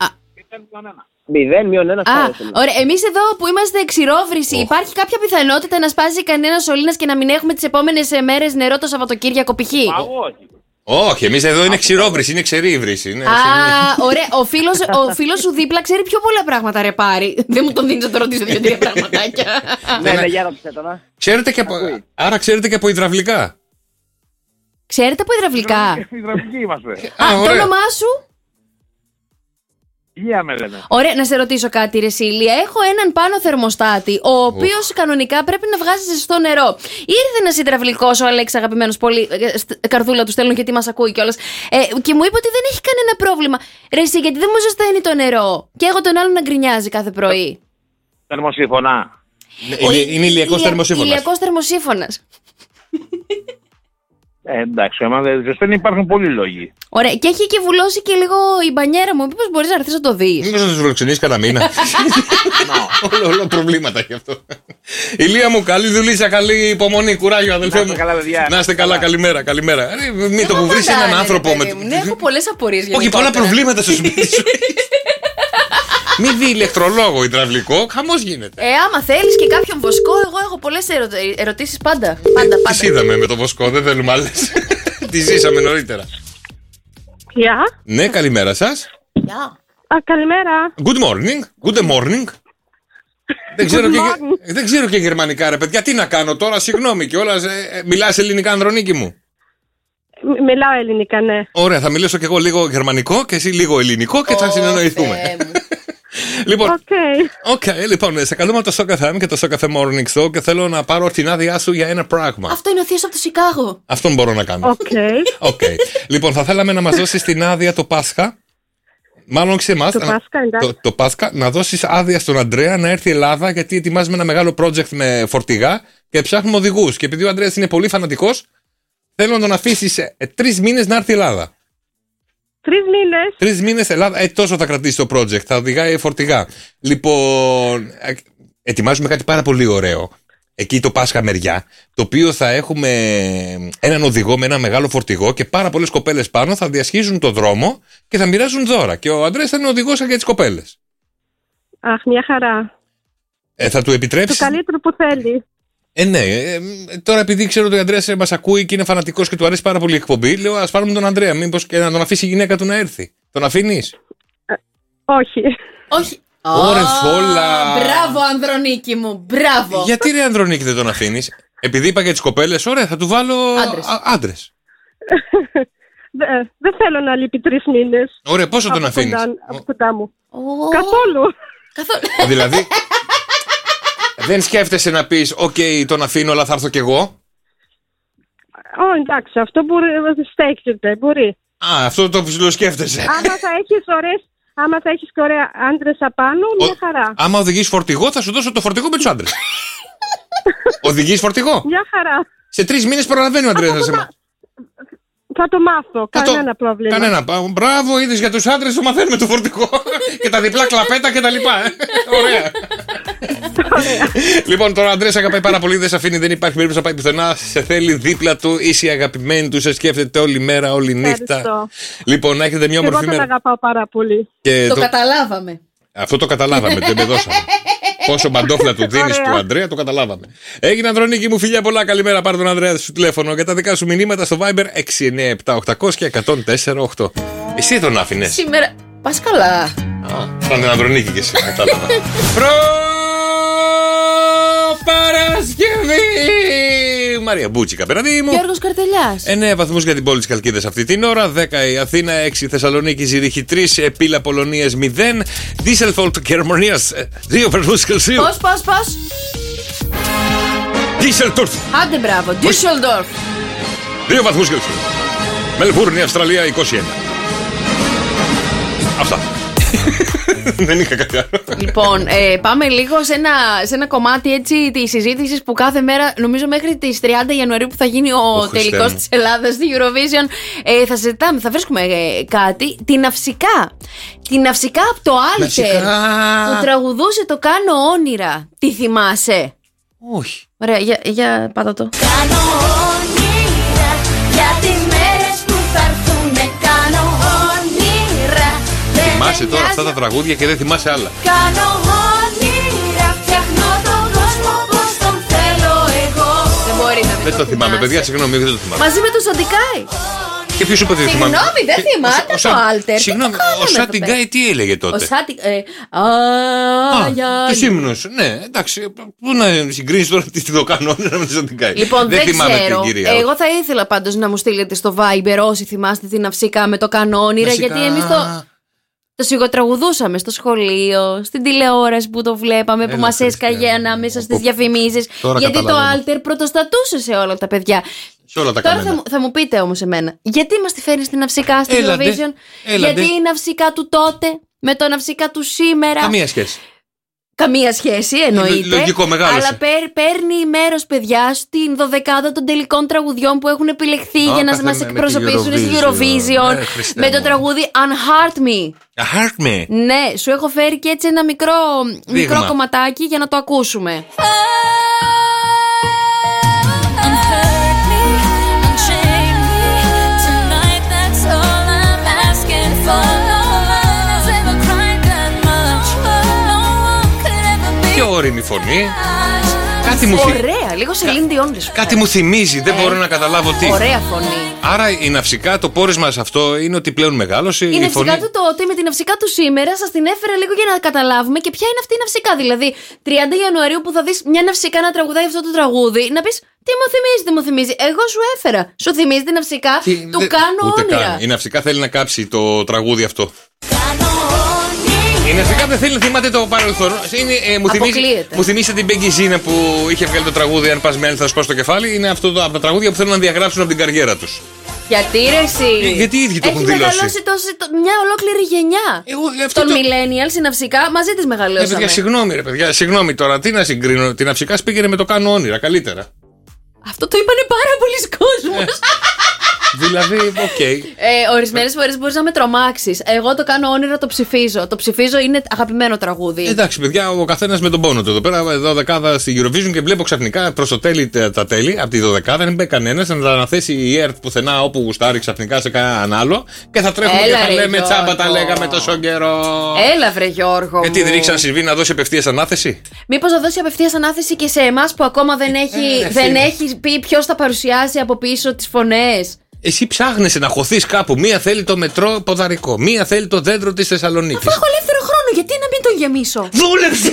0-1. Ωραία, εμείς εδώ που είμαστε εξηρόβρηση, υπάρχει κάποια πιθανότητα να σπάσει κανένα σωλήνας και να μην έχουμε τις επόμενες μέρες νερό το Σαββατοκύριακο π.χ.? Όχι, εμείς εδώ είναι ξηρόβρηση, είναι ξερή βρύση. Ωραία, ο φίλος σου δίπλα ξέρει πιο πολλά πράγματα, ρε πάρει. Δεν μου τον δίνεις να το ρωτήσω 2-3 πραγματάκια. Ναι, για ρωτήστε τώρα. Άρα ξέρετε και από υδραυλικά? Ξέρετε από υδραυλικά? Υδραυλικοί είμαστε. Το όνομά σου? Ηλία με λένε. Ωραία, να σε ρωτήσω κάτι, ρε Σίλια. Έχω έναν πάνω θερμοστάτη, ο οποίος κανονικά πρέπει να βγάζει ζεστό νερό. Ήρθε ένας υδραυλικός, ο Αλέξης αγαπημένος, πολύ καρδούλα του στέλνω γιατί μας ακούει κιόλας. Και μου είπε ότι δεν έχει κανένα πρόβλημα. Ρε εσύ, γιατί δεν μου ζεσταίνει το νερό? Και έχω τον άλλον να γκρινιάζει κάθε πρωί. Θερμοσύφωνα. Είναι ηλιακός θερμοσύφωνας. Ηλιακός θερμοσύφωνας. Εντάξει, άμα δεν ζεσταίνει υπάρχουν πολλοί λόγοι. Ωραία, και έχει και βουλώσει και λίγο η μπανιέρα μου. Μήπως μπορείς να έρθεις να το δεις? Μήπως να τους φιλοξενείς κανένα μήνα? Όλα προβλήματα γι' αυτό. Ηλία μου, καλή δουλίτσα, καλή υπομονή, κουράγιο, αδελφέ μου. Να είστε καλά, καλημέρα. Μην το που βρεις έναν άνθρωπο. Ναι, έχω πολλές απορίες. Όχι, πολλά προβλήματα στο σπίτι σου. Μη δει ηλεκτρολόγο υδραυλικό, χαμός γίνεται. Άμα θέλεις και κάποιον βοσκό, εγώ έχω πολλές ερωτήσεις πάντα. Τις είδαμε με το βοσκό, δεν θέλουμε άλλες. Τις ζήσαμε νωρίτερα. Γεια. Ναι, καλημέρα σας. Καλημέρα. Good morning. Good morning. Δεν ξέρω και γερμανικά, ρε παιδιά. Τι να κάνω τώρα, συγγνώμη κιόλας. Μιλάς ελληνικά, Ανδρονίκη μου? Μιλάω ελληνικά, ναι. Ωραία, θα μιλήσω κι εγώ λίγο γερμανικό και εσύ λίγο ελληνικό και θα συνεννοηθούμε. Λοιπόν, σε καλούμε από το Show FM και το Show Cafe Morning Show και θέλω να πάρω την άδειά σου για ένα πράγμα. Αυτό είναι ο θείος από το Σικάγο. Αυτόν μπορώ να κάνω. Λοιπόν, θα θέλαμε να μας δώσεις την άδεια το Πάσχα. Μάλλον σε εμάς, το Πάσχα, να δώσεις άδεια στον Ανδρέα να έρθει η Ελλάδα, γιατί ετοιμάζουμε ένα μεγάλο project με φορτηγά και ψάχνουμε οδηγούς. Και επειδή ο Ανδρέας είναι πολύ φανατικός, θέλω να τον αφήσεις 3 μήνες να έρθει η Ελλάδα. 3 μήνες. 3 μήνες Ελλάδα, τόσο θα κρατήσει το project. Θα οδηγάει φορτηγά. Λοιπόν, ετοιμάζουμε κάτι πάρα πολύ ωραίο. Εκεί το Πάσχα μεριά, το οποίο θα έχουμε έναν οδηγό με ένα μεγάλο φορτηγό και πάρα πολλές κοπέλες πάνω θα διασχίζουν το δρόμο και θα μοιράζουν δώρα. Και ο Ανδρέας θα είναι οδηγός για τις κοπέλες. Αχ, μια χαρά. Θα του επιτρέψει. Το καλύτερο που θέλει. Ναι, τώρα επειδή ξέρω ότι ο Ανδρέας μας ακούει και είναι φανατικός και του αρέσει πάρα πολύ η εκπομπή, λέω ας πάρουμε τον Ανδρέα, μήπως και να τον αφήσει η γυναίκα του να έρθει. Τον αφήνεις? Όχι. Ωρε φόλα. Μπράβο, Ανδρονίκη μου, μπράβο. Γιατί ρε Ανδρονίκη δεν τον αφήνεις? Επειδή είπα για τις κοπέλες, ωραία, θα του βάλω άντρες. Δεν θέλω να λείπει 3 μήνες. Ωραία, πόσο τον αφήνεις? Από κοντά μου. Καθόλου. Δηλαδή, δεν σκέφτεσαι να πεις, τον αφήνω, αλλά θα έρθω κι εγώ? Εντάξει, αυτό στέκεται, μπορεί. Αυτό το σκέφτεσαι. Άμα θα έχεις και ωραία άντρες απάνω, μια χαρά. Άμα οδηγείς φορτηγό, θα σου δώσω το φορτηγό με τους άντρες. Οδηγείς φορτηγό? Μια χαρά. Σε 3 μήνες προλαβαίνει ο Ανδρέας να σε μάθει. Θα το μάθω, κανένα πρόβλημα. Μπράβο, είδες, για τους άντρες το μαθαίνουμε το φορτηγό. Και τα διπλά κλαπέτα και τα λοιπά. Ωραία. Λοιπόν, τώρα ο Ανδρέας αγαπάει πάρα πολύ, δεν σε αφήνει, δεν υπάρχει περίπτωση να πάει πουθενά. Σε θέλει δίπλα του, είσαι η αγαπημένη του, σε σκέφτεται όλη μέρα, όλη νύχτα. Λοιπόν, να έχετε μια όμορφη μέρα. Εγώ τον αγαπάω πάρα πολύ. Το καταλάβαμε. Αυτό το καταλάβαμε, δεν με δώσαμε. Πόσο μπαντόφλα του δίνεις του Ανδρέα, το καταλάβαμε. Έγινε, Ανδρονίκη μου, φιλιά πολλά, καλημέρα. Πάρε τον Ανδρέα στο τηλέφωνο για τα δικά σου μηνύματα στο Viber 697-800 και 104-8. Εσύ τον άφηνες? Σήμερα. Πας καλά. Σαν τον Ανδρονίκη και εσύ, κατάλαβα. Παρασκευή! Μαρία Μπούτσικα, παιδί μου. Γιώργος Καρτελιάς. 9 βαθμούς για την πόλη της Χαλκίδας αυτή την ώρα. 10 η Αθήνα, 6 η Θεσσαλονίκη, Ζηρίχη 3, Πύλα Πολωνίας 0, Ντίσσελφολτ Γερμανίας 2 βαθμούς Κελσίου. Πώς. Ντίσσελτορφ. Άντε μπράβο, Ντίσσελντορφ. 2 βαθμούς Κελσίου. Μελβούρνη, Αυστραλία 21. Αυτά. Δεν είχα κάτι άλλο. Λοιπόν, πάμε λίγο σε ένα κομμάτι έτσι τη συζήτηση που κάθε μέρα, νομίζω μέχρι τις 30 Ιανουαρίου που θα γίνει ο τελικός της Ελλάδας στη Eurovision, θα συζητάμε, θα βρίσκουμε κάτι. Την Ναυσικά από το Alter που τραγουδούσε το Κάνω όνειρα. Τι θυμάσαι? Όχι. Ωραία, για πάτα το. Κάνω όνειρα για τις μέρες που θα έρθουνε. Κάνω όνειρα. Θυμάσαι τώρα αυτά τα τραγούδια και δεν θυμάσαι άλλα. Κάνω όνειρα, φτιάχνω τον κόσμο πως τον θέλω εγώ. Δεν μπορεί να δεν το θυμάμαι, παιδιά, συγγνώμη, δεν το θυμάμαι. Μαζί με το Σαντικάι. Και ποιος σου είπε ότι δεν θυμάμαι? Συγγνώμη, δεν θυμάται το Alter. Συγγνώμη, ο Σαντικάι τι έλεγε τότε? Τους ύμνους, ναι, εντάξει. Πού να συγκρίνεις τώρα τι το κάνω με το Σαντικάι? Λοιπόν, δεν ξέρω. Εγώ θα ήθελα πάντως να μου στείλετε στο Viber όσοι θυμάστε την Ναυσικά με το Κάνω όνειρα, γιατί εμείς το σιγοτραγουδούσαμε στο σχολείο, στην τηλεόραση που το βλέπαμε, που μας έσκαγε ανάμεσα στις διαφημίσεις. Γιατί το Alter πρωτοστατούσε σε όλα τα παιδιά. Τώρα θα μου πείτε όμως εμένα, γιατί μας τη φέρνει στην Ναυσικά στην Eurovision? Γιατί η Ναυσικά του τότε με το Ναυσικά του σήμερα? Καμία σχέση, εννοείται. Λογικό, αλλά παίρνει μέρος, παιδιά, στην 12η των τελικών τραγουδιών που έχουν επιλεχθεί για να μας εκπροσωπήσουν στη Eurovision. Με το τραγούδι Unheart Me. Unheart Me. Ναι, σου έχω φέρει και έτσι ένα μικρό κομματάκι για να το ακούσουμε. Πιο όριμη φωνή. Ωραία, λίγο Celine Dion. Κάτι μου θυμίζει, δεν μπορώ να καταλάβω τι. Ωραία φωνή. Άρα η Ναυσικά, το πόρισμα σε αυτό είναι ότι πλέον μεγάλωσε. Η Ναυσικά του τότε με την Ναυσικά του σήμερα, σας την έφερα λίγο για να καταλάβουμε και ποια είναι αυτή η Ναυσικά. Δηλαδή, 30 Ιανουαρίου που θα δεις μια Ναυσικά να τραγουδάει αυτό το τραγούδι, να πεις τι μου θυμίζει, τι μου θυμίζει. Εγώ σου έφερα. Σου θυμίζει την Ναυσικά του Κάνω όνειρα. Η Ναυσικά θέλει να κάψει το τραγούδι αυτό. Η Ναυσικά δεν θέλει να θυμάται το παρελθόν. Μου θυμίζει την Μπέγκι Ζίνα που είχε βγάλει το τραγούδι Αν πας με άλλη θα σπάσει το κεφάλι. Είναι αυτό από τα τραγούδια που θέλουν να διαγράψουν από την καριέρα τους. Γιατί ρε εσύ? Γιατί οι ίδιοι το έχουν δηλώσει. Έχει μεγαλώσει μια ολόκληρη γενιά. Των millennials, η Ναυσικά μαζί της μεγαλώσαμε. Παιδιά, συγγνώμη ρε παιδιά, συγγνώμη τώρα. Τι να συγκρίνω? Την Ναυσικά πήγαινε με το Κάνω όνειρα καλύτερα. Αυτό το είπανε πάρα πολλοί κόσμος. Δηλαδή, οκ. Ορισμένες φορές μπορείς να με τρομάξεις. Εγώ το Κάνω όνειρα, το ψηφίζω. Το ψηφίζω, είναι αγαπημένο τραγούδι. Εντάξει, παιδιά, ο καθένας με τον πόνο του. Εδώ πέρα, 12η στη Eurovision και βλέπω ξαφνικά προς το τέλη τα τέλη, από τη 12η δεν μπαίνει κανένας να τα αναθέσει η ΕΡΤ πουθενά όπου γουστάρει ξαφνικά σε κανέναν άλλο και θα τρέχουμε και θα λέμε τσάμπα τα λέγαμε τόσο καιρό. Έλα, βρε Γιώργο. Γιατί δεν έχει ξανασυμβεί να δώσει απευθείας ανάθεση? Μήπως να δώσει απευθείας ανάθεση και σε εμάς που ακόμα δεν έχει πει ποιος θα παρουσιάσει από πίσω τις φωνές? Εσύ ψάχνεσαι να χωθείς κάπου. Μία θέλει το μετρό ποδαρικό, μία θέλει το δέντρο της Θεσσαλονίκης. Αφού έχω ελεύθερο χρόνο, γιατί να μην τον γεμίσω? Δούλεψε!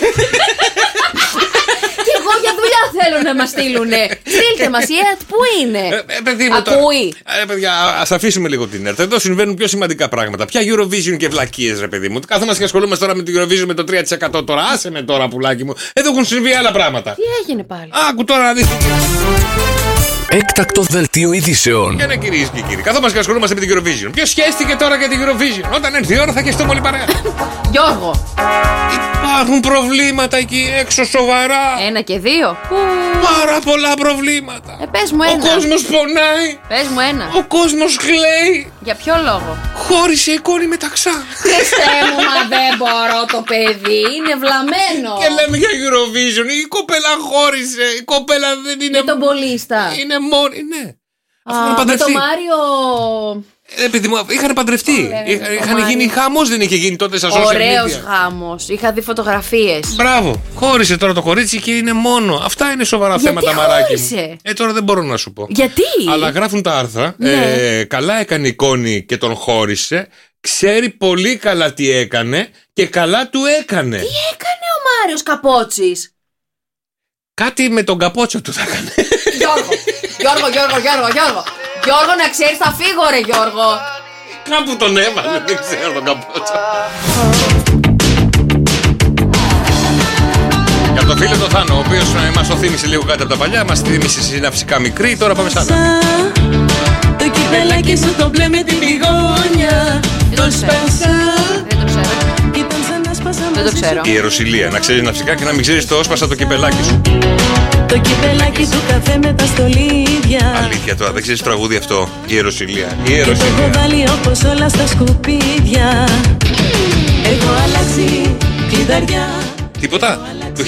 Και εγώ για δουλειά θέλω να μας στείλουνε. Στείλτε μας, η ΕΡΤ πού είναι? Ακούει. Παιδιά, ας αφήσουμε λίγο την ΕΡΤ. Εδώ συμβαίνουν πιο σημαντικά πράγματα. Πια Eurovision και βλακίες, ρε παιδί μου. Κάθομαστε και ασχολούμαστε τώρα με την Eurovision με το 3%. Τώρα άσε με τώρα, πουλάκι μου. Εδώ έχουν συμβεί άλλα πράγματα. Τι έγινε πάλι? Άκου τώρα να δεις. Έκτακτο δελτίο ειδήσεων. Και ναι, κυρίες και κύριοι, καθόμαστε και ασχολούμαστε με την Eurovision. Ποιος σχέστηκε τώρα για την Eurovision? Όταν έρθει η ώρα θα χεστούμε όλοι παρέα. Γιώργο. Υπάρχουν προβλήματα εκεί έξω σοβαρά. 1 και 2. Πάρα πολλά προβλήματα. Πες μου ένα. Ο κόσμος πονάει. Πες μου ένα. Ο κόσμος κλαίει. Για ποιο λόγο? Χώρισε η κόρη μεταξά. Χριστέ μου, μα δεν μπορώ το παιδί. Είναι βλαμμένο. Και λέμε για Eurovision. Η κοπέλα χώρισε. Η κοπέλα δεν είναι. Με τον Πολίστα. Είναι μόνη, ναι. Με τον Μάριο. Επειδή μου είχαν παντρευτεί. Είχαν γίνει χαμός, δεν είχε γίνει τότε στα social media. Ωραίος χαμός. Είχα δει φωτογραφίες. Μπράβο. Χώρισε τώρα το κορίτσι και είναι μόνο. Αυτά είναι σοβαρά θέματα, μαράκι μου. Τώρα δεν μπορώ να σου πω. Γιατί? Αλλά γράφουν τα άρθρα. Ναι. Καλά έκανε η Κόνη και τον χώρισε. Ξέρει πολύ καλά τι έκανε και καλά του έκανε. Τι έκανε ο Μάριος Καπότσης? Κάτι με τον καπότσο του θα έκανε. Γιώργο, να ξέρεις, θα φύγω ρε Γιώργο. Κάπου τον έβαλε, δεν ξέρω τον καπότσο. Για το φίλο τον Θάνο, ο οποίος μας το θύμισε λίγο κάτι από τα παλιά, μας θύμισε συναυσικά μικρή, τώρα πάμε σαν. Το κυπελάκι σου το μπλε με την πηγόνια. Το σπάσα. Δεν το ξέρω. Η Ιεροσυλία, να ξέρεις ναυσικά και να μην ξέρεις το όσπασα το κυπελάκι σου. Το κυπελάκι του καφέ με τα στολίδια. Αλήθεια τώρα, δεν ξέρεις το τραγούδι αυτό. Η Ιεροσυλία. Και το έχω βάλει όπως όλα στα σκουπίδια. Έχω αλλάξει κλειδαριά. Τίποτα. Το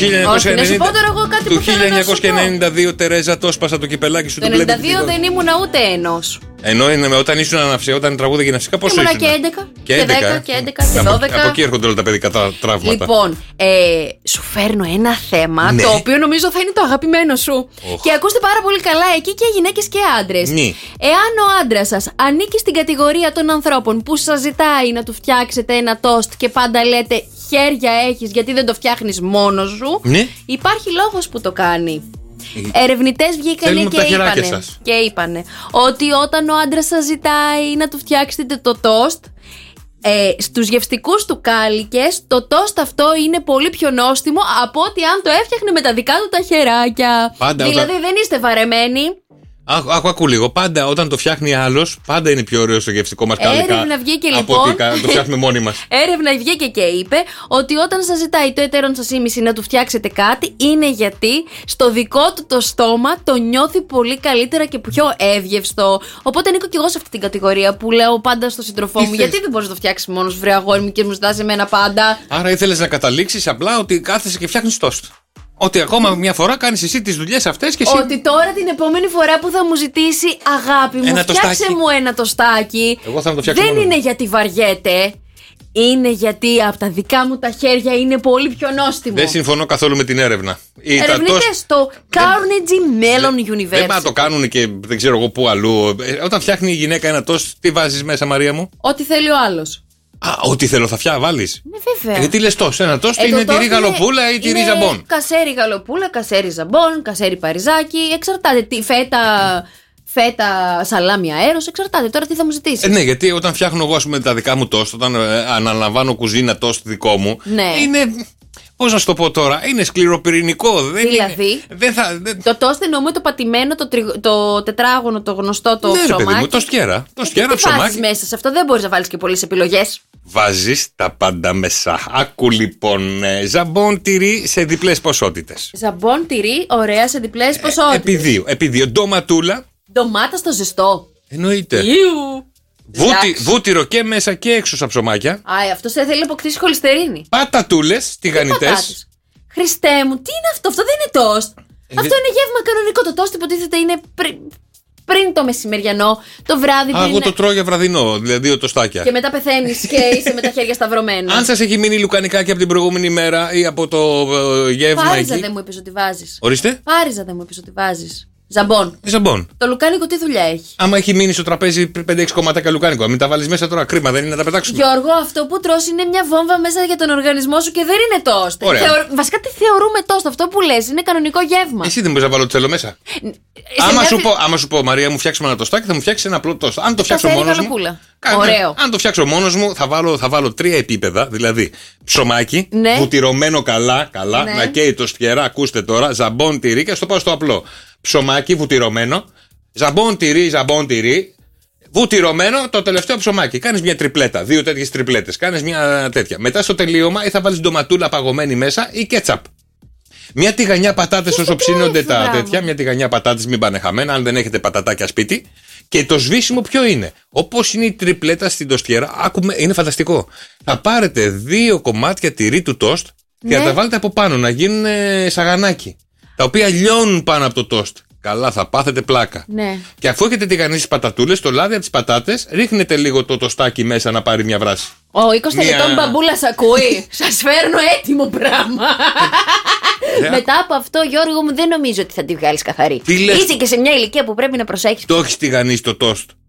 1992 Τερέζα, το έσπασα το κυπελάκι σου. Το 92 δεν ήμουνα ούτε ενός. Ενώ όταν ήσουν αναψία, όταν τραγούδαγε ναυσικά, πόσο ήσουν? Ήμουνα και 11 και 10 και 12. Από εκεί έρχονται όλα τα παιδικά τραύματα. Λοιπόν, σου φέρνω ένα θέμα, το οποίο νομίζω θα είναι το αγαπημένο σου. Και ακούστε πάρα πολύ καλά, εκεί και γυναίκες και άντρες. Εάν ο άντρας σας ανήκει στην κατηγορία των ανθρώπων που σας ζητάει να του φτιάξετε ένα τόστ και πάντα λέτε χέρια έχεις γιατί δεν το φτιάχνεις μόνος σου, υπάρχει λόγος που το κάνει. Ερευνητές βγήκαν και είπανε ότι όταν ο άντρας σας ζητάει να του φτιάξετε το τόστ, στους γευστικούς του κάλικες, το τόστ αυτό είναι πολύ πιο νόστιμο από ότι αν το έφτιαχνε με τα δικά του τα χεράκια. Δηλαδή δεν είστε βαρεμένοι. Άκου λίγο. Πάντα όταν το φτιάχνει άλλος, πάντα είναι πιο ωραίο στο γευστικό μας κάλικα. Έρευνα βγήκε από λοιπόν. ότι το φτιάχνουμε μόνοι μας. Έρευνα βγήκε και είπε ότι όταν σας ζητάει το εταίρον σας ήμιση να του φτιάξετε κάτι, είναι γιατί στο δικό του το στόμα το νιώθει πολύ καλύτερα και πιο εύγευστο. Οπότε ανήκω και εγώ σε αυτή την κατηγορία που λέω πάντα στο σύντροφό μου: γιατί δεν μπορείς να το φτιάξεις μόνος, βρε αγόρι μου, και μου ζητάς εμένα πάντα. Άρα ήθελες να καταλήξεις απλά ότι κάθεσαι και φτιάχνεις τόστ. Ότι ακόμα μια φορά κάνεις εσύ τις δουλειές αυτές και εσύ. Ότι τώρα την επόμενη φορά που θα μου ζητήσει, αγάπη μου, φτιάξε μου ένα τοστάκι. Εγώ θα το φτιάξω δεν είναι γιατί βαριέται. Είναι γιατί από τα δικά μου τα χέρια είναι πολύ πιο νόστιμο. Δεν συμφωνώ καθόλου με την έρευνα. Ερευνητές στο Carnegie Mellon University. Δεν να το κάνουν και δεν ξέρω εγώ πού αλλού. Όταν φτιάχνει η γυναίκα ένα τόστ, τι βάζεις μέσα, Μαρία μου? Ό,τι θέλει ο άλλος. Ό,τι θέλω θα βάλεις. Ναι, βέβαια. Γιατί λες τόστ, ένα τόστ είναι τυρί γαλοπούλα ή τυρί ζαμπόν. Κασέρι γαλοπούλα, κασέρι ζαμπόν, κασέρι παριζάκι. Εξαρτάται τι φέτα, σαλάμι αέρος, εξαρτάται τώρα τι θα μου ζητήσει. Ναι, γιατί όταν φτιάχνω εγώ με τα δικά μου τόστ, όταν αναλαμβάνω κουζίνα τόστ δικό μου, είναι. Πώς να σου το πω τώρα, είναι σκληροπυρηνικό. Δηλαδή, το τόστ εννοούμε το πατημένο, το τετράγωνο, το γνωστό, το ψωμάκι. Ναι, παιδί μου, το στιέρα. Τι βάζεις μέσα σε αυτό, δεν μπορείς να βάλεις και πολλές επιλογές. Βάζεις τα πάντα μέσα. Άκου λοιπόν, ζαμπόν τυρί σε διπλές ποσότητες. Ζαμπόν τυρί, ωραία, σε διπλές ποσότητες. Επί δύο. Ντοματούλα. Ντομάτα στο ζεστό. Εννοείται. Βούτυρο και μέσα και έξω στα ψωμάκια. Αυτό θέλει να αποκτήσει χολυστερίνη. Πατατούλες, τηγανιτές. Χριστέ μου, τι είναι αυτό? Αυτό δεν είναι τόστ. Αυτό είναι γεύμα κανονικό. Το τόστ υποτίθεται είναι πριν το μεσημεριανό, το βράδυ. Εγώ το τρώω για βραδινό, δηλαδή 2 τοστάκια. Και μετά πεθαίνεις και είσαι με τα χέρια σταυρωμένα. Αν σας έχει μείνει λουκανικάκι από την προηγούμενη μέρα ή από το γεύμα. Πάριζα δεν μου είπες ότι βάζεις. Ορίστε. Πάριζα δεν μου είπες ότι βάζεις. Ζαμπόν. Το λουκάνικο τι δουλειά έχει? Άμα έχει μείνει στο τραπέζι 5-6 κομματάκια λουκάνικο, μην τα βάλεις μέσα τώρα, κρίμα δεν είναι να τα πετάξουμε. Γιώργο, αυτό που τρως είναι μια βόμβα μέσα για τον οργανισμό σου και δεν είναι τόστ. Βασικά τι θεωρούμε τόστ? Αυτό που λες είναι κανονικό γεύμα. Εσύ δεν μπορείς να βάλω το τσέλο μέσα. Άμα σου πω, Μαρία, μου φτιάξουμε ένα τοστάκι, θα μου φτιάξεις ένα απλό τόστ. Αν το φτιάξω μόνος μου. Ωραίο. Αν το φτιάξω μόνος μου, θα βάλω 3 επίπεδα. Δηλαδή ψωμάκι, βουτυρωμένο καλά, να καίει το στιέρα, ακούστε τώρα, ζαμπόν τυρί και στο πάω στο απλό. Ψωμάκι βουτυρωμένο, ζαμπόν τυρί, βουτυρωμένο το τελευταίο ψωμάκι. Κάνεις μια τριπλέτα, 2 τέτοιες τριπλέτες. Κάνεις μια τέτοια. Μετά στο τελείωμα ή θα βάλεις ντοματούλα παγωμένη μέσα ή κέτσαπ. Μια τηγανιά πατάτες όσο ψήνονται τα τέτοια. Μια τηγανιά πατάτες, μην πάνε χαμένα, αν δεν έχετε πατατάκια σπίτι. Και το σβήσιμο ποιο είναι? Όπως είναι η τριπλέτα στην τοστιέρα, άκουμε, είναι φανταστικό. Θα πάρετε 2 κομμάτια τυρί του τόστ και θα τα βάλετε από πάνω να γίνουν σαγανάκι. Τα οποία λιώνουν πάνω από το τόστ. Καλά, θα πάθετε πλάκα. Ναι. Και αφού έχετε τηγανίσει πατατούλες, το λάδι από τις πατάτες, ρίχνετε λίγο το τοστάκι μέσα να πάρει μια βράση. Ο 20 ετών μπαμπούλας ακούει. Σας φέρνω έτοιμο πράγμα. Μετά από αυτό, Γιώργο μου, δεν νομίζω ότι θα τη βγάλεις καθαρή. Είσαι και σε μια ηλικία που πρέπει να προσέχεις. Το έχεις τηγανίσει το τόστ?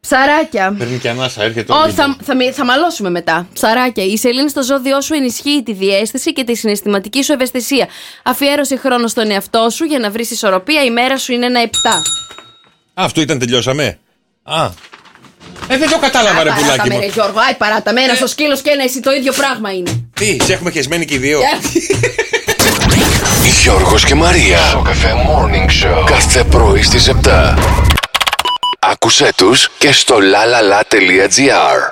Ψαράκια. Παίρνει και ανάσα, έρχεται Όχι, θα μαλώσουμε μετά. Ψαράκια. Η σελήνη στο ζώδιό σου ενισχύει τη διαίσθηση και τη συναισθηματική σου ευαισθησία. Αφιέρωσε χρόνο στον εαυτό σου για να βρεις ισορροπία. Η μέρα σου είναι ένα 7. Αυτό ήταν, τελειώσαμε. Δεν το κατάλαβα, ρε πουλάκι μου. Παράτα με, Γιώργο. Παράτα με. Ένας ο σκύλος και ένα εσύ, το ίδιο πράγμα είναι. Τι, σε έχουμε χεσμένοι και οι δύο. Γιώργος και Μαρία. Στο Cafe Morning Show. Κάθε πρωί στις 7. Άκουσέ τους και στο lalala.gr.